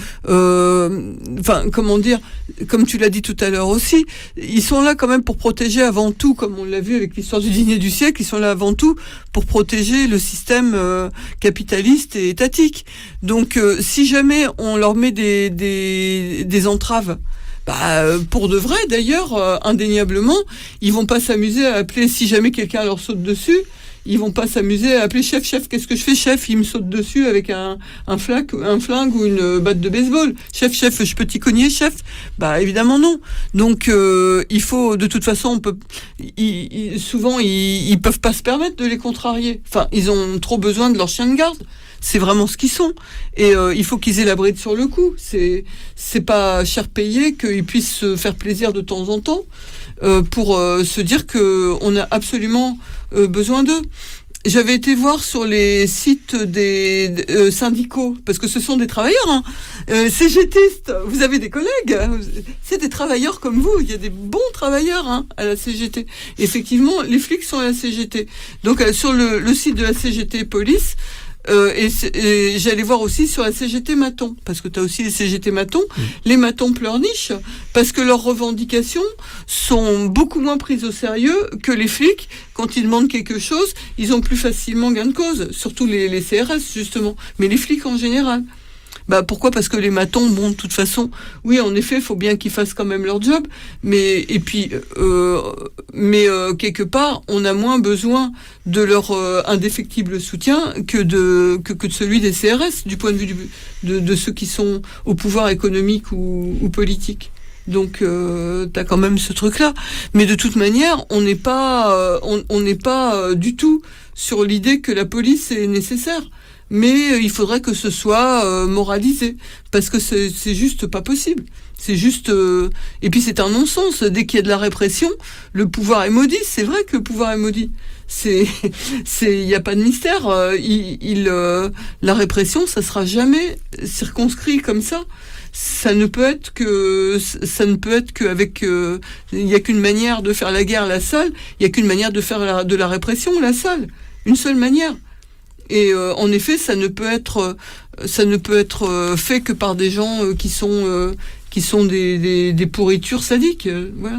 Speaker 5: euh, enfin, comment dire, comme tu l'as dit tout à l'heure aussi, ils sont là quand même pour protéger avant tout, comme on l'a vu avec l'histoire du dîner du siècle, ils sont là avant tout pour protéger le système euh, capitaliste et étatique. Donc, euh, si jamais on leur met des, des, des entraves, bah, pour de vrai d'ailleurs, euh, indéniablement, ils vont pas s'amuser à appeler, si jamais quelqu'un leur saute dessus, ils vont pas s'amuser à appeler chef, chef, qu'est-ce que je fais, chef? Il me saute dessus avec un, un flingue, un flingue ou une batte de baseball. Chef, chef, je peux t'y cogner, chef? Bah, évidemment non. Donc, euh, il faut, de toute façon, on peut, ils, ils, souvent, ils, ils peuvent pas se permettre de les contrarier. Enfin, ils ont trop besoin de leur chien de garde. C'est vraiment ce qu'ils sont. Et euh, il faut qu'ils aient la bride sur le cou. C'est, c'est pas cher payé qu'ils puissent se faire plaisir de temps en temps. Euh, pour euh, se dire que on a absolument euh, besoin d'eux. J'avais été voir sur les sites des euh, syndicaux, parce que ce sont des travailleurs, hein, euh, C G Tistes, vous avez des collègues, hein, c'est des travailleurs comme vous, il y a des bons travailleurs hein, à la C G T. Effectivement, les flics sont à la C G T. Donc euh, sur le, le site de la C G T Police, Euh, et, et j'allais voir aussi sur la C G T Maton, parce que tu as aussi les C G T Maton, mmh. les Matons pleurnichent, parce que leurs revendications sont beaucoup moins prises au sérieux que les flics. Quand ils demandent quelque chose, ils ont plus facilement gain de cause, surtout les, les C R S justement, mais les flics en général. Bah pourquoi? Parce que les matons, bon, de toute façon, oui, en effet, il faut bien qu'ils fassent quand même leur job, mais et puis, euh, mais euh, quelque part, on a moins besoin de leur euh, indéfectible soutien que de que, que de celui des C R S, du point de vue du, de, de ceux qui sont au pouvoir économique ou, ou politique. Donc, euh, t'as quand même ce truc-là. Mais de toute manière, on n'est pas, euh, on, on n'est pas euh, du tout sur l'idée que la police est nécessaire. Mais il faudrait que ce soit euh, moralisé, parce que c'est, c'est juste pas possible. C'est juste... Euh... Et puis c'est un non-sens. Dès qu'il y a de la répression, le pouvoir est maudit. C'est vrai que le pouvoir est maudit. C'est, c'est, il n'y a pas de mystère. Euh, il, il, euh, la répression, ça sera jamais circonscrit comme ça. Ça ne peut être que, ça ne peut être qu'avec, euh, il n'y a qu'une manière de faire la guerre, la seule. Il n'y a qu'une manière de faire la, de la répression, la seule. Une seule manière. Et euh, en effet, ça ne peut être, ça ne peut être fait que par des gens euh, qui sont, euh, qui sont des, des, des pourritures sadiques. Euh, voilà.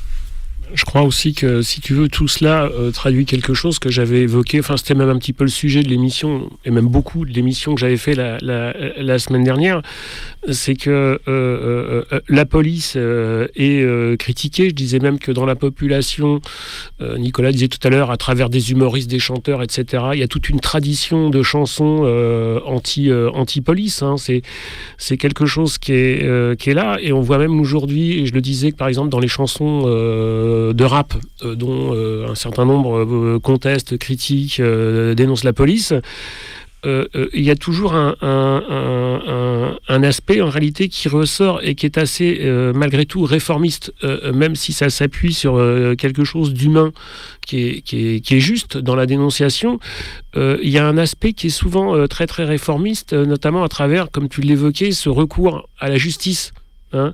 Speaker 1: Je crois aussi que, si tu veux, tout cela euh, traduit quelque chose que j'avais évoqué. Enfin, c'était même un petit peu le sujet de l'émission, et même beaucoup de l'émission que j'avais fait la, la, la semaine dernière. C'est que euh, euh, la police euh, est euh, critiquée. Je disais même que dans la population, euh, Nicolas disait tout à l'heure, à travers des humoristes, des chanteurs, et cetera, il y a toute une tradition de chansons euh, anti, euh, anti-police. Hein. C'est, c'est quelque chose qui est, euh, qui est là. Et on voit même aujourd'hui, et je le disais, que par exemple, dans les chansons... Euh, de rap euh, dont euh, un certain nombre euh, contestent, critiquent, euh, dénoncent la police, euh, euh, il y a toujours un, un, un, un aspect en réalité qui ressort et qui est assez euh, malgré tout réformiste, euh, même si ça s'appuie sur euh, quelque chose d'humain qui est, qui est, qui est juste dans la dénonciation. Euh, il y a un aspect qui est souvent euh, très très réformiste, euh, notamment à travers, comme tu l'évoquais, ce recours à la justice. Hein,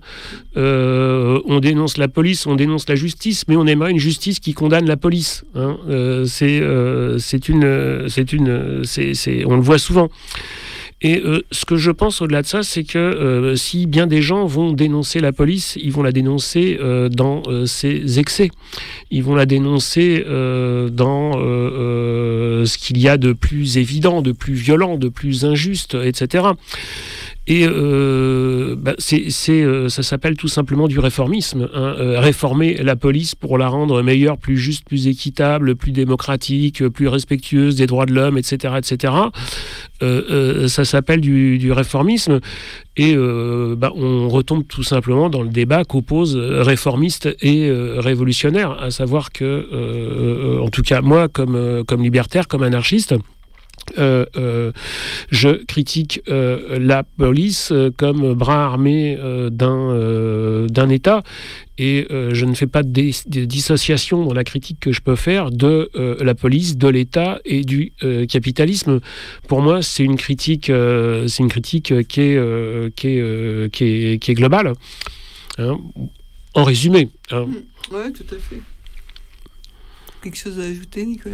Speaker 1: euh, on dénonce la police, on dénonce la justice, mais on aimerait une justice qui condamne la police. Hein, euh, c'est, euh, c'est une, c'est une, c'est, c'est, on le voit souvent. Et euh, ce que je pense au-delà de ça, c'est que euh, si bien des gens vont dénoncer la police, ils vont la dénoncer euh, dans euh, ses excès. Ils vont la dénoncer euh, dans euh, euh, ce qu'il y a de plus évident, de plus violent, de plus injuste, et cetera. Et euh, bah, c'est, c'est, euh, ça s'appelle tout simplement du réformisme. Hein. Euh, réformer la police pour la rendre meilleure, plus juste, plus équitable, plus démocratique, plus respectueuse des droits de l'homme, et cetera, et cetera. Euh, euh, ça s'appelle du, du réformisme. Et euh, bah, on retombe tout simplement dans le débat qu'opposent réformistes et euh, révolutionnaires. À savoir que, euh, en tout cas, moi, comme, euh, comme libertaire, comme anarchiste, Euh, euh, je critique euh, la police euh, comme bras armé euh, d'un, euh, d'un État et euh, je ne fais pas de, dé- de dissociation dans la critique que je peux faire de euh, la police, de l'État et du euh, capitalisme. Pour moi, c'est une critique, euh, c'est une critique qui est, euh, qui est, euh, qui est, qui est globale. Hein, en résumé. Hein.
Speaker 5: Oui, tout à fait. Quelque chose à ajouter, Nicolas ?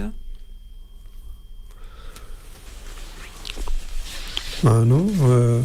Speaker 6: Ah non. Euh...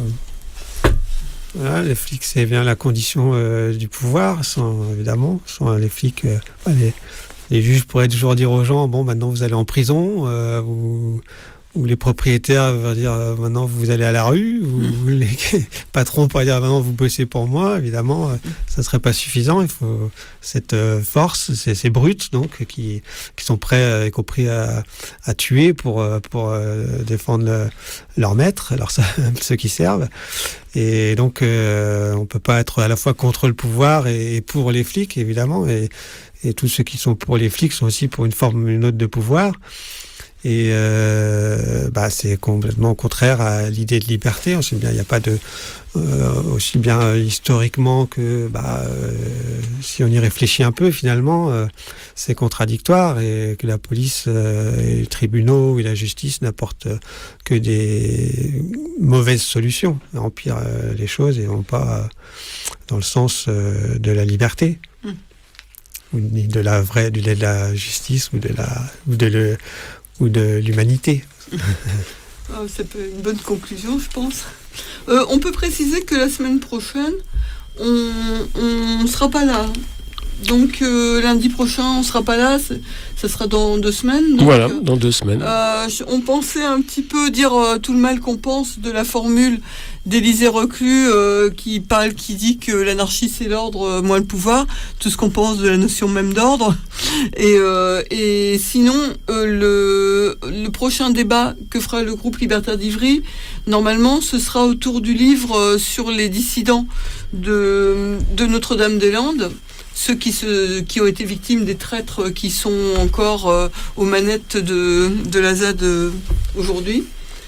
Speaker 6: Voilà, les flics, c'est bien la condition euh, du pouvoir, sans, évidemment. Sans les flics, euh, les, les juges pourraient toujours dire aux gens, bon, maintenant vous allez en prison, euh, ou, ou les propriétaires vont dire, euh, maintenant vous allez à la rue, ou mmh. les patrons pourraient dire, maintenant vous bossez pour moi. Évidemment, euh, ça ne serait pas suffisant. Il faut cette euh, force, ces, ces brutes, donc, qui, qui sont prêts, euh, y compris à, à tuer pour, euh, pour euh, défendre le, leur maître, alors ça, ceux qui servent. Et donc, euh, on ne peut pas être à la fois contre le pouvoir et, et pour les flics, évidemment. Et, et tous ceux qui sont pour les flics sont aussi pour une forme ou une autre de pouvoir. Et euh, bah, c'est complètement contraire à l'idée de liberté. On sait bien, il n'y a pas de... Euh, aussi bien euh, historiquement que bah, euh, si on y réfléchit un peu, finalement, euh, c'est contradictoire et que la police euh, et les tribunaux et la justice n'apportent que des mauvaises solutions, empirent euh, les choses et non pas euh, dans le sens euh, de la liberté. Mmh. Ou ni de la vraie, de la justice ou de la... Ou de le, ou de l'humanité.
Speaker 5: Oh, c'est une bonne conclusion, je pense. Euh, on peut préciser que la semaine prochaine, on ne sera pas là. Donc euh, lundi prochain, on ne sera pas là. Ça sera dans deux semaines. Donc,
Speaker 1: voilà, dans deux semaines.
Speaker 5: Euh, on pensait un petit peu dire euh, tout le mal qu'on pense de la formule d'Élisée Reclus euh, qui parle, qui dit que l'anarchie c'est l'ordre, euh, moins le pouvoir. Tout ce qu'on pense de la notion même d'ordre. Et, euh, et sinon, euh, le, le prochain débat que fera le groupe Libertaire d'Ivry, normalement, ce sera autour du livre euh, sur les dissidents de, de Notre-Dame-des-Landes. Ceux qui, se, qui ont été victimes des traîtres qui sont encore euh, aux manettes de, de la Z A D euh, aujourd'hui.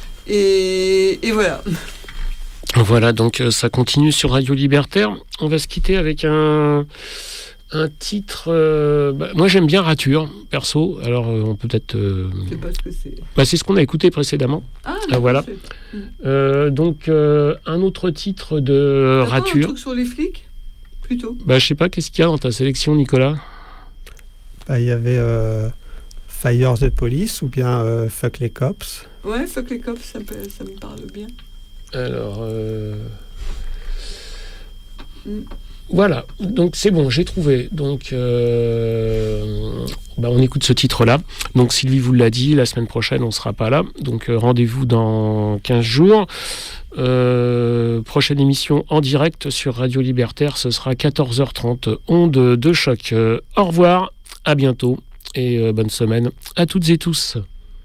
Speaker 5: Et, et voilà.
Speaker 1: Voilà, donc euh, ça continue sur Radio Libertaire. On va se quitter avec un, un titre... Euh, bah, moi, j'aime bien Rature, perso. Alors, euh, on peut peut-être... Euh,
Speaker 5: Je sais pas ce que c'est.
Speaker 1: Bah, c'est ce qu'on a écouté précédemment.
Speaker 5: Ah,
Speaker 1: ah voilà. Euh, donc, euh, un autre titre de
Speaker 5: Attends,
Speaker 1: Rature.
Speaker 5: Un truc sur les flics plutôt.
Speaker 1: Bah, je sais pas, qu'est-ce qu'il y a dans ta sélection, Nicolas ?
Speaker 6: Bah, il y avait euh, Fire the Police ou bien euh, Fuck les Cops.
Speaker 5: Ouais, Fuck les Cops, ça, peut, ça me parle bien.
Speaker 1: Alors, euh... mm. Voilà, donc c'est bon, j'ai trouvé. Donc, euh... bah, on écoute ce titre-là. Donc, Sylvie vous l'a dit, la semaine prochaine, on ne sera pas là. Donc, euh, rendez-vous dans quinze jours. Euh, prochaine émission en direct sur Radio Libertaire, ce sera quatorze heures trente, onde de choc. Euh, au revoir, à bientôt et euh, bonne semaine à toutes et tous.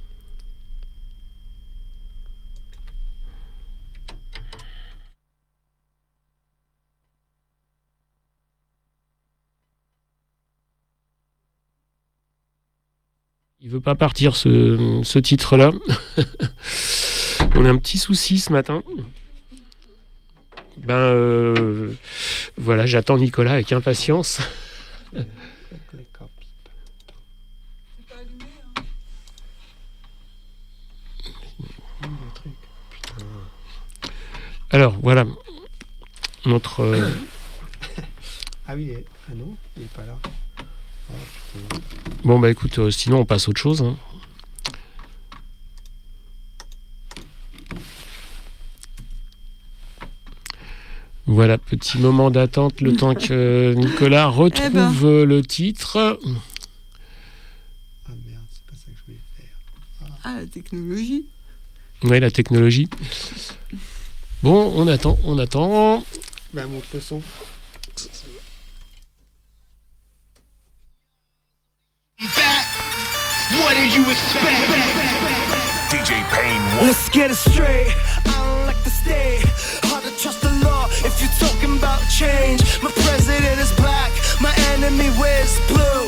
Speaker 1: Il veut pas partir ce, ce titre-là. On a un petit souci ce matin. Ben euh, voilà, j'attends Nicolas avec impatience. Alors voilà notre. Euh...
Speaker 6: Ah oui, ah non, il n'est pas là. Oh,
Speaker 1: bon bah écoute, euh, sinon on passe à autre chose. Hein. Voilà, petit moment d'attente, le temps que Nicolas retrouve eh ben. le titre.
Speaker 6: Ah merde, c'est pas ça que je voulais faire.
Speaker 5: Ah, ah la technologie.
Speaker 1: Oui, la technologie. Bon, on attend, on attend.
Speaker 6: Ben, montre le son.
Speaker 4: What did you expect?
Speaker 16: D J Pain.
Speaker 8: Let's get it straight. I don't like to stay. Hard to trust the law if you're talking about change. My president is black, my enemy wears blue.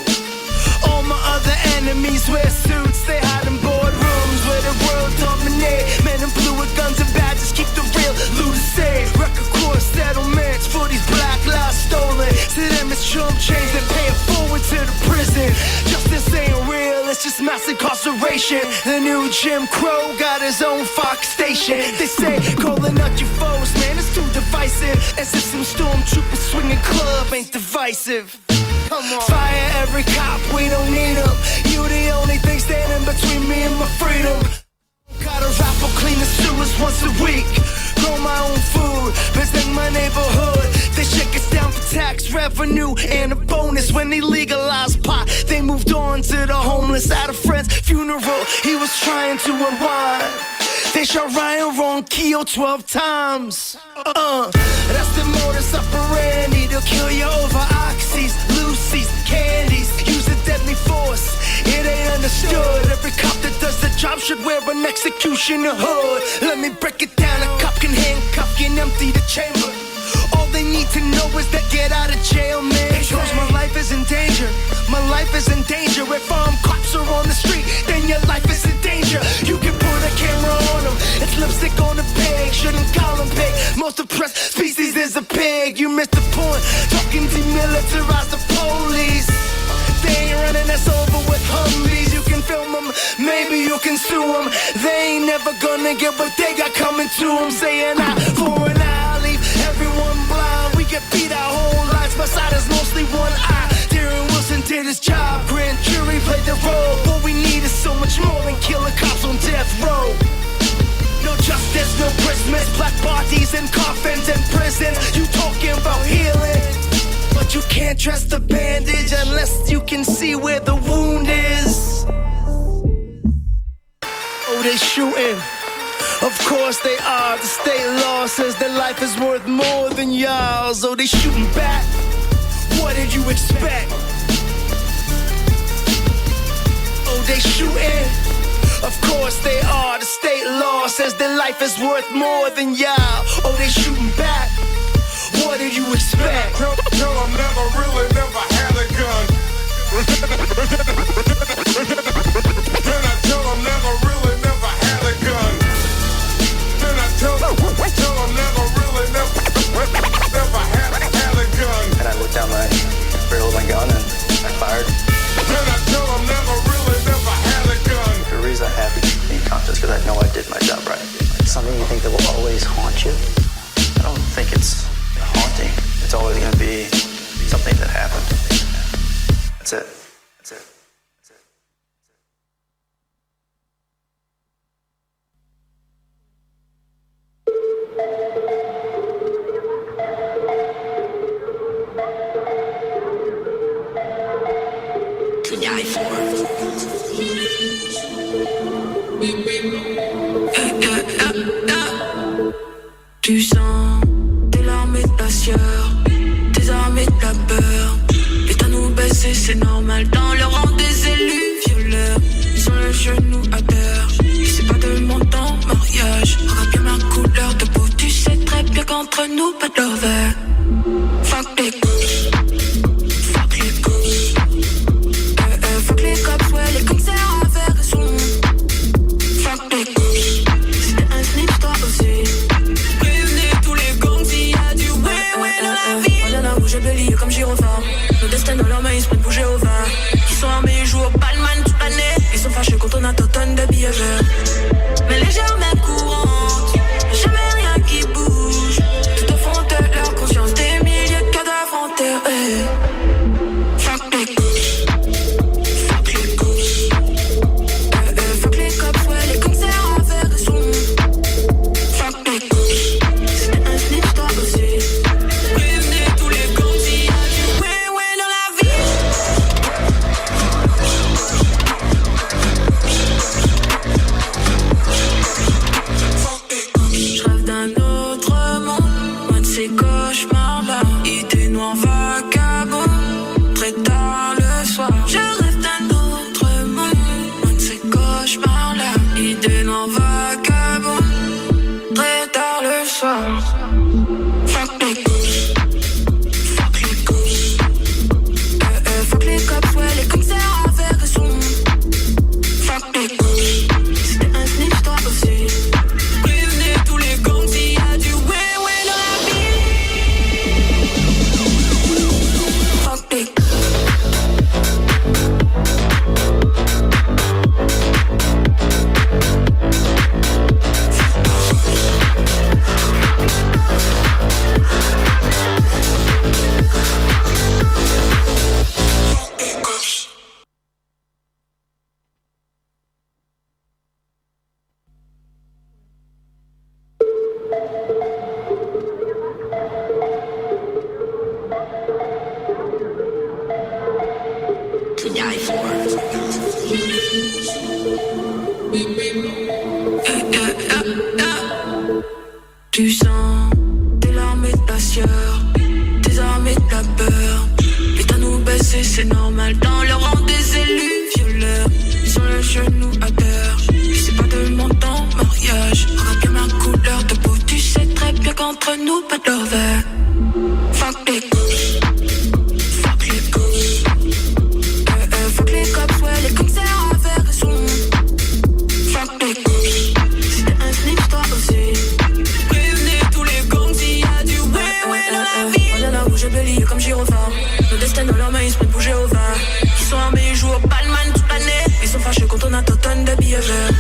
Speaker 8: All my other enemies wear suits. They hide in boardrooms where the world dominate. Men in blue with guns and badges keep the real loot safe. Record court settlements for these black lives stolen. To them it's Trump change, they pay it forward to the prison. Justice ain't real, it's just mass incarceration. The new Jim Crow got his own Fox station. They say calling out your foes, man, it's too divisive. As if some stormtroopers swinging club ain't divisive. Come on. Fire every cop, we don't need them. You the only thing standing between me and my freedom. Gotta rap or clean the sewers once a week. Grow my own food, visit my neighborhood. They shake us down for tax revenue and a bonus. When they legalized pot, they moved on to the homeless. At a friend's funeral, he was trying to unwind. They shot Ryan Ronquillo twelve times. Uh, that's the modus operandi. They'll kill you over oxys, Lucy's, candies. Use a deadly force. It ain't understood. Every cop that does the job should wear an executioner hood. Let me break it down. A cop can handcuff you and empty the chamber. All they need to know is that get out of jail, man. It shows my life is in danger. My life is in danger. If armed cops are on the street, then your life is in danger. You can put a camera on them. It's lipstick on the pig. Shouldn't call them pig. Most oppressed species is a pig. You missed the point. Talking demilitarize the police. They ain't running us over with Humvees. You can film them, maybe you can sue them. They ain't never gonna get what they got coming to them. Saying I for an eye, leave everyone blind. We get beat our whole lives, my side is mostly one eye. Darren Wilson did his job, grand jury played the role. What we need is so much more than killing cops on death row. No justice, no Christmas, black bodies in coffins in prison. You talking about healing, but you can't dress the bandage unless you can see where the wound is. Oh, they shooting. Of course they are. The state law says that life is worth more than y'all's. Oh, they shooting back. What did you expect? Oh, they shooting. Of course they are. The state law says that life is worth more than y'all. Oh, they shooting back. What did you expect?
Speaker 16: Tell, tell them never really never had a gun. Then I tell them never really never had a gun. Then I tell them, tell them never really never, never had, had a gun.
Speaker 17: And I looked down my barrel of my gun and I fired.
Speaker 16: Then I tell them never really never had a gun.
Speaker 17: The reason I'm happy being conscious because I know I did my job right. Something you think that will always haunt you? I don't think it's haunting. It's always going to be something that happened. That's it. That's it. That's it.
Speaker 4: To die for.
Speaker 18: Tu sens tes larmes et ta sueur, tes armes et ta peur. Putain nous baisser c'est normal dans le rang des élus violeurs. Ils ont le genou à terre, et c'est pas de mon temps mariage. Regarde bien ma couleur de peau, tu sais très bien qu'entre nous pas de l'envers. Fuck les cops, fuck les cops, euh, euh, fuck les cops, ouais les commissaires avaient raison. Fuck les cops, c'était un snitch toi aussi. J'ai bélier comme gyrophare. Nos destins dans leurs mains, ils se prennent pour Jéhovah. Ils sont armés et jouent au Balman toute l'année. Ils sont fâchés quand on a tant tonnes de billets verts. Mais légère mais courante, jamais rien qui bouge. Tout au fond de leur conscience, des milliers de cadavres enterrés. Fuck les cops, fuck les cops, euh, euh, fuck les cops, ouais les commissaires avaient raison. Fuck les cops, c'était un snitch toi aussi. noirs vagabonds, très tard le soir. Je rêve d'un autre monde, loin de ces cauchemars-là. Idées noirs vagabonds, très tard le soir. Fuck les gauches, fuck les gauches. Euh, euh, fuck les cops, ouais, les commissaires avaient raison. Fuck les gauches, c'était un snitch, toi aussi. Prévenez tous les gangs s'il y a du ouais, ouais dans la ville. Fuck les gauches. Tu sens tes larmes et ta sueur, tes armes et ta peur. Putain nous baisser c'est normal dans le rang des élus violeurs. Ils sont le genou à terre, tu sais pas de mon temps mariage. Regarde ma couleur de peau, tu sais très bien qu'entre nous pas de l'envers. Fuck les gauches, fuck les gauches. Euh euh fuck les cops, ouais les commissaires avaient raison. Fuck les gauches, c'était un snitch toi aussi. Je bélis comme gyrophare. Nos destins dans leurs mains, ils se prennent pour Jéhovah. Ils sont armés jour, Balman toute l'année. Ils sont fâchés quand on a tonne de billets verts.